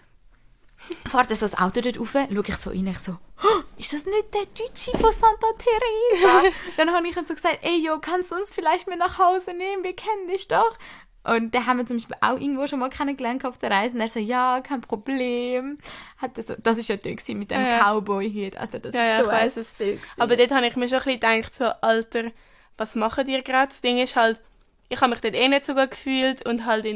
Fahrt so das Auto dort rauf, schaue ich so rein, ich so, oh, ist das nicht der Deutsche von Santa Teresa? Dann habe ich ihm so gesagt, ey, jo, kannst du uns vielleicht mit nach Hause nehmen? Wir kennen dich doch. Und den haben wir zum Beispiel auch irgendwo schon mal kennengelernt auf der Reise. Und er so, ja, kein Problem. Hat das, das ist ja der mit dem ja, Cowboy-Hut. Also das ja, ist so ja, ich weiss es viel. Aber dort habe ich mir schon ein bisschen gedacht, so, Alter, was machen die gerade? Das Ding ist halt, ich habe mich dort eh nicht so gut gefühlt. Und halt in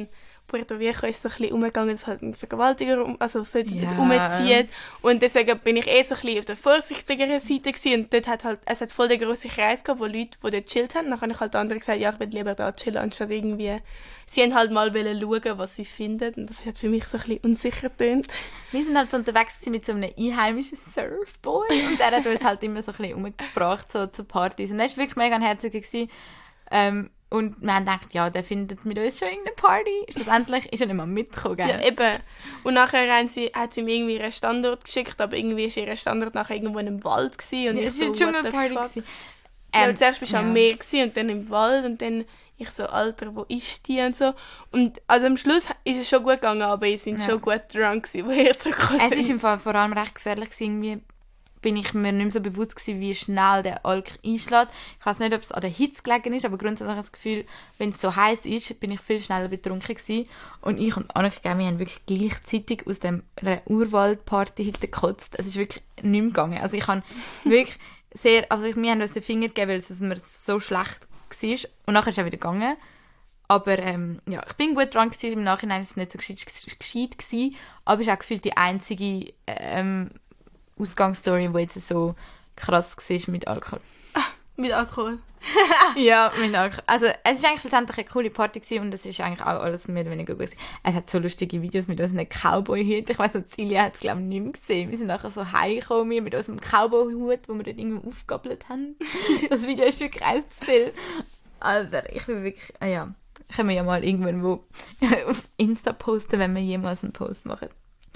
Puerto Rico ist so ein bisschen umgegangen, dass halt ein Vergewaltiger um, also so Ja. dort umzieht. Und deswegen bin ich eh so ein bisschen auf der vorsichtigeren Seite gewesen. Und dort hat halt, es hat voll den grossen Kreis gehabt, wo Leute, die dort chillt haben. Dann habe ich halt anderen gesagt, ja, ich will lieber da chillen, anstatt irgendwie... Sie haben halt mal schauen, was sie finden. Und das hat für mich so ein bisschen unsicher getönt. Wir sind halt so unterwegs gewesen mit so einem einheimischen Surfboy und der hat uns halt immer so ein bisschen umgebracht, so zu Partys. Und das war wirklich mega ein Herziger gewesen. Ähm, und wir haben gedacht, ja, der findet mit uns schon irgendeine Party. Schlussendlich ist er nicht mal mitgekommen, gell? Ja, eben. Und nachher haben sie, hat sie mir irgendwie ihren Standort geschickt, aber irgendwie war ihr Standort nachher irgendwo in einem Wald gewesen. Und Ja, ich es so, war eine what the Dschungelparty fuck? gewesen. Ja, Ähm, zuerst bist du ja. am Meer gewesen und dann im Wald und dann ich so, Alter, wo ist die und so. Und also am Schluss ist es schon gut gegangen, aber wir sind Ja. schon gut drunk gewesen, wo ihr zurückgekommen Es ist im Fall vor allem recht gefährlich gewesen. Irgendwie bin ich mir nicht mehr so bewusst gewesen, wie schnell der Alk einschlägt. Ich weiß nicht, ob es an der Hitze gelegen ist, aber grundsätzlich habe ich das Gefühl, wenn es so heiß ist, bin ich viel schneller betrunken gewesen. Und ich und Annika, wir haben wirklich gleichzeitig aus dem einer Urwaldparty heute gekotzt. Es ist wirklich nicht mehr gegangen. Also ich habe wirklich sehr, also wir haben uns den Finger gegeben, weil es mir so schlecht war. Und nachher ist es auch wieder gegangen. Aber ähm, ja, ich bin gut dran gewesen. Im Nachhinein war es nicht so gescheit, gescheit gewesen, aber es ist auch gefühlt die einzige ähm, Ausgangsstory, die jetzt so krass war mit Alkohol. mit Alkohol. Ja, mit Alkohol. Also es war eigentlich schlussendlich eine coole Party gewesen und es ist eigentlich auch alles mehr oder weniger gut gewesen. Es hat so lustige Videos mit unseren Cowboy-Hüten. Ich weiss noch, Celia hat es glaube ich nicht mehr gesehen. Wir sind nachher so heimgekommen, wir mit unserem Cowboy-Hut, wo wir dort irgendwo aufgegabelt haben. Das Video ist wirklich eins zu viel. Alter, ich bin wirklich... Ah ja, können wir ja mal irgendwo auf Insta posten, wenn wir jemals einen Post machen.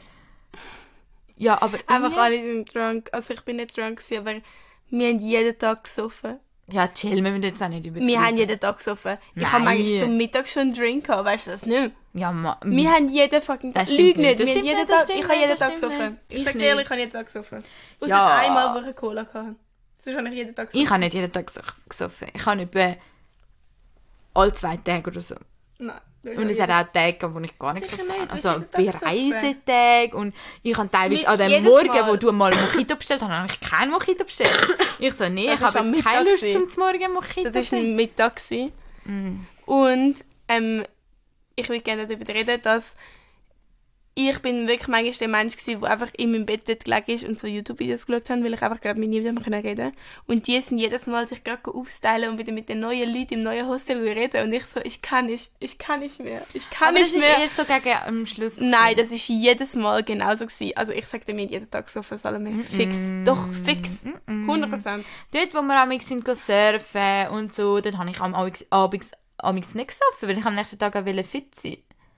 Ja, aber... Einfach irgendwie- alle sind drunk. Also ich bin nicht drunk gewesen, aber wir haben jeden Tag gesoffen. Ja, chill, wir müssen jetzt auch nicht übertreiben. Wir haben jeden Tag gesoffen. Ich habe Nein. manchmal zum Mittag schon einen Drink gehabt, weißt du das nicht? Ja, ma, Wir haben jeden fucking Tag... Das stimmt Lüg nicht, nicht. Das wir haben stimmt jeden nicht, das Tag... stimmt Ich habe nicht, jeden das Tag stimmt gesoffen. nicht. Ich Ich sage nicht. ehrlich, ich habe jeden Tag gesoffen. Außer Ja. einmal, wo ich Cola hatte. Sonst habe ich jeden Tag gesoffen. Ich habe nicht jeden Tag ges- gesoffen. Ich habe etwa alle zwei Tage oder so. Nein. Und es hat auch Tage, gegeben, wo ich gar nicht Sicher gesoffen habe. nicht, du Also hast jeden Tag Reisetage. Und ich habe teilweise Mit- an dem jedes Morgen, Mal. wo du mal Mojito bestellt hast, habe ich keinen Mojito bestellt. Ich so, nee, Das ich ist habe am jetzt keine Mittag Lust gewesen. zum Morgen Mojito Das war ein Mittag. gewesen. Und ähm, ich will gerne darüber reden, dass ich bin wirklich manchmal der Mensch gewesen, der einfach in meinem Bett dort gelegen ist und so YouTube-Videos geschaut hat, weil ich einfach gerade mit niemandem reden konnte. Und die sind jedes Mal sich gerade aufstylen und wieder mit den neuen Leuten im neuen Hostel reden. Und ich so, ich kann nicht, ich kann nicht mehr, ich kann Aber das nicht ist mehr. erst so gegen am Schluss. Nein, das ist jedes Mal genauso gewesen. Also ich sage mir jeden Tag so für Salome. Fix. Doch, fix. hundert Prozent. Dort, wo wir amigs sind go surfen und so, dort habe ich am abends, abends, abends nicht gesoffen, weil ich am nächsten Tag auch wollte fit sein.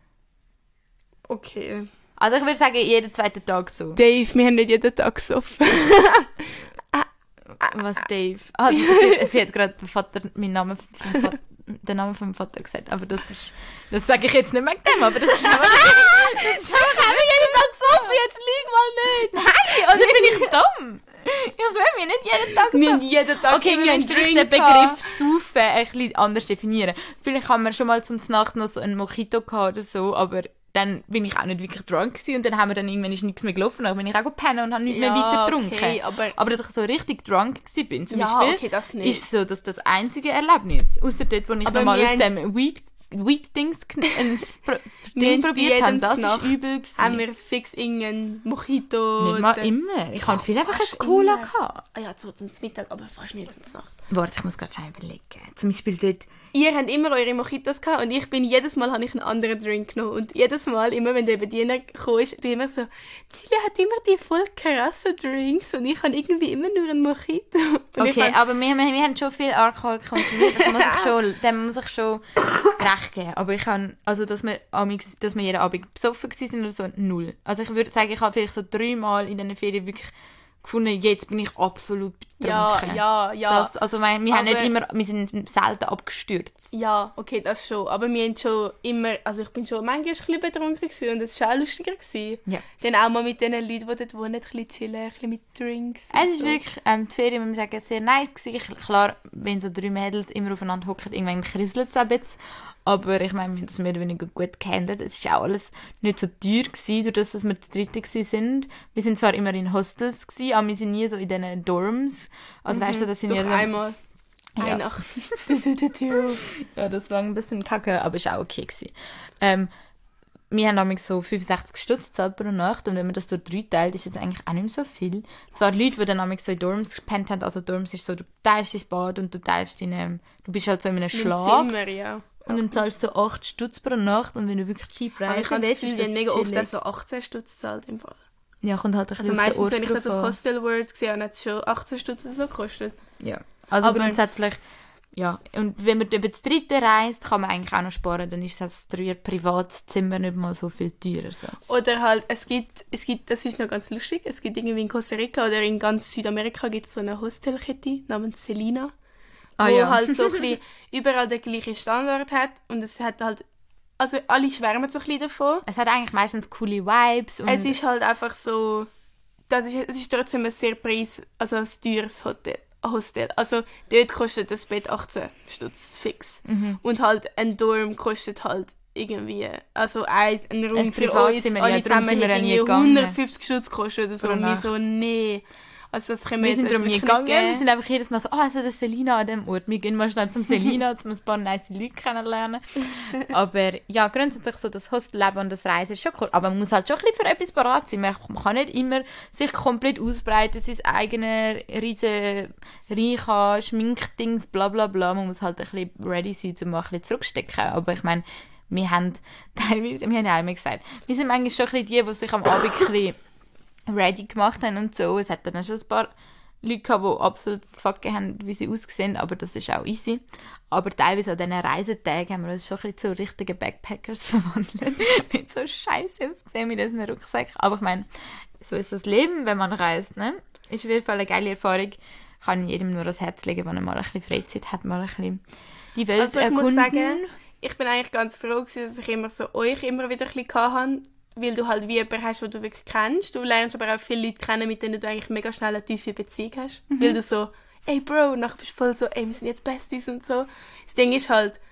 Okay. Also ich würde sagen, jeden zweiten Tag so. Dave, wir haben nicht jeden Tag gesoffen. Was, Dave? Ah, sie, sie hat gerade Vater, meinen Namen vom Vater, den Namen vom Vater gesagt, aber das ist, das sage ich jetzt nicht wegen dem, aber das ist einfach, das ist einfach, haben jeden Tag gesoffen, jetzt lieg mal nicht. nein, oder bin ich dumm? Ich schwöre mir nicht jeden Tag Wir so. haben jeden Tag Okay, immer wir einen müssen vielleicht Drink den gehabt. Begriff «Saufen» ein bisschen anders definieren. Vielleicht haben wir schon mal zum Nacht noch so einen Mojito gehabt oder so, aber dann bin ich auch nicht wirklich drunk gewesen und dann haben wir dann irgendwann ist nichts mehr gelaufen, dann bin ich auch gepennt und habe nicht mehr Ja, weiter getrunken. okay, aber- aber dass ich so richtig drunk gewesen bin, zum Ja, Beispiel, okay, das nicht. ist so dass das einzige Erlebnis. Außer dort, wo ich Aber nochmal wir aus haben- dem Weed, Weed-Dings kn- ein Spr- Wir Ding haben probiert habe, jeden das Nacht ist übel gewesen. Haben wir fix irgendeinen Mojito. Nicht mal oder- immer. Ich habe viel einfach fast eine Cola immer. gehabt. Ah ja, so zum Mittag, aber fast nicht zum Nacht. Warte, ich muss gerade schnell überlegen. Zum Beispiel dort... Ihr habt immer eure Mojitos gehabt und ich bin jedes Mal habe ich einen anderen Drink genommen. Und jedes Mal, immer wenn der Bediener kam, ist du immer so, Celia hat immer die voll krassen Drinks und ich habe irgendwie immer nur einen Mojito. Und ich Okay, habe- aber wir, wir, wir haben schon viel Alkohol konsumiert, das muss ich schon, dem muss ich schon recht geben. Aber ich habe, also dass wir, amix- dass wir jeden Abend besoffen waren oder so, null. Also ich würde sagen, ich habe vielleicht so dreimal in diesen Ferien wirklich gefunden, jetzt bin ich absolut ja, betrunken. ja, ja. Das, also wir, wir haben nicht Aber- immer, wir sind selten abgestürzt. Ja, okay, das schon. Aber wir haben schon immer, also ich bin schon manchmal ein bisschen betrunken gewesen und es war auch lustiger gewesen. Ja. Dann auch mal mit den Leuten, die dort wohnen, ein bisschen chillen, ein bisschen mit Drinks. und Es ist so. wirklich, ähm, die Ferien, muss ich sagen, sehr nice gewesen. Klar, wenn so drei Mädels immer aufeinander hocken, irgendwann kriselt es ein bisschen. Aber ich meine, wir haben das mehr oder weniger gut gehandelt. Es war auch alles nicht so teuer gewesen, durch das, dass wir die Dritte waren. Wir sind zwar immer in Hostels gewesen, aber wir sind nie so in diesen Dorms. Also weißt du, das sind Doch ja so... einmal. Ja. Eine Nacht. Du, du, du, du. Ja, das war ein bisschen kacke, aber ist auch okay gewesen. Ähm, wir haben nämlich so fünfundsechzig Stutz gezahlt pro Nacht und wenn man das durch drei teilt, ist das eigentlich auch nicht mehr so viel. Zwar Leute, die dann nämlich so in Dorms gepennt haben, also Dorms ist so, du teilst dein Bad und du teilst deine, du bist halt so in einem Schlag. Zimmer, ja. Und dann zahlst du so acht Stutz pro Nacht und wenn du wirklich cheap reisen willst, ist das chillig. Mega oft so achtzehn Stutz zahlt im Fall. Ja, kommt halt ein bisschen also auf den Ort meistens, wenn ich das auf an. Hostel World gesehen habe, hat es schon achtzehn Stutz so gekostet. Ja, also Aber grundsätzlich, ja. Und wenn man über das dritte reist, kann man eigentlich auch noch sparen, dann ist das drei Privatzimmer nicht mal so viel teurer. So. Oder halt, es gibt, es gibt, das ist noch ganz lustig, es gibt irgendwie in Costa Rica oder in ganz Südamerika gibt es so eine Hostelkette namens Selina, Ah, wo ja. halt so ein bisschen überall den gleichen Standard hat und es hat halt, also alle schwärmen so ein bisschen davon. Es hat eigentlich meistens coole Vibes. Und Es ist halt einfach so, das ist, es ist trotzdem ein sehr preis, also ein teures Hotel. Hostel. Also dort kostet das Bett achtzehn Stutz fix. Mhm. Und halt ein Dorm kostet halt irgendwie, also ein, ein Raum Ein für uns, Privatzimmer, alle ja, darum zusammen sind wir hat ja nie irgendwie gegangen. hundertfünfzig Stutz gekostet oder so. Pro Und wir Nacht. so, nee. Also das können wir, wir sind jetzt darum also nie wirklich gegangen. nicht Wir geben. sind einfach jedes Mal so, oh, also das Selina an dem Ort. Wir gehen mal schnell zum Selina, um ein paar nice Leute kennenlernen. Aber ja, grundsätzlich so das Hostelleben und das Reisen ist schon cool. Aber man muss halt schon ein bisschen für etwas bereit sein. Man kann nicht immer sich komplett ausbreiten, sein eigenes riesen reicher Schminkdings, bla bla bla. Man muss halt ein bisschen ready sein, um mal ein bisschen zurückstecken. Aber ich meine, wir haben teilweise, wir haben ja auch immer gesagt, wir sind eigentlich schon ein bisschen die, die sich am Abend ein bisschen ready gemacht haben und so. Es hat dann schon ein paar Leute gehabt, die absolut fucken haben, wie sie aussehen, aber das ist auch easy. Aber teilweise an diesen Reisetagen haben wir uns schon ein bisschen zu richtigen Backpackers verwandelt. Mit so scheiße ausgesehen mit unseren Rucksäcken. Aber ich meine, so ist das Leben, wenn man reist, ne? Ist auf jeden Fall eine geile Erfahrung. Kann jedem nur ans Herz legen, wenn er mal ein bisschen Freizeit hat, mal ein bisschen die Welt Also ich erkunden. muss sagen, ich bin eigentlich ganz froh gewesen, dass ich immer so euch immer wieder ein bisschen hatte, weil du halt wie jemanden hast, den du wirklich kennst. Du lernst aber auch viele Leute kennen, mit denen du eigentlich mega schnell eine tiefe Beziehung hast. Mhm. Weil du so, ey Bro, und nachher bist du voll so, ey, wir sind jetzt Besties und so. Das Ding ist halt,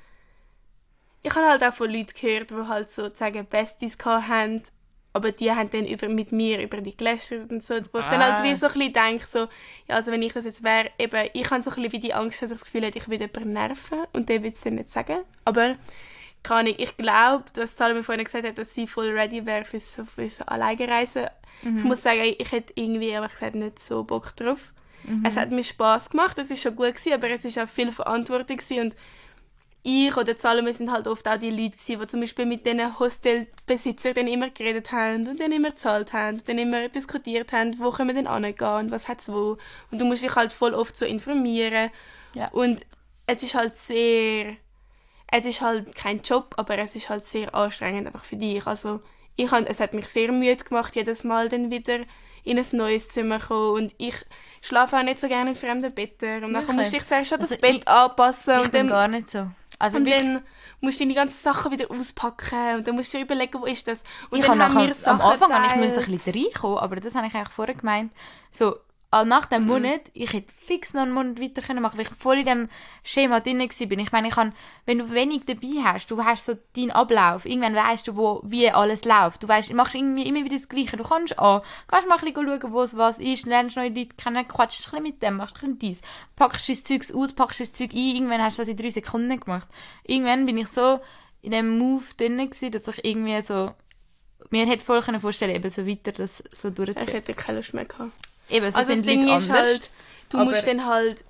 ich habe halt auch von Leuten gehört, die halt sozusagen Besties hatten, aber die haben dann über, mit mir über die gelästert und so. Wo ich Ah. dann halt wie so ein bisschen denke, so, ja, also wenn ich das jetzt wäre, eben, ich habe so ein bisschen wie die Angst, dass ich das Gefühl hätte, ich würde jemanden nerven und der würde es dann nicht sagen. Aber kann ich, ich glaube, dass Salome vorhin gesagt hat, dass sie voll ready wäre für so, für so Alleinreisen. Mhm. Ich muss sagen, ich hätte irgendwie ehrlich gesagt nicht so Bock drauf. Mhm. Es hat mir Spass gemacht, es war schon gut gewesen, aber es war auch viel Verantwortung gewesen. Und ich oder Salome sind halt oft auch die Leute gewesen, die zum Beispiel mit diesen Hostelbesitzern dann immer geredet haben und dann immer gezahlt haben und dann immer diskutiert haben, wo können wir denn hingehen und was hat es wo. Und du musst dich halt voll oft so informieren. Ja. Und es ist halt sehr... Es ist halt kein Job, aber es ist halt sehr anstrengend einfach für dich. Also ich hab, es hat mich sehr müde gemacht, jedes Mal dann wieder in ein neues Zimmer kommen. Und ich schlafe auch nicht so gerne in fremden Betten. Und dann musst du dich zuerst schon Also das Bett ich, anpassen. Ich und bin dann, gar nicht so. Also und wirklich, dann musst du deine ganzen Sachen wieder auspacken. Und dann musst du dir überlegen, wo ist das. Und ich dann habe haben wir nachher, am Sachen Anfang habe ich geteilt. müssen ein bisschen reinkommen, aber das habe ich eigentlich vorher gemeint. So, äh, nach dem Mhm. Monat, ich hätte fix noch einen Monat weiter können machen, weil ich voll in dem Schema drin war. Ich meine, ich kann, wenn du wenig dabei hast, du hast so deinen Ablauf, irgendwann weißt du, wo, wie alles läuft. Du weißt, du machst irgendwie immer wieder das Gleiche. Du kannst an, gehst mal ein bisschen schauen, wo es was ist, lernst neue Leute kennen, quatschst ein bisschen mit dem, machst ein bisschen dies, packst das Zeug aus, packst das Zeug ein, irgendwann hast du das in drei Sekunden gemacht. Irgendwann bin ich so in dem Move drin gewesen, dass ich irgendwie so, mir hätte voll können vorstellen, eben so weiter das so Ich durchziehen. hätte keine Lust mehr gehabt. Eben, so Also sind das Ding Leute ist anders. halt, du aber- musst dann halt...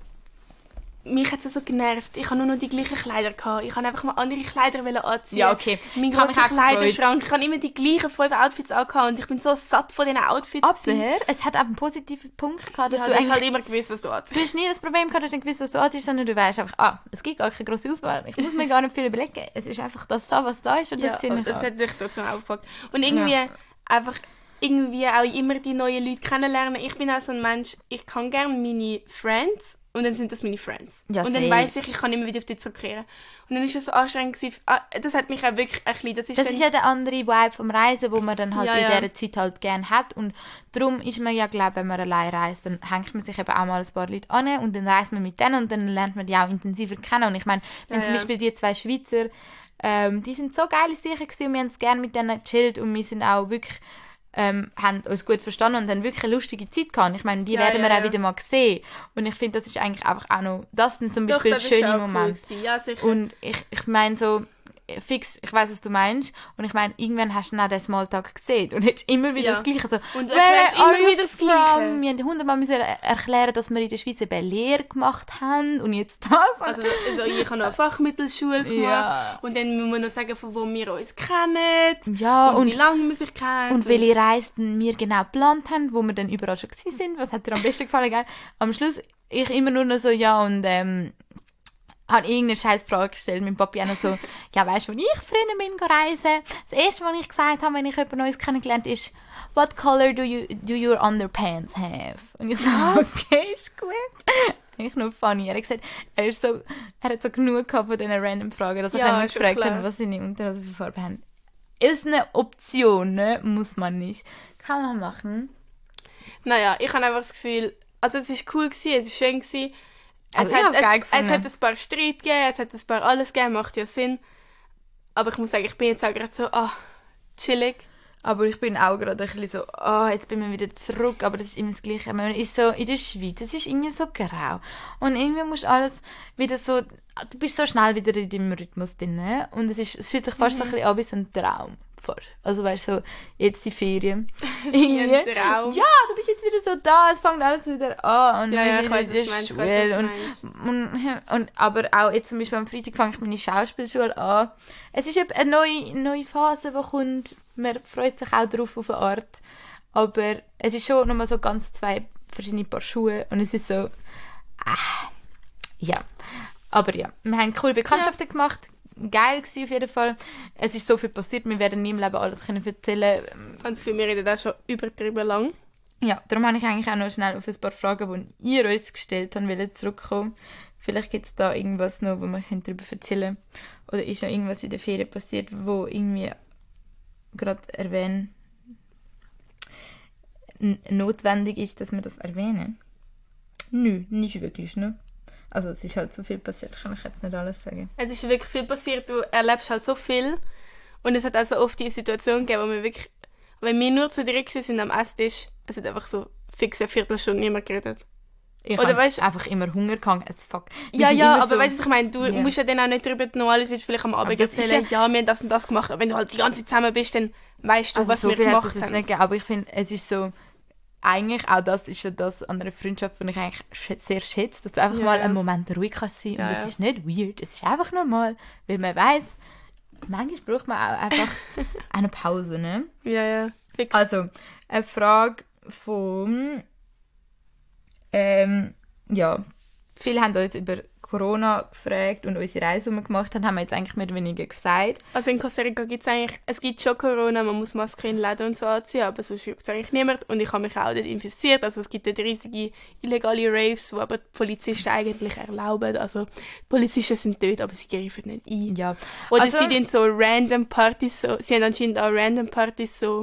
Mich hat es so genervt. Ich habe nur noch die gleichen Kleider gehabt. Ich wollte einfach mal andere Kleider anziehen. Ja, okay. Mein Ich habe mich grosser auch gefreut. Kleiderschrank. Ich habe immer die gleichen fünf Outfits angehabt und ich bin so satt von diesen Outfits. Aber es hat auch einen positiven Punkt gehabt, dass ja, du du hast eigentlich... halt immer gewusst, was du Du anziehst. hast nie das Problem gehabt, dass du nicht gewusst, was du anziehst, sondern du weißt einfach, ah, es gibt gar keine grosse Auswahl. Ich muss mir gar nicht viel überlegen. Es ist einfach das da, was da ist und Ja, das ziemlich das an. hat mich trotzdem auch gepackt. Und irgendwie Ja. einfach irgendwie auch immer die neuen Leute kennenlernen. Ich bin auch so ein Mensch, ich kann gerne meine Friends und dann sind das meine Friends. Ja, und dann safe. weiss ich, ich kann immer wieder auf die zurückkehren. Und dann ist es so anstrengend gewesen. Ah, das hat mich auch wirklich ein bisschen... Das ist, Das dann, ist ja der andere Vibe vom Reisen, wo man dann halt Ja, in ja. dieser Zeit halt gerne hat. Und darum ist man ja, glaube ich, wenn man allein reist, dann hängt man sich eben auch mal ein paar Leute an und dann reist man mit denen und dann lernt man die auch intensiver kennen. Und ich meine, wenn Ja, zum ja. Beispiel die zwei Schweizer, ähm, die sind so geile Sicher gewesen und wir haben es gerne mit denen gechillt und wir sind auch wirklich... Ähm, haben uns gut verstanden und haben wirklich eine lustige Zeit gehabt. Ich meine, die Ja, werden ja, wir auch ja. wieder mal sehen. Und ich finde, das ist eigentlich einfach auch noch... Das sind zum Doch, Beispiel das ist schöne auch cool Momente. gewesen. Ja, sicher. Und ich, ich meine so, fix, ich weiss, was du meinst. Und ich meine, irgendwann hast du dann auch den Smalltalk gesehen und hättest immer wieder Ja. das Gleiche. So, Und du erklärst immer wieder das Gleiche. From? Wir haben hundertmal müssen er- erklären, dass wir in der Schweiz eine Lehre gemacht haben und jetzt das. Also, also ich habe noch eine Fachmittelschule gemacht. Ja. Und dann müssen wir noch sagen, von wo wir uns kennen. Ja, und, und, wie lange wir sich kennen. und welche Reisen wir genau geplant haben, wo wir dann überall schon gewesen sind. Was hat dir am besten gefallen? Gell? Am Schluss, ich immer nur noch so, ja, und ähm, habe irgendeine scheiß Frage gestellt. Mein Papi auch noch so, ja, weißt du, wo ich früher bin reisen? Das erste, was ich gesagt habe, wenn ich jemand Neues kennengelernt habe, ist, what color do, you, do your underpants have? Und ich so, okay, ist gut. Ich nur funny. Er hat gesagt, er, ist so, er hat so genug gehabt von diesen random Fragen, dass ich Ja, ihn schon gefragt klar. habe, was seine Unterhose für Farbe haben. Ist eine Option, ne? Muss man nicht. Kann man machen. Naja, ich habe einfach das Gefühl, also es war cool, gewesen, es war schön. Gewesen. Es, Also ich hat, hab's geil es, es gefunden. hat ein paar Streit gegeben, es hat ein paar alles gegeben, macht ja Sinn. Aber ich muss sagen, ich bin jetzt auch gerade so, ah, chillig. Aber ich bin auch gerade ein bisschen so, oh, jetzt bin ich wieder zurück, aber das ist immer das Gleiche. Man ist so in der Schweiz, es ist irgendwie so grau. Und irgendwie musst du alles wieder so, du bist so schnell wieder in deinem Rhythmus drin. Ne? Und es, ist, es fühlt sich fast so ein bisschen an wie so ein Traum. Fast. Also weißt du, so, jetzt die Ferien. Wie ein Traum. Ja, du bist jetzt wieder so da, es fängt alles wieder an. Und Ja, du ja, bist ich weiss, wieder was du meinst, ich Schule. weiss, was Und, du und, und, aber auch jetzt zum Beispiel am Freitag fange ich meine Schauspielschule an. Es ist eben eine neue, neue Phase, die kommt. Man freut sich auch drauf auf eine Art. Aber es ist schon nochmal so ganz zwei verschiedene Paar Schuhe. Und es ist so, ah, ja. Aber ja, wir haben coole Bekanntschaften ja. gemacht. Geil gewesen auf jeden Fall. Es ist so viel passiert, wir werden nie im Leben alles können erzählen. Ich habe das Gefühl, wir reden da schon übertrieben lang. Ja, darum habe ich eigentlich auch noch schnell auf ein paar Fragen, die ihr uns gestellt habt, wollen zurückkommen. Vielleicht gibt es da irgendwas noch, wo wir darüber erzählen können. Oder ist noch irgendwas in der Ferien passiert, wo irgendwie gerade erwähnen n- notwendig ist, dass wir das erwähnen? Nö, nicht wirklich, ne? Also es ist halt so viel passiert, kann ich jetzt nicht alles sagen. Es ist wirklich viel passiert, du erlebst halt so viel. Und es hat also oft die Situation gegeben, wo wir wirklich, wenn wir nur zu dritt sind am Esstisch, es hat einfach so fix eine Viertelstunde niemand geredet. Ich Oder habe weißt- einfach immer Hunger gehabt, as fuck. Wir Ja, sind ja, immer aber so- weißt du, was ich meine? Du Ja. musst ja dann auch nicht darüber normales willst du vielleicht am Abend Aber das ist erzählen, ja, wir haben das und das gemacht. Aber wenn du halt die ganze Zeit zusammen bist, dann weißt du, Also was so wir viel hat gemacht es jetzt haben. nicht gegeben, aber ich finde, es ist so, eigentlich auch das ist ja das an einer Freundschaft, die ich eigentlich sch- sehr schätze, dass du einfach Ja, mal ja. einen Moment ruhig kannst sein Ja, und ja. es ist nicht weird, es ist einfach normal, weil man weiss, manchmal braucht man auch einfach eine Pause, ne? Ja, ja. Fix. Also, eine Frage vom, ähm, ja, viele haben uns über Corona gefragt und unsere Reise, die wir gemacht haben, haben wir jetzt eigentlich mehr oder weniger gesagt. Also in Costa Rica gibt es eigentlich, es gibt schon Corona, man muss Masken in Läden und so anziehen, aber sonst juckt es eigentlich niemand. Und ich habe mich auch dort infiziert, also es gibt dort riesige illegale Raves, die aber die Polizisten eigentlich erlauben. Also die Polizisten sind dort, aber sie greifen nicht ein. Ja, Oder also- sie tun so random Partys, so, sie haben anscheinend auch random Partys so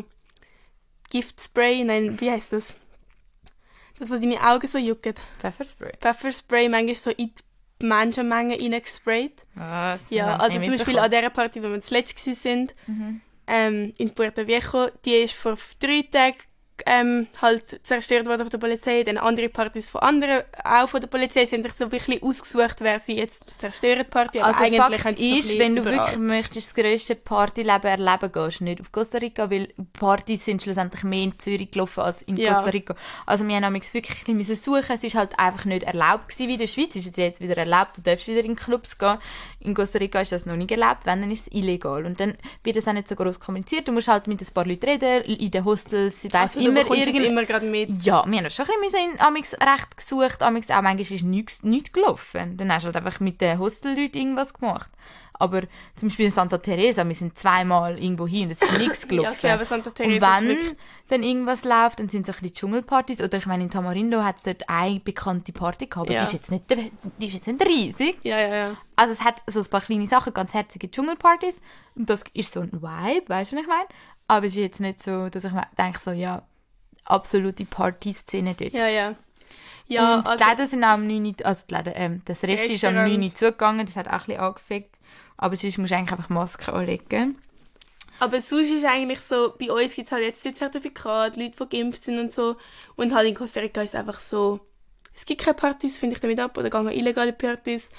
Giftspray, nein, wie heißt das? Das, wo deine Augen so jucken. Pfefferspray. Pfefferspray, manchmal so in die Menschenmenge reingesprayt. Was? Ja, also zum Beispiel an dieser Party, wo wir zuletzt waren, Mhm. ähm, in Puerto Viejo, die ist vor drei Tagen ähm, halt zerstört worden von der Polizei. Dann andere Partys von anderen, auch von der Polizei, sie haben sich so wirklich ausgesucht, wer sie jetzt zerstören, die Party. Aber Also eigentlich Fakt haben sie so ein ist, bisschen wenn du überall. wirklich möchtest, das grösste Partyleben erleben, gehst du nicht auf Costa Rica, weil Partys sind schlussendlich mehr in Zürich gelaufen als in Ja. Costa Rica. Also wir haben damals wirklich ein bisschen suchen, es ist halt einfach nicht erlaubt gewesen, wie in der Schweiz ist es jetzt wieder erlaubt, du darfst wieder in Clubs gehen. In Costa Rica ist das noch nicht erlaubt, wenn, dann ist es illegal. Und dann wird das auch nicht so groß kommuniziert, du musst halt mit ein paar Leuten reden, in den Hostels, ich weiss Also, du immer bekommst es irgend... immer gerade mit. Ja, wir haben schon ein bisschen in Amix recht gesucht. Amix auch manchmal ist nichts, nichts gelaufen. Dann hast du halt einfach mit den Hostelleuten irgendwas gemacht. Aber zum Beispiel in Santa Teresa, wir sind zweimal irgendwo hin und es ist nichts Ja, gelaufen. okay, aber Santa Und Teresa ist wenn wirklich... dann irgendwas läuft, dann sind es so ein bisschen Dschungelpartys. Oder ich meine, in Tamarindo hat es dort eine bekannte Party gehabt, aber Ja. die, ist jetzt nicht, die ist jetzt nicht riesig. Ja, ja, ja. Also es hat so ein paar kleine Sachen, ganz herzige Dschungelpartys. Und das ist so ein Vibe, weißt du, was ich meine? Aber es ist jetzt nicht so, dass ich mir denke, so, ja, absolute Partyszene dort. Ja, ja. Ja, und also, die Läden sind auch am neun Uhr, also die Läden, ähm, das Rest ist am Restaurant. neun Uhr zugegangen, das hat auch ein bisschen angefickt. Aber sonst musst du eigentlich einfach Masken anlegen. aber sonst ist eigentlich so, bei uns gibt es halt jetzt die Zertifikate, Leute, die geimpft sind und so. Und halt in Costa Rica ist es einfach so, es gibt keine Partys, finde ich damit ab, oder gehen illegale Partys.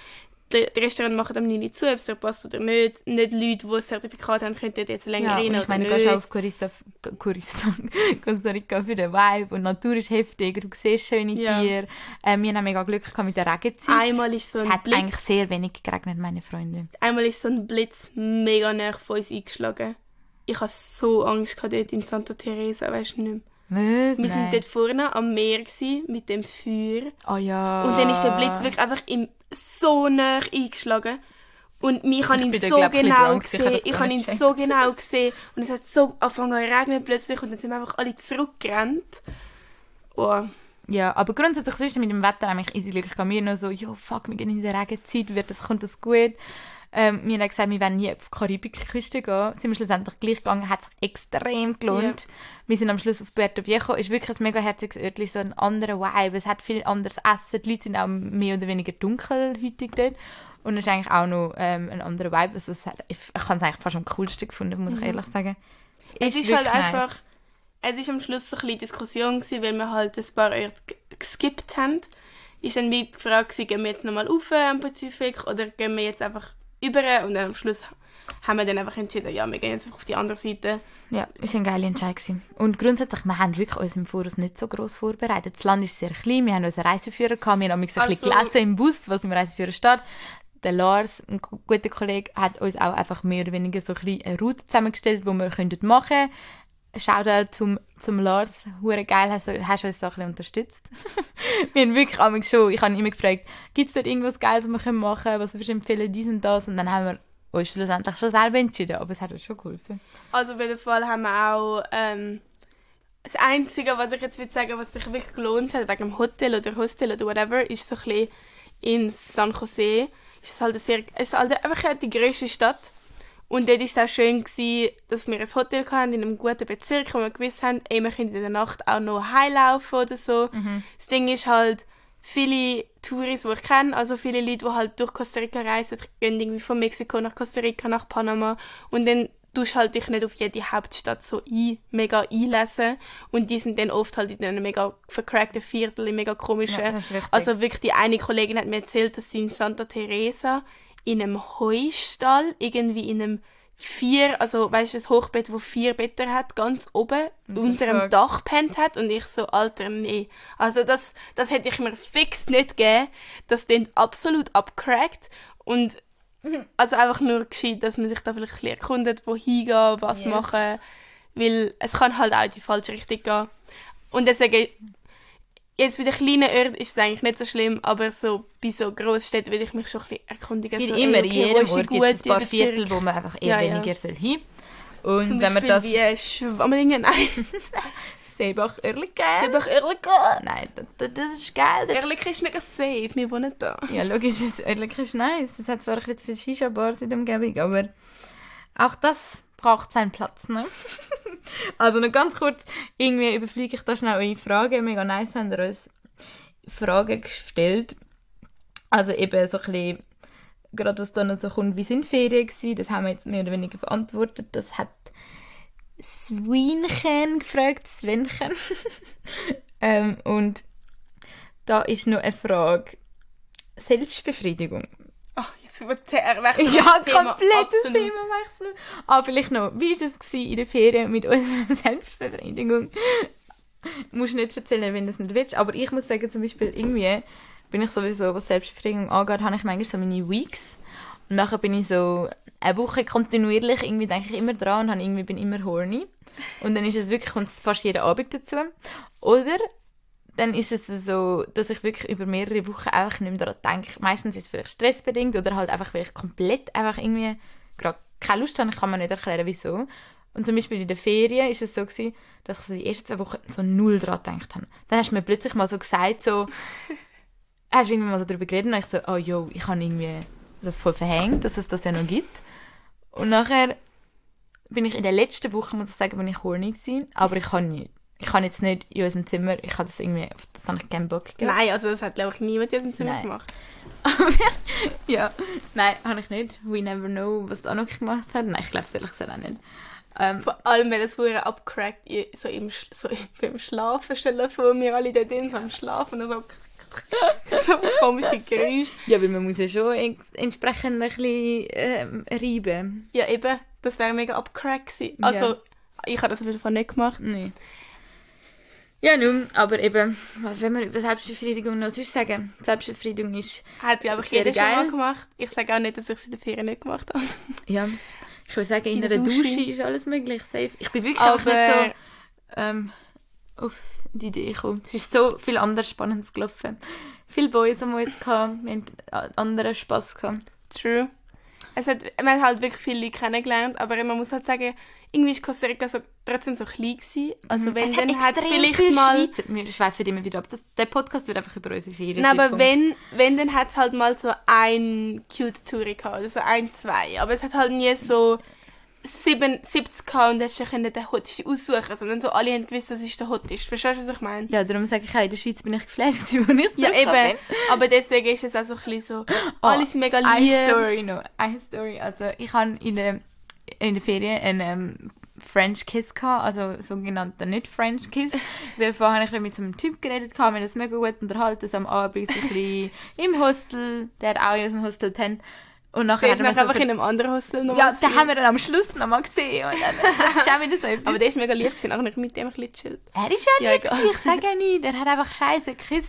die, die Restaurants machen am neun Uhr zu, ob es dir passt oder nicht. Nicht Leute, die ein Zertifikat haben, können dort jetzt länger Ja, rein und oder ich meine, du nicht. gehst auch auf Costa, Costa, Costa Rica für den Vibe und die Natur ist heftig, du siehst schöne Ja. Tiere. Ähm, wir haben mega Glück gehabt mit der Regenzeit. Einmal ist so es ein hat Blitz, eigentlich sehr wenig geregnet, meine Freunde. einmal ist so ein Blitz mega nah von uns eingeschlagen. Ich hatte so Angst gehabt dort in Santa Teresa, weißt du nicht mehr. Was? Wir Nein. waren dort vorne am Meer gewesen, mit dem Feuer. Oh ja. Und dann ist der Blitz wirklich einfach im so nah eingeschlagen. Und mich habe Ich ihn bin da, so glaub, ein bisschen genau drunk, ich habe gesehen. das Ich gar habe nicht ihn so genau gesehen. Und es hat so angefangen zu regnen plötzlich. Und dann sind wir einfach alle zurückgerannt. Oh. Ja, aber grundsätzlich sonst mit dem Wetter eigentlich easy Glück. Ich gehe mir noch so, jo, fuck, wir gehen in der Regenzeit, wird das, kommt das gut? Ähm, wir haben gesagt, wir wollen nie auf die Karibikküste gehen. Sind wir schlussendlich gleich gegangen, hat sich extrem gelohnt. Ja. Wir sind am Schluss auf Puerto Viejo. Ist wirklich ein mega herziges Örtchen, so ein anderer Vibe. Es hat viel anderes Essen. Die Leute sind auch mehr oder weniger dunkelhäutig dort. Und es ist eigentlich auch noch ähm, ein anderer Vibe. Also es hat, ich ich habe es eigentlich fast am coolsten gefunden, muss ich Mhm. ehrlich sagen. Es ist wirklich halt einfach... nice. Es ist am Schluss so ein bisschen Diskussion gewesen, weil wir halt ein paar Orte g- geskippt haben. Ist dann wie die Frage gewesen, gehen wir jetzt nochmal rauf am Pazifik oder gehen wir jetzt einfach über? Und dann am Schluss haben wir dann einfach entschieden, ja, wir gehen jetzt einfach auf die andere Seite. Ja, es war ein geiler Entscheid gewesen. Und grundsätzlich, wir haben wirklich uns im Voraus nicht so gross vorbereitet. Das Land ist sehr klein, wir haben unseren Reiseführer gehabt, wir haben ein bisschen Also- gelesen im Bus, was im Reiseführer steht. Der Lars, ein gu- guter Kollege, hat uns auch einfach mehr oder weniger so ein bisschen eine Route zusammengestellt, die wir machen können. Shoutout zum, zum Lars, hure geil, hast du hast uns da ein bisschen unterstützt. Wir haben wirklich einmal schon, ich habe ihn immer gefragt, gibt es dort irgendwas Geiles, was wir machen können, was würdest du empfehlen, dies und das, und dann haben wir uns schlussendlich schon selber entschieden, aber es hat uns schon geholfen. Also auf jeden Fall haben wir auch... Ähm, das Einzige, was ich jetzt würde sagen, was sich wirklich gelohnt hat, wegen dem Hotel oder Hostel oder whatever, ist so ein bisschen in San Jose. Ist es halt eine sehr, es ist halt einfach die grösste Stadt. Und dort war es auch schön, gewesen, dass wir ein Hotel hatten in einem guten Bezirk, wo wir gewusst haben, ey, wir können in der Nacht auch noch heimlaufen oder so. Mhm. Das Ding ist halt, viele Touris, die ich kenne, also viele Leute, die halt durch Costa Rica reisen, gehen irgendwie von Mexiko nach Costa Rica, nach Panama. Und dann tust du halt dich nicht auf jede Hauptstadt so ein, mega einlesen. Und die sind dann oft halt in einem mega vercrackten Viertel, in mega komischen. Ja, das ist richtig. Also wirklich, die eine Kollegin hat mir erzählt, dass sie in Santa Teresa in einem Heustall, irgendwie in einem vier, also weißt du, ein Hochbett, das vier Betten hat, ganz oben, What the unter einem fuck? Dach pennt hat. Und ich so, Alter, nee. Also das, das hätte ich mir fix nicht gegeben. Das klingt absolut abgecrackt. Und also einfach nur gescheit, dass man sich da vielleicht ein bisschen erkundet, wo hingehen, was Yes. machen. Weil es kann halt auch in die falsche Richtung gehen. Und deswegen, jetzt bei den kleinen Orten ist es eigentlich nicht so schlimm, aber so bei so Grossstädten will ich mich schon ein bisschen erkundigen. Es gibt so, immer, ey, in okay, wo jedem ist die Ort gibt es ein gute paar Bezirk? Viertel, wo man einfach eher Ja, ja. weniger soll hin. Und Zum wenn man Beispiel das... wie Schwammlingen, nein. Seebach Oerlikon. Seebach Oerlikon. Nein, das, das ist geil. Das Oerlikon ist mega safe, wir wohnen da. ja, logisch, das Oerlikon ist nice. Es hat zwar ein bisschen zu viele Shisha-Bars in der Umgebung, aber auch das braucht seinen Platz, ne? Also noch ganz kurz, irgendwie überfliege ich da schnell eure Fragen. Mega nice, haben ihr uns Fragen gestellt. Also eben so ein bisschen, gerade was da noch so kommt, wie sind die Ferien gewesen, das haben wir jetzt mehr oder weniger beantwortet. Das hat Svenchen gefragt, Svenchen. ähm, und da ist noch eine Frage. Selbstbefriedigung. Ach, jetzt wird der wechseln. Ja, das Thema. komplettes Absolut. Themawechsel. Aber vielleicht noch, wie war es gewesen in der Ferien mit unserer Selbstbefriedigung? Musst du nicht erzählen, wenn du es nicht willst. Aber ich muss sagen, zum Beispiel irgendwie bin ich sowieso, was Selbstbefriedigung angeht, habe ich manchmal so meine Weeks. Und nachher bin ich so eine Woche kontinuierlich, irgendwie denke ich immer dran und habe irgendwie bin immer horny. Und dann ist es wirklich, kommt es fast jeden Abend dazu. Oder dann ist es so, dass ich wirklich über mehrere Wochen einfach nicht mehr daran denke. Meistens ist es vielleicht stressbedingt oder halt einfach, weil ich komplett einfach irgendwie gerade keine Lust habe. Ich kann mir nicht erklären, wieso. Und zum Beispiel in der Ferien ist es so gewesen, dass ich so die ersten zwei Wochen so null daran gedacht habe. Dann hast du mir plötzlich mal so gesagt, so, hast du irgendwie mal so darüber geredet und ich so, oh jo, ich habe irgendwie das voll verhängt, dass es das ja noch gibt. Und nachher bin ich in der letzten Woche, muss ich sagen, bin ich horny gewesen, aber ich kann nicht. Ich kann jetzt nicht in unserem Zimmer, ich habe das irgendwie, auf das habe ich keinen Bock gehabt. Nein, also das hat glaube ich niemand in diesem Zimmer Nein. gemacht. Ja, nein, habe ich nicht. We never know, was da noch gemacht hat. Nein, ich glaube es ehrlich gesagt auch nicht. Ähm, Vor allem, wenn es vorher abgecrackt, i- so im, Sch- so beim Schlafen, stellen vor mir alle da drin, so am Schlafen und so. so komische Geräusche. Ja, weil man muss ja schon en- entsprechend ein bisschen ähm, reiben. Ja, eben, das wäre mega abcrack gewesen. Also, Ja. ich habe das auf jeden Fall nicht gemacht. Nee. Ja, nun, aber eben, was will man über Selbstbefriedigung noch sonst sagen? Selbstbefriedigung ist, Hat, glaube ich, Sehr jeder schon geil. mal gemacht. Ich sage auch nicht, dass ich es in der Ferien nicht gemacht habe. ja, ich würde sagen, in, In einer der Dusche. Dusche ist alles möglich, safe. Ich bin wirklich Aber- einfach nicht so ähm, auf die Idee gekommen. Es ist so viel anderes Spannendes gelaufen. Viele Boys haben wir jetzt gehabt, wir haben anderen Spass gehabt. True. Es hat, man hat halt wirklich viele Leute kennengelernt, aber man muss halt sagen, irgendwie war Costa Rica so, trotzdem so klein gewesen. Also wenn, es dann hat es extrem vielleicht viele mal... Schweizer. Wir schweifen immer wieder ab. Das, der Podcast wird einfach über unsere Ferien. Nein, aber wenn, wenn, dann hat es halt mal so ein cute Touri gehabt, oder so ein, zwei. Aber es hat halt nie so sieben, siebzig gehabt und hast du den Hottest aussuchen, sondern so alle haben gewusst, das ist der Hottest. Verstehst du, was ich meine? Ja, darum sage ich auch, in der Schweiz bin ich geflasht gewesen, wo ich Ja, zurückgekommen eben. Aber deswegen ist es auch so ein bisschen so, alle sind mega Eine lieb. Story noch. Eine Story. Also ich hatte in der, in der Ferien einen ähm, French Kiss gehabt, also sogenannten nicht French Kiss. Weil vorher habe ich mit so einem Typ geredet, wir haben das mega gut unterhalten, so am Abend so ein bisschen im Hostel, der hat auch in unserem Hostel pennt. Und nachher Der hat ist er mir nachher so einfach in einem anderen Hostel noch ja, mal den gesehen. haben wir dann am Schluss noch mal gesehen. Und dann, das ist auch wieder so etwas. Aber der ist mega lieb gewesen, auch nicht mit dem ein bisschen chillt. Er ist ja Ja, lieb, egal. gewesen, ich sage ja nicht. Er hat einfach Scheiße geküsst.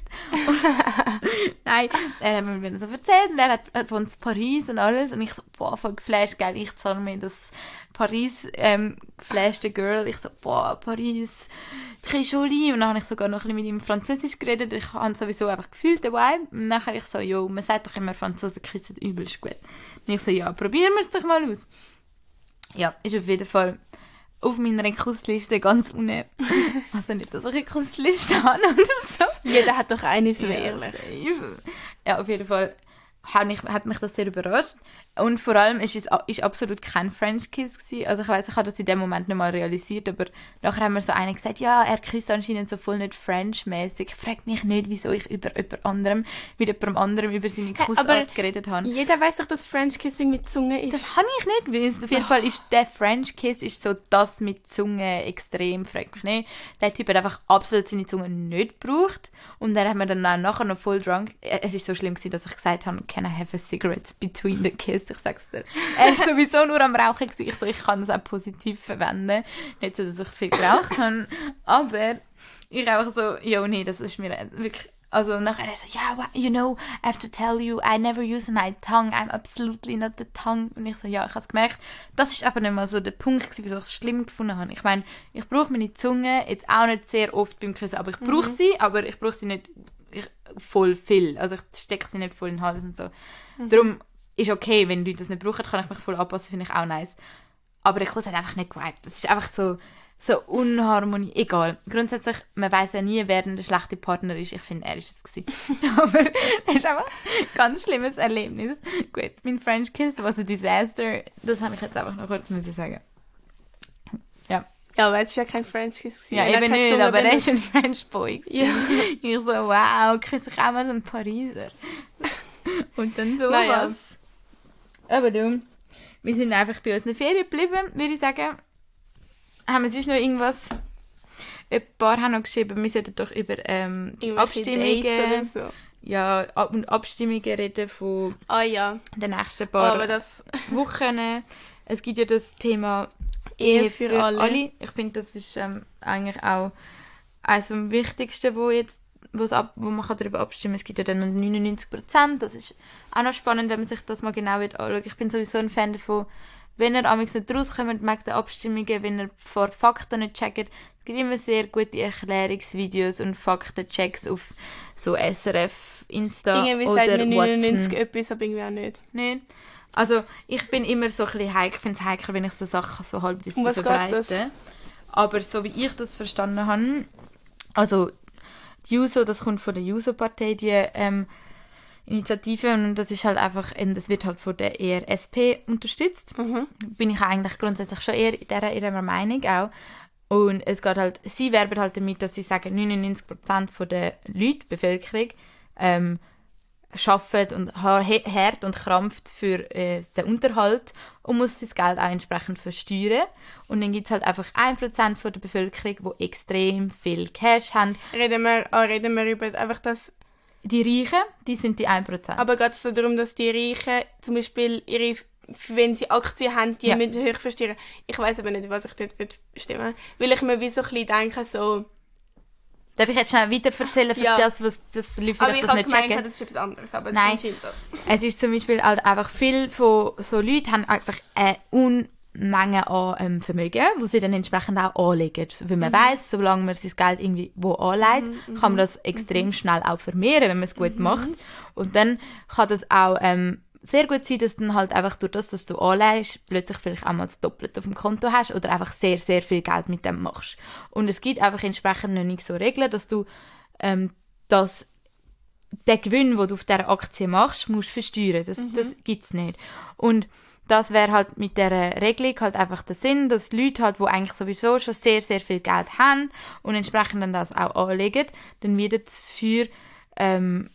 Nein, er hat mir wieder so erzählt. Und er hat, er wohnt in Paris und alles. Und ich so, boah, voll geflasht, gell. Ich zahle mir das Paris ähm, geflashte Girl. Ich so, boah, Paris, très joli. Und dann habe ich sogar noch ein bisschen mit ihm Französisch geredet. Ich habe sowieso einfach gefühlt, den Vibe. Und nachher ich so, jo, man sagt doch immer, Franzosen küssen übelst gut. Und ich so, ja, probieren wir es doch mal aus. Ja, ist auf jeden Fall auf meiner Kussliste ganz unten. Also nicht, dass ich eine Kussliste habe oder so. Jeder hat doch eine, so Ja, ehrlich. safe. Ja, auf jeden Fall hat mich, hat mich das sehr überrascht. Und vor allem ist es ist absolut kein French Kiss gewesen. Also ich weiss, ich habe das in dem Moment nicht mal realisiert, aber nachher haben wir so einer gesagt, ja, er küsst anscheinend so voll nicht French-mäßig. Ich frage mich nicht, wieso ich über jemand anderem, mit jemandem anderem über seine Kussart aber geredet habe. Jeder weiß doch, dass French Kissing mit Zunge ist. Das habe ich nicht gewusst. Auf jeden Fall ist der French Kiss ist so das mit Zunge extrem, fragt mich nicht. Der Typ hat einfach absolut seine Zunge nicht gebraucht. Und dann hat mir dann auch nachher noch voll drunk. Es ist so schlimm gewesen, dass ich gesagt habe, can I have a cigarette between the kiss? Ich sag's dir. Er ist sowieso nur am Rauchen gewesen. Ich so, ich kann das auch positiv verwenden. Nicht so, dass ich viel geraucht habe. Aber ich einfach so, jo, nee, das ist mir wirklich... Also nachher er so, ja, yeah, you know, I have to tell you, I never use my tongue, I'm absolutely not the tongue. Und ich so, ja, ich habe es gemerkt. Das ist aber nicht mal so der Punkt gewesen, wieso ich es schlimm gefunden habe. Ich meine, ich brauche meine Zunge jetzt auch nicht sehr oft beim Küssen, aber ich brauche mhm. sie, aber ich brauche sie nicht ich, voll viel. Also ich stecke sie nicht voll in den Hals und so. Mhm. Darum ist okay, wenn Leute das nicht brauchen, kann ich mich voll anpassen, finde ich auch nice. Aber der Kuss hat einfach nicht geweibt. Das ist einfach so... So Unharmonie, egal. Grundsätzlich, man weiss ja nie, wer der schlechte Partner ist. Ich finde, er ist es gewesen. Aber es ist einfach ein ganz schlimmes Erlebnis. Gut, mein French Kiss was ein Disaster. Das habe ich jetzt einfach noch kurz müssen sagen. Ja. Ja, weil es ist ja kein French Kiss. Ja, eben nicht, aber er ist ein French Boy. Ja. Ich so, wow, küsse ich auch mal so einen Pariser. Und dann sowas. Naja. Aber du, wir sind einfach bei unseren Ferien geblieben, würde ich sagen. Haben wir sonst noch irgendwas? Ein paar haben noch geschrieben, wir sollten doch über ähm, die Abstimmungen, so. ja, Ab- und Abstimmungen reden von ah, ja. den nächsten paar Aber das Wochen. Es gibt ja das Thema Ehe für, für alle. alle. Ich finde, das ist ähm, eigentlich auch eines am wichtigsten, wo jetzt wo's ab, wo man darüber abstimmen kann. Es gibt ja dann neunundneunzig Prozent. Das ist auch noch spannend, wenn man sich das mal genau anschaut. Ich bin sowieso ein Fan davon, wenn ihr amigs nicht rauskommt, wegen der Abstimmungen, wenn ihr vor Fakten nicht checkt, es gibt immer sehr gute Erklärungsvideos und Faktenchecks auf so S R F, Insta irgendwie oder sagt mir neunundneunzig Watson. etwas, aber irgendwie auch nicht. Nicht? Also ich bin immer so ein bisschen heikel, ich finde es heikel, wenn ich so Sachen so halbwegs Um was verbreite. geht das? Aber so wie ich das verstanden habe, also die Juso, das kommt von der Juso-Partei, die ähm, Initiative, und das ist halt einfach, das wird halt von der E R S P unterstützt. Mhm. Bin ich eigentlich grundsätzlich schon eher in dieser ihrer Meinung auch. Und es geht halt, sie werben halt damit, dass sie sagen, neunundneunzig Prozent von der Leute, Bevölkerung, ähm, arbeitet und hart und krampft für äh, den Unterhalt und muss das Geld auch entsprechend versteuern. Und dann gibt es halt einfach ein Prozent von der Bevölkerung, die extrem viel Cash haben. Reden wir, ah, reden wir über einfach das... die Reichen, die sind die ein Prozent. Aber geht es so darum, dass die Reichen zum Beispiel ihre, wenn sie Aktien haben, die Ja. müssen höher versteuern. Ich weiss aber nicht, was ich dort würde stimmen. Weil ich mir wie so ein bisschen denke, so... Darf ich jetzt schnell weiter erzählen für Ja. das, was das die Leute Aber vielleicht ich das habe nicht gemeint, checken? das ist etwas anderes. Aber Nein. das stimmt das. Es ist zum Beispiel halt einfach viel von so Leuten haben einfach eine Unmenge an ähm, Vermögen, wo sie dann entsprechend auch anlegen. Weil man weiss, solange man sein Geld irgendwie wo anlegt, kann man das extrem schnell auch vermehren, wenn man es gut macht. Und dann kann das auch ähm, sehr gut sein, dass dann halt einfach durch das, dass du anlegst, plötzlich vielleicht auch mal das Doppelte auf dem Konto hast oder einfach sehr, sehr viel Geld mit dem machst. Und es gibt einfach entsprechend noch nicht so Regeln, dass du ähm, das den Gewinn, den du auf dieser Aktie machst, musst du versteuern. Das, mhm. das gibt es nicht. Und das wäre halt mit dieser Regelung halt einfach der Sinn, dass Leute halt, die eigentlich sowieso schon sehr, sehr viel Geld haben und entsprechend dann das auch anlegen, dann wieder dafür ähm,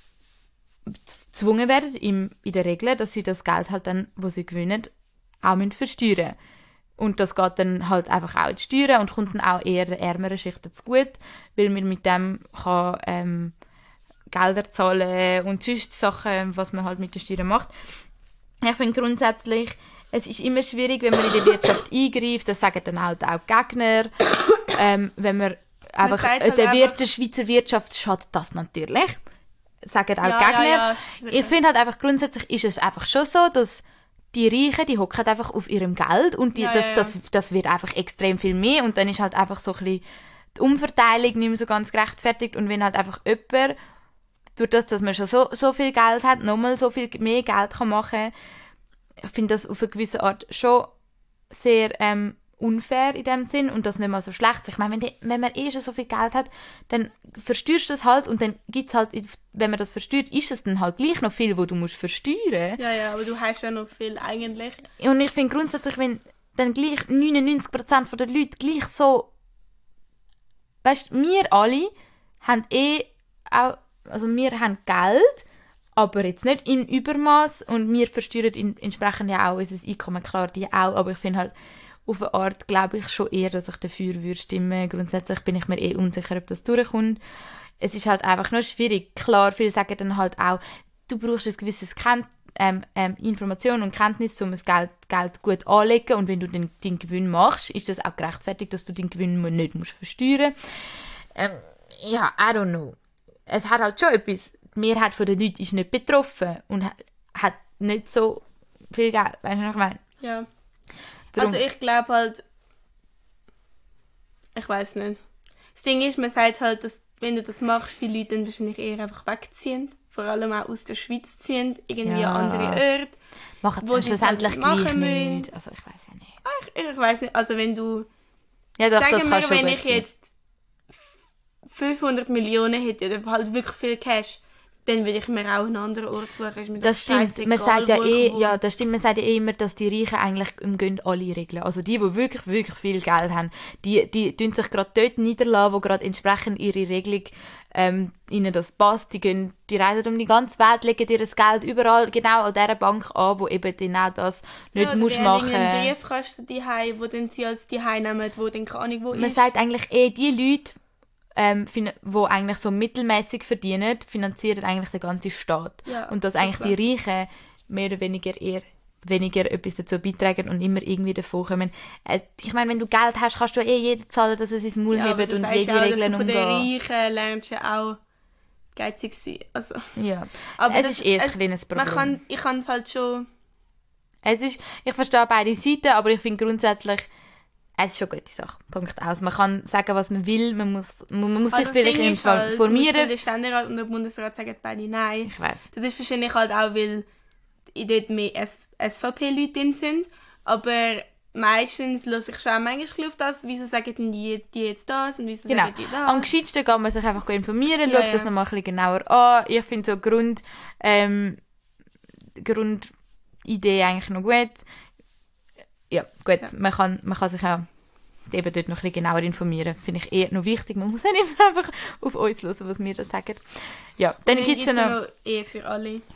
gezwungen werden, im, in der Regel, dass sie das Geld halt dann, wo sie gewinnen, auch müssen versteuern. Und das geht dann halt einfach auch in die Steuern und kommt dann auch eher den ärmeren Schichten zu gut, weil man mit dem kann ähm, Gelder zahlen und sonst Sachen, was man halt mit den Steuern macht. Ich finde grundsätzlich, es ist immer schwierig, wenn man in die Wirtschaft eingreift, das sagen dann halt auch die Gegner, ähm, wenn man einfach, sagt äh, halt der, einfach- Wir- der Schweizer Wirtschaft schadet das natürlich, sagen auch Ja, die Gegner. ja, ja, Ich finde halt einfach, grundsätzlich ist es einfach schon so, dass die Reichen, die hocken einfach auf ihrem Geld und die, Ja, das, ja, ja. Das, das wird einfach extrem viel mehr und dann ist halt einfach so ein bisschen die Umverteilung nicht mehr so ganz gerechtfertigt und wenn halt einfach jemand durch das, dass man schon so, so viel Geld hat, nochmal so viel mehr Geld kann machen, ich finde das auf eine gewisse Art schon sehr ähm, unfair in dem Sinn und das nicht mal so schlecht. Ich meine, wenn, die, wenn man eh schon so viel Geld hat, dann versteuerst du das halt und dann gibt es halt, wenn man das versteuert, ist es dann halt gleich noch viel, wo du musst versteuern. Ja, ja, aber du hast ja noch viel eigentlich. Und ich finde grundsätzlich, wenn dann gleich neunundneunzig Prozent der Leute gleich so, weißt, wir alle haben eh auch, also wir haben Geld, aber jetzt nicht in Übermaß und wir versteuern in, entsprechend ja auch unser Einkommen, klar, die auch, aber ich finde halt, auf eine Art glaube ich schon eher, dass ich dafür würde stimmen. Grundsätzlich bin ich mir eh unsicher, ob das durchkommt. Es ist halt einfach nur schwierig. Klar, viele sagen dann halt auch, du brauchst ein gewisses Ken- ähm, ähm, Information und Kenntnis, um das Geld, Geld gut anzulegen und wenn du den, den Gewinn machst, ist das auch gerechtfertigt, dass du den Gewinn nicht musst versteuern. Ähm, ja, I don't know. Es hat halt schon etwas, die Mehrheit der Leute ist nicht betroffen und hat, hat nicht so viel Geld. Weißt du, was ich meine? Ja. Darum- Also ich glaube halt, ich weiß nicht. Das Ding ist, man sagt halt, dass wenn du das machst, die Leute dann wahrscheinlich eher einfach wegziehen. Vor allem auch aus der Schweiz ziehen, irgendwie Ja. an andere Orte. Machen Wo es sie dann es halt schlussendlich machen gleich müssen. nicht. Also ich weiß ja nicht. Ich, ich weiß nicht, also wenn du, Ja, doch, das sagen kann wir, schon wenn gut ich sein. jetzt fünfhundert Millionen hätte oder halt wirklich viel Cash, dann würde ich mir auch einen anderen Ort suchen. Ist mir Das stimmt. scheissegal, Man sagt ja wo eh, ich wohne. ja, das stimmt. Man sagt ja eh immer, dass die Reichen eigentlich im Gehen alle regeln. Also die, die wirklich, wirklich viel Geld haben, die, die tun sich gerade dort niederlassen, wo gerade entsprechend ihre Regelung ähm, ihnen das passt. Die, gehen, die reisen um die ganze Welt, legen ihr das Geld überall genau an dieser Bank an, wo eben genau das nicht ja, musst oder die haben machen. einen Briefkasten daheim, wo dann sie als daheim nehmen, wo dann keine Ahnung wo Man ist. sagt eigentlich eh, die Leute, ähm, fin- wo eigentlich so mittelmäßig verdienen, finanzieren eigentlich den ganzen Staat. Ja, und dass super. eigentlich die Reichen mehr oder weniger eher weniger etwas dazu beitragen und immer irgendwie davon kommen. Äh, ich meine, wenn du Geld hast, kannst du eh jedem zahlen, dass er sein Maul ja, aber hebt du und sagst jede ja auch, dass Regeln du von den umgehen. Reichen lernst ja auch geizig sein. Also, Ja. aber es das- ist eh ein es- kleines Problem. man kann, ich kann es halt schon... Es ist, ich verstehe beide Seiten, aber ich finde grundsätzlich, es ist schon eine gute Sache. Punkt aus. Man kann sagen, was man will, man muss, man, man muss sich Also das vielleicht Ding ist halt, zum informieren. Beispiel der Ständerat und der Bundesrat sagen beide nein. Ich weiss. Das ist wahrscheinlich halt auch, weil dort mehr S V P-Leute drin sind. Aber meistens lasse ich schon auch manchmal ein bisschen auf das, wieso sagen denn die, die jetzt das und wieso Genau. sagen die das. Am gescheitsten kann man sich einfach informieren, Ja, schaut ja. das nochmal ein bisschen genauer an. Ich finde so Grund, ähm, Grundidee eigentlich noch gut. Ja, gut, Ja. Man, kann, man kann sich auch eben dort noch ein bisschen genauer informieren. Finde ich eher noch wichtig. Man muss nicht immer einfach auf uns hören, was wir da sagen. Ja, dann Dann gibt es ja gibt's noch... noch Ehe für alle.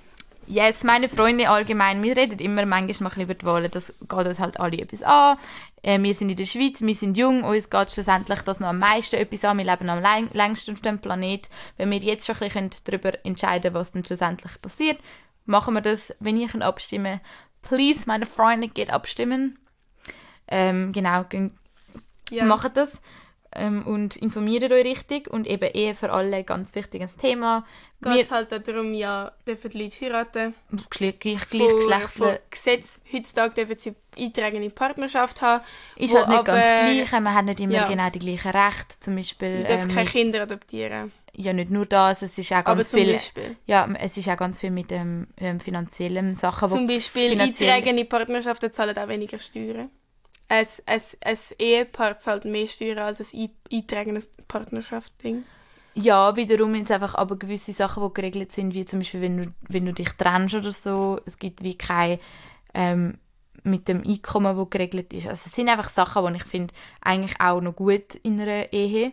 Yes, meine Freunde allgemein, wir reden immer manchmal über die Wahlen, das geht uns halt alle etwas an. Äh, wir sind in der Schweiz, wir sind jung, uns geht schlussendlich das noch am meisten etwas an. Wir leben am läng- längsten auf dem Planet. Wenn wir jetzt schon ein bisschen darüber entscheiden können, was dann schlussendlich passiert, machen wir das. Wenn ihr abstimmen könnt, please, meine Freunde, geht abstimmen. Ähm, genau, g- Ja. macht das. Ähm, und informiert euch richtig. Und eben Ehe für alle, ganz wichtiges Thema. Geht es halt darum, ja, dürfen die Leute heiraten. Gleich, gleich, Von, Gleichgeschlechtler. von Gesetz, heutzutage dürfen sie eingetragene Partnerschaft haben. Ist wo halt nicht aber, ganz das Gleiche, man hat nicht immer ja. genau die gleichen Rechte. Zum Beispiel, Man darf ähm, keine Kinder adoptieren. ja nicht nur das, es ist auch Aber ganz zum viel, Beispiel. ja, es ist auch ganz viel mit ähm, ähm, finanziellen Sachen, wo Zum Beispiel finanziell- eintragende Partnerschaften zahlen auch weniger Steuern. Ein, ein, ein Ehepaar zahlt mehr Steuern als ein ein- eintragenes Partnerschaftsding. Ja, wiederum jetzt einfach aber gewisse Sachen, die geregelt sind, wie zum Beispiel, wenn du, wenn du dich trennst oder so, es gibt wie kein ähm, mit dem Einkommen, das geregelt ist. Also es sind einfach Sachen, die ich finde, eigentlich auch noch gut in einer Ehe,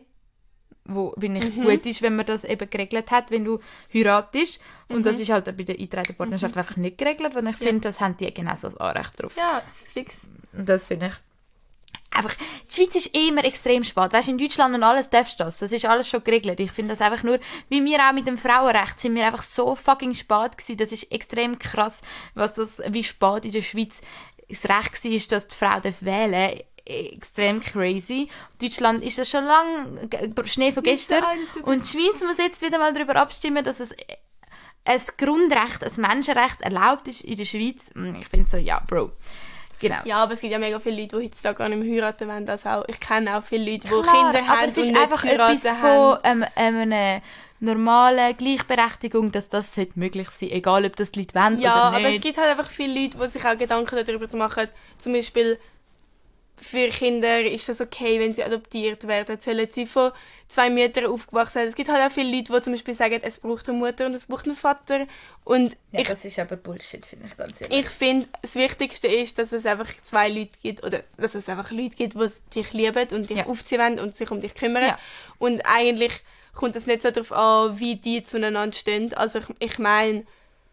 wo finde ich Mhm. gut ist, wenn man das eben geregelt hat, wenn du heiratest. Und Mhm. das ist halt bei der eingetragenen Partnerschaft einfach nicht geregelt, weil ich Ja. finde, das haben die genauso das Anrecht drauf. Ja, das ist fix. Und das finde ich einfach, die Schweiz ist immer extrem spät. Weißt du, in Deutschland und alles darfst du das. Das ist alles schon geregelt. Ich finde das einfach nur, wie wir auch mit dem Frauenrecht sind wir einfach so fucking spät gewesen. Das ist extrem krass, was das, wie spät in der Schweiz das Recht war, dass die Frau wählen darf. Extrem crazy. In Deutschland ist das schon lange Schnee von gestern. Und die Schweiz muss jetzt wieder mal darüber abstimmen, dass es ein Grundrecht, ein Menschenrecht erlaubt ist in der Schweiz. Ich finde so, ja, Bro. Genau. Ja, aber es gibt ja mega viele Leute, die heutzutage gar nicht mehr heiraten wollen. Das auch. Ich kenne auch viele Leute, die Klar, Kinder aber haben es und ist nicht einfach geheiratet etwas haben. von ähm, ähm, einer normalen Gleichberechtigung, dass das sollte möglich sein, egal ob das die Leute wollen Ja, oder aber es nicht. gibt halt einfach viele Leute, die sich auch Gedanken darüber machen. Zum Beispiel für Kinder ist es okay, wenn sie adoptiert werden. Sollen sie von zwei Müttern aufgewachsen sein. Es gibt halt auch viele Leute, die zum Beispiel sagen, es braucht eine Mutter und es braucht einen Vater. Und Ja, ich, das ist aber Bullshit, finde ich ganz ehrlich. ich finde, das Wichtigste ist, dass es einfach zwei Leute gibt, oder dass es einfach Leute gibt, die dich lieben und dich Ja. aufziehen wollen und sich um dich kümmern. Ja. Und eigentlich kommt es nicht so darauf an, wie die zueinander stehen. Also ich, ich meine,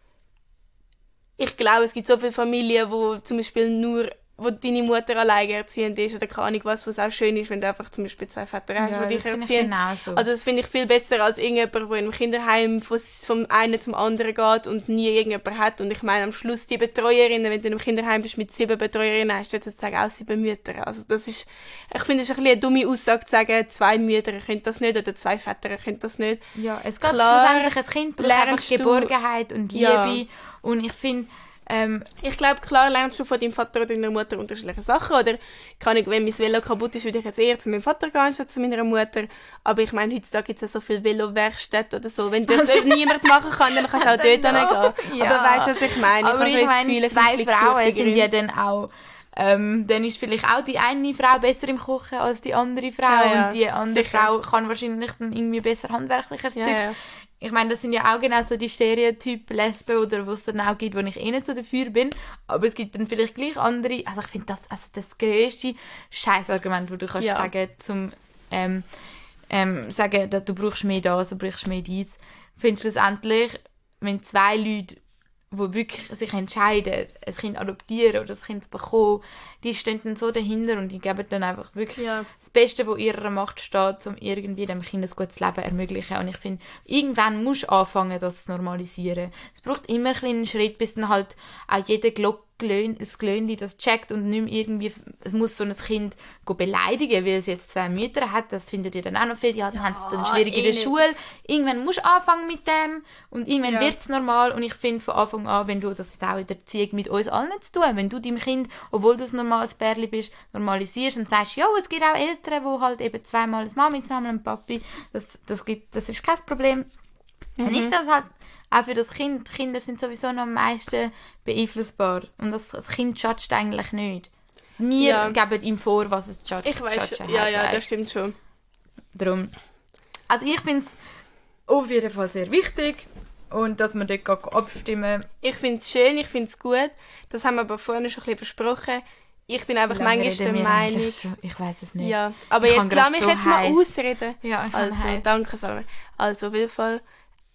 ich glaube, es gibt so viele Familien, wo zum Beispiel nur, wo deine Mutter alleinerziehend ist oder keine Ahnung was, was auch schön ist, wenn du einfach zum Beispiel zwei Väter hast, Ja, die dich das finde ich erziehen. genauso. Also das finde ich viel besser als irgendjemand, der in einem Kinderheim von, vom einen zum anderen geht und nie irgendjemand hat. Und ich meine, am Schluss die Betreuerinnen, wenn du in einem Kinderheim bist mit sieben Betreuerinnen, hast du jetzt sagen, auch sieben Mütter. Also das ist, ich finde, es ist ein bisschen eine dumme Aussage zu sagen, zwei Mütter können das nicht oder zwei Väter können das nicht. Ja, es geht Klar, schlussendlich, ein Kind braucht einfach lernst du- Geborgenheit und Liebe. Ja. Und ich finde, ähm, Ich glaube, klar lernst du von deinem Vater oder deiner Mutter unterschiedliche Sachen. Oder kann ich, wenn mein Velo kaputt ist, würde ich jetzt eher zu meinem Vater gehen, anstatt zu meiner Mutter. Aber ich meine, heutzutage gibt es ja so viele Velo-Werkstätten oder so. Wenn das niemand machen kann, dann kannst du auch dort hingehen. Ja. Aber weißt du, was ich meine? aber habe ich das meine, Gefühl, es zwei ist Frauen sind ja Glückssucherinnen. dann auch, ähm, dann ist vielleicht auch die eine Frau besser im Kochen als die andere Frau. Ja, ja, und die andere sicher. Frau kann wahrscheinlich dann irgendwie besser handwerkliches Ja, Zeug. ja. Ich meine, das sind ja auch genau so die Stereotypen Lesben oder was es dann auch gibt, wo ich eh nicht so dafür bin. Aber es gibt dann vielleicht gleich andere. Also ich finde das also das grösste Scheißargument, wo du kannst Ja. sagen, zum ähm, ähm, sagen, dass du brauchst mehr das, du brauchst mehr dies. Ich finde schlussendlich, wenn zwei Leute, die wirklich sich entscheiden, ein Kind adoptieren oder ein Kind zu bekommen, die stehen dann so dahinter und die geben dann einfach wirklich Ja. das Beste, was in ihrer Macht steht, um irgendwie dem Kind ein gutes Leben zu ermöglichen. Und ich finde, irgendwann musst du anfangen, das zu normalisieren. Es braucht immer einen kleinen Schritt, bis dann halt auch jeder Glocke das Glöhnli das checkt und nicht mehr irgendwie, es muss so ein Kind go beleidigen, weil es jetzt zwei Mütter hat, das findet ihr dann auch noch viel, ja, dann haben sie es dann schwierig in der eh nicht. Schule. Irgendwann musst du anfangen mit dem und irgendwann Ja. wird es normal und ich finde von Anfang an, wenn du, das hat auch in der Erziehung mit uns allen zu tun, wenn du deinem Kind, obwohl du ein normales Bärli bist, normalisierst und sagst, ja, es gibt auch Eltern, die halt eben zweimal eine Mami zusammen und Papi, das, das, gibt, das ist kein Problem. Mhm. Dann ist das halt auch für das Kind. Die Kinder sind sowieso noch am meisten beeinflussbar. Und das, das Kind judgt eigentlich nicht. Wir Ja. geben ihm vor, was es judge, Ich weiß, judgen ja, hat, ja, das weisst. stimmt schon. Darum. Also ich finde es auf jeden Fall sehr wichtig. Und dass man dort geht abstimmen. Ich finde es schön, ich finde es gut. Das haben wir aber vorhin schon ein bisschen besprochen. Ich bin einfach Wie lange manchmal reden der wir Meinung... eigentlich schon? Ich weiß es nicht. Ja, aber Ich jetzt kann lass grad mich so jetzt mal heiß. ausreden. Ja, ich Also, also, heiß. danke Salome. Also auf jeden Fall,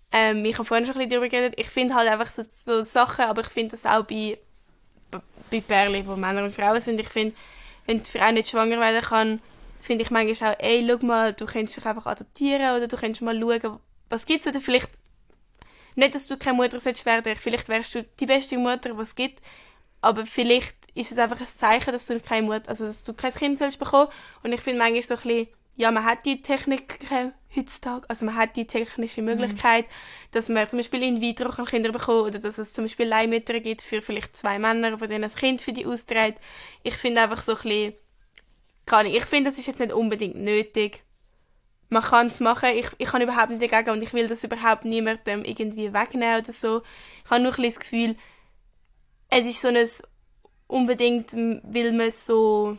Ähm, ich habe vorhin schon ein bisschen darüber geredet. Ich finde halt einfach so, so Sachen, aber ich finde das auch bei, bei Pärchen, wo Männer und Frauen sind. Ich finde, wenn die Frau nicht schwanger werden kann, finde ich manchmal auch, ey, schau mal, du könntest dich einfach adoptieren oder du könntest mal schauen, was gibt es, oder vielleicht, nicht, dass du keine Mutter sollst werden, vielleicht wärst du die beste Mutter, die es gibt, aber vielleicht ist es einfach ein Zeichen, dass du keine Mutter, also dass du kein Kind sollst bekommen. Und ich finde manchmal so ein bisschen, ja, man hat die Technik heutzutage, also man hat die technische Möglichkeit, mhm. dass man zum Beispiel in vitro Kinder bekommen oder dass es zum Beispiel Leihmütter gibt für vielleicht zwei Männer, von denen ein Kind für die austrägt. Ich finde einfach so ein bisschen, kann ich, ich finde, das ist jetzt nicht unbedingt nötig. Man kann es machen, ich, ich kann überhaupt nicht dagegen und ich will das überhaupt niemandem irgendwie wegnehmen oder so. Ich habe nur ein bisschen das Gefühl, es ist so ein unbedingt, weil man so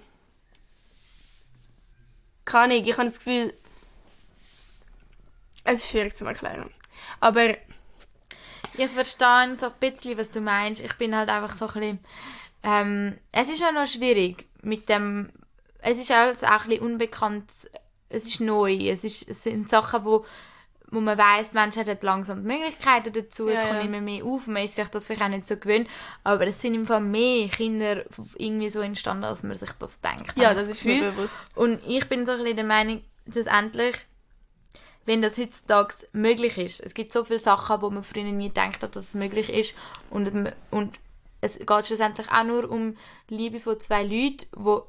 kann ich, ich habe das Gefühl, es ist schwierig zu erklären. Aber ich verstehe so ein bisschen, was du meinst. Ich bin halt einfach so ein bisschen, ähm, es ist ja noch schwierig mit dem, es ist alles auch ein bisschen unbekannt, es ist neu, es, ist, es sind Sachen, wo, wo man weiss, Menschen haben langsam die Möglichkeiten dazu, ja, es kommt ja. immer mehr auf, man ist sich das vielleicht auch nicht so gewöhnt, aber es sind im Fall mehr Kinder irgendwie so entstanden, als man sich das denkt. Ja, das ist mir bewusst. Und ich bin so ein bisschen der Meinung, schlussendlich, wenn das heutzutage möglich ist, es gibt so viele Sachen, wo man früher nie gedacht hat, dass es möglich ist und, und es geht schlussendlich auch nur um Liebe von zwei Leuten,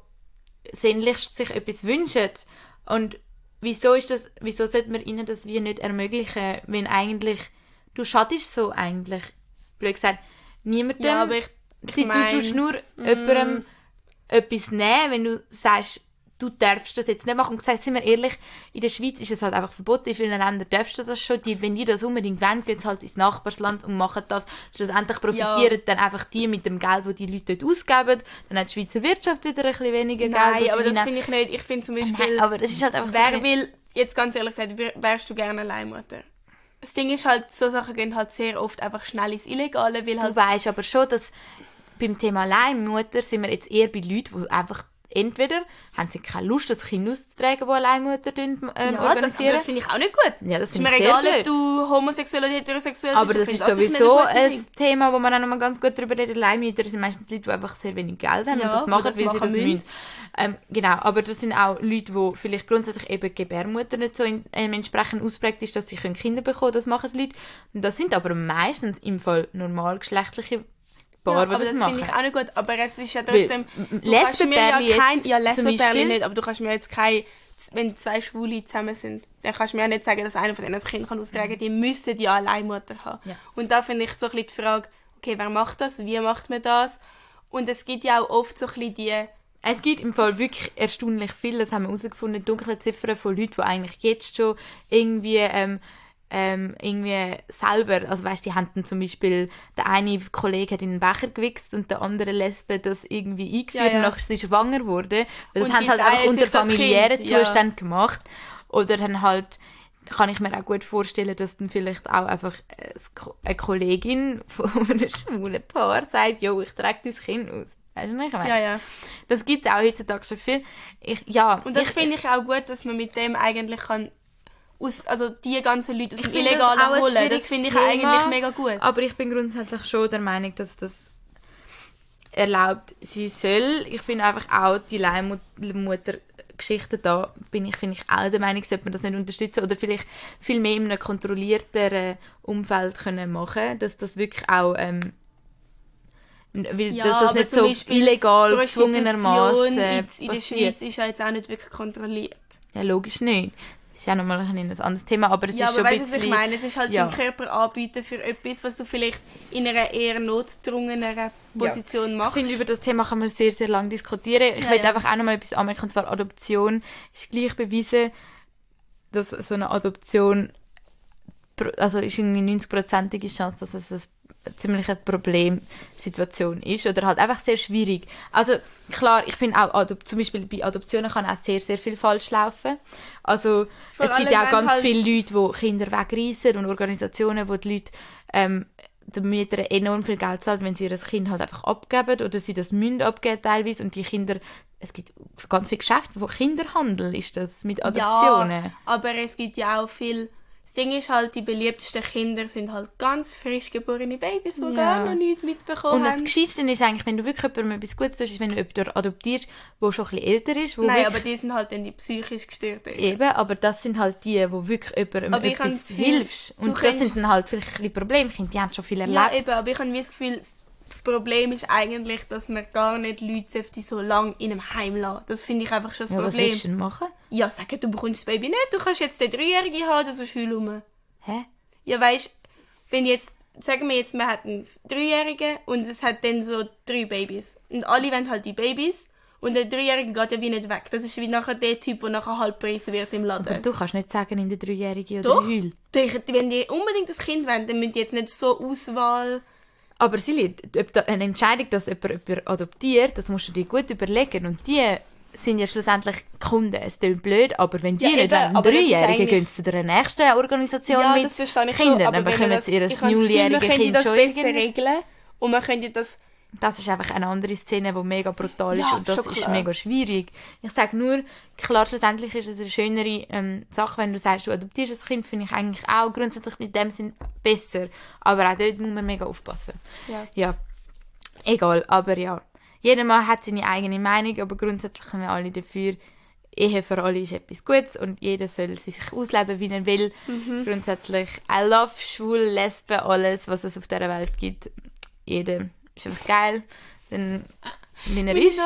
die sehnlichst sich etwas wünschen. Und wieso ist das, wieso sollte man ihnen das wie nicht ermöglichen, wenn eigentlich, du schadest so eigentlich, blöd gesagt, niemandem, ja, aber ich, ich sie, mein, du tust nur mm. jemandem etwas nehmen, wenn du sagst, du darfst das jetzt nicht machen. Und gesagt, sind wir ehrlich, in der Schweiz ist es halt einfach verboten, in vielen Ländern darfst du das schon, die, wenn die das unbedingt wollen, gehen sie halt ins Nachbarsland und machen das, schlussendlich profitieren ja. dann einfach die mit dem Geld, das die Leute dort ausgeben, dann hat die Schweizer Wirtschaft wieder ein bisschen weniger Nein, Geld. Nein, aber das finde ich nicht, ich finde zum Beispiel, Nein, aber das ist halt einfach wer so will, jetzt ganz ehrlich gesagt, wärst du gerne Leihmutter? Das Ding ist halt, so Sachen gehen halt sehr oft einfach schnell ins Illegale, weil halt... Du weisst aber schon, dass beim Thema Leihmutter sind wir jetzt eher bei Leuten, die einfach entweder haben sie keine Lust, das Kind auszutragen, das eine Leihmutter ähm, ja, organisieren. Ja, das, das finde ich auch nicht gut. Ja, das ist mir egal, ob du homosexuell oder heterosexuell aber bist. Aber das ist sowieso ein Ding. Thema, wo man auch noch mal ganz gut darüber redet. Leihmütter sind meistens Leute, die einfach sehr wenig Geld haben ja, und das machen, das weil machen sie das müssen. Ähm, genau, aber das sind auch Leute, die vielleicht grundsätzlich eben die Gebärmutter nicht so in, ähm, entsprechend ausprägt ist, dass sie Kinder bekommen können. Das machen die Leute. Und das sind aber meistens im Fall normalgeschlechtliche Paar, ja, die aber das, das machen. finde ich auch nicht gut, aber es ist ja trotzdem... Lesbenpärchen ja kein, ja, Lesbenpärchen nicht, aber du kannst mir jetzt kein... Wenn zwei Schwule zusammen sind, dann kannst du mir ja nicht sagen, dass einer von denen ein Kind kann austragen kann. Die müssen ja eine Leihmutter haben. Ja. Und da finde ich so ein bisschen die Frage, okay, wer macht das? Wie macht man das? Und es gibt ja auch oft so ein bisschen die... Es gibt im Fall wirklich erstaunlich viel, das haben wir herausgefunden, dunkle Ziffern von Leuten, die eigentlich jetzt schon irgendwie... Ähm, Ähm, irgendwie selber, also weißt, die haben dann zum Beispiel, der eine Kollege hat in den Becher gewichst und der andere Lesbe das irgendwie eingeführt, ja, ja. und nachher sie schwanger wurde. Das und haben sie halt einfach unter familiären Zuständen ja. gemacht. Oder dann halt, kann ich mir auch gut vorstellen, dass dann vielleicht auch einfach eine Kollegin von einem schwulen Paar sagt, jo, ich trage dein Kind aus. Weißt du, was ich meine? Ja, ja. Das gibt es auch heutzutage schon viel. Ich, ja, und das finde ich auch gut, dass man mit dem eigentlich kann aus, also die ganzen Leute aus dem Illegalen holen, das finde ich Thema, eigentlich mega gut. Aber ich bin grundsätzlich schon der Meinung, dass das erlaubt sein soll. Ich finde einfach auch die Leihmutter-Geschichte da, bin ich, finde ich auch der Meinung, sollte man das nicht unterstützen oder vielleicht viel mehr in einem kontrollierteren Umfeld können machen, dass das wirklich auch ähm, weil, ja, dass das nicht so illegal gezwungenermaßen in der Schweiz ist ja jetzt auch nicht wirklich kontrolliert. Ja, logisch nicht. Das ist auch nochmal ein anderes Thema, aber es ja, ist schon aber ein weißt, bisschen... was ich meine? Es ist halt ja. sein Körper anbieten für etwas, was du vielleicht in einer eher notgedrungeneren Position ja. machst. Ich finde, über das Thema kann man sehr, sehr lange diskutieren. Ich ja, will ja. einfach auch nochmal etwas anmerken, und zwar Adoption ist gleich bewiesen, dass so eine Adoption, also ist irgendwie neunzig-prozentige Chance, dass es ein ziemlich eine Problemsituation ist oder halt einfach sehr schwierig. Also klar, ich finde auch, Adop- zum Beispiel bei Adoptionen kann auch sehr, sehr viel falsch laufen. Also Vor es gibt ja auch ganz halt viele Leute, die Kinder wegreissen und Organisationen, wo die Leute ähm, den Müttern enorm viel Geld zahlen, wenn sie ihr Kind halt einfach abgeben oder sie das müssen abgeben teilweise und die Kinder, es gibt ganz viele Geschäfte, wo Kinderhandel ist das mit Adoptionen. Ja, aber es gibt ja auch viel Das Ding ist halt, die beliebtesten Kinder sind halt ganz frisch geborene Babys, die Ja. gar noch nichts mitbekommen Und das haben. Gescheitste ist eigentlich, wenn du wirklich jemandem etwas Gutes tust, ist, wenn du jemanden adoptierst, der schon ein bisschen älter ist. Wo Nein, wirklich, aber die sind halt dann die psychisch Gestörten. eben, aber das sind halt die, die wirklich jemandem Aber ich habe etwas das Gefühl, hilfst. du Und das kennst- sind dann halt vielleicht ein bisschen Probleme. Kinder, die haben schon viel erlebt. Ja, eben, aber ich habe das Gefühl, das Problem ist eigentlich, dass man gar nicht Leute so lange in einem Heim lassen. Das finde ich einfach schon das Ja, was Problem. willst du denn machen? Ja, sagen, du bekommst das Baby nicht, du kannst jetzt den Dreijährigen haben, das ist heul rum. Hä? Ja, weißt, wenn jetzt, sagen wir jetzt, man hat einen Dreijährigen und es hat dann so drei Babys. Und alle wollen halt die Babys und der Dreijährige geht ja wie nicht weg. Das ist wie nachher der Typ, der nachher Halbpreis wird im Laden. Aber du kannst nicht sagen, in der Dreijährigen oder Doch. Heul. Die- Wenn die unbedingt ein Kind wollen, dann müssen die jetzt nicht so Auswahl... Aber Silly, ob da eine Entscheidung, dass jemand jemanden adoptiert, das musst du dir gut überlegen. Und die sind ja schlussendlich Kunden. Es klingt blöd, aber wenn die Ja, nicht eben, wollen, einen aber das ist Dreijährigen, eigentlich- gehen sie zu der nächsten Organisation Ja, mit das verstehe ich Kindern. schon, aber Dann wenn bekommen man das, sie ihr ich habe das Gefühl, null-jähriges man könnte Kind das schon besser irgendwas. regeln und man könnte das... Das ist einfach eine andere Szene, die mega brutal ist Ja, und das schon ist klar. mega schwierig. Ich sage nur, klar, schlussendlich ist es eine schönere ähm, Sache, wenn du sagst, du adoptierst ein Kind, finde ich eigentlich auch grundsätzlich in dem Sinn besser. Aber auch dort muss man mega aufpassen. Ja. Ja, egal, aber ja. Jeder Mann hat seine eigene Meinung, aber grundsätzlich sind wir alle dafür, Ehe für alle ist etwas Gutes und jeder soll sich ausleben, wie er will. Mhm. Grundsätzlich, I love schwul, Lesben, alles, was es auf dieser Welt gibt. Jeder ist einfach geil, denn wie er ist.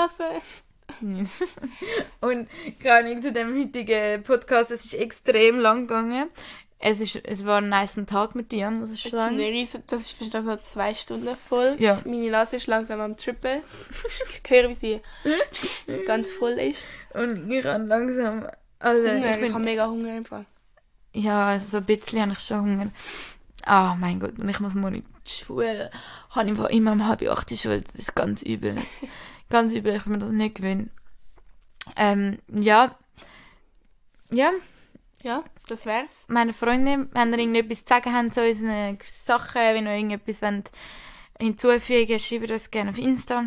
Und gar nicht zu dem heutigen Podcast, es ist extrem lang gegangen. Es, ist, es war ein nice Tag mit dir, muss ich Das ist, sagen. eine riesen, das ist fast also zwei Stunden voll. Ja. Meine Nase ist langsam am Trippen. Ich höre, wie sie ganz voll ist. Und ich habe langsam... Also, Hunger. ich Ich, bin, habe mega Hunger im Fall. ja, also so ein bisschen habe ich schon Hunger. Ah, mein Gott, und ich muss morgen in die Schule. Ich habe einfach immer um halb acht in die Schule. Das ist ganz übel. Ganz übel, ich bin mir das nicht gewöhnt. Ähm, ja. Ja, Ja, das wär's. meine Freunde, wenn ihr irgendetwas zu sagen habt zu unseren Sachen, wenn ihr irgendetwas wollt hinzufügen wollt, schreibt uns gerne auf Insta.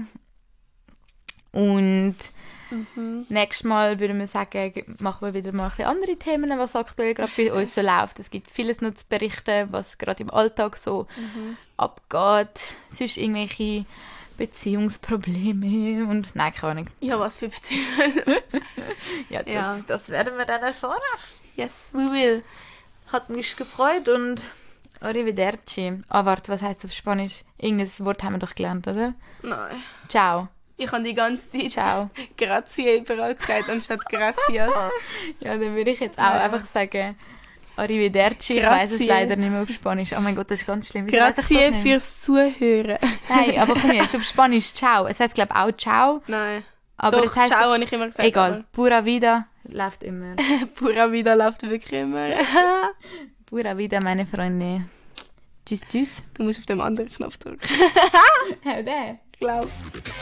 Und Mhm. nächstes Mal würde wir sagen, machen wir wieder mal ein bisschen andere Themen, was aktuell gerade bei uns so läuft. Es gibt vieles noch zu berichten, was gerade im Alltag so Mhm. abgeht. Sonst irgendwelche Beziehungsprobleme und nein, keine Ahnung. Ja, was für Beziehungen. Ja, das, Ja. das werden wir dann erfahren. Yes, we will. Hat mich gefreut und arrivederci. Ah, warte, was heisst auf Spanisch? Irgendein Wort haben wir doch gelernt, oder? Nein. Ciao. Ich habe die ganze Zeit Ciao. Grazie überall gesagt, anstatt Gracias. Ja, dann würde ich jetzt auch Ja. einfach sagen arrivederci. Ich weiss es Grazie. leider nicht mehr auf Spanisch. Oh mein Gott, das ist ganz schlimm. Wieso weiss ich Grazie das nicht? fürs Zuhören. Nein, aber komm jetzt, auf Spanisch ciao. Es heisst, glaube ich, auch ciao. Nein. Aber Doch, es heisst, ciao, habe ich immer gesagt. egal, pura vida läuft immer. Aber Pura Vida läuft wirklich immer. Pura vida, meine Freunde. Tschüss, tschüss. Du musst auf den anderen Knopf drücken. Hau der. Ich glaube.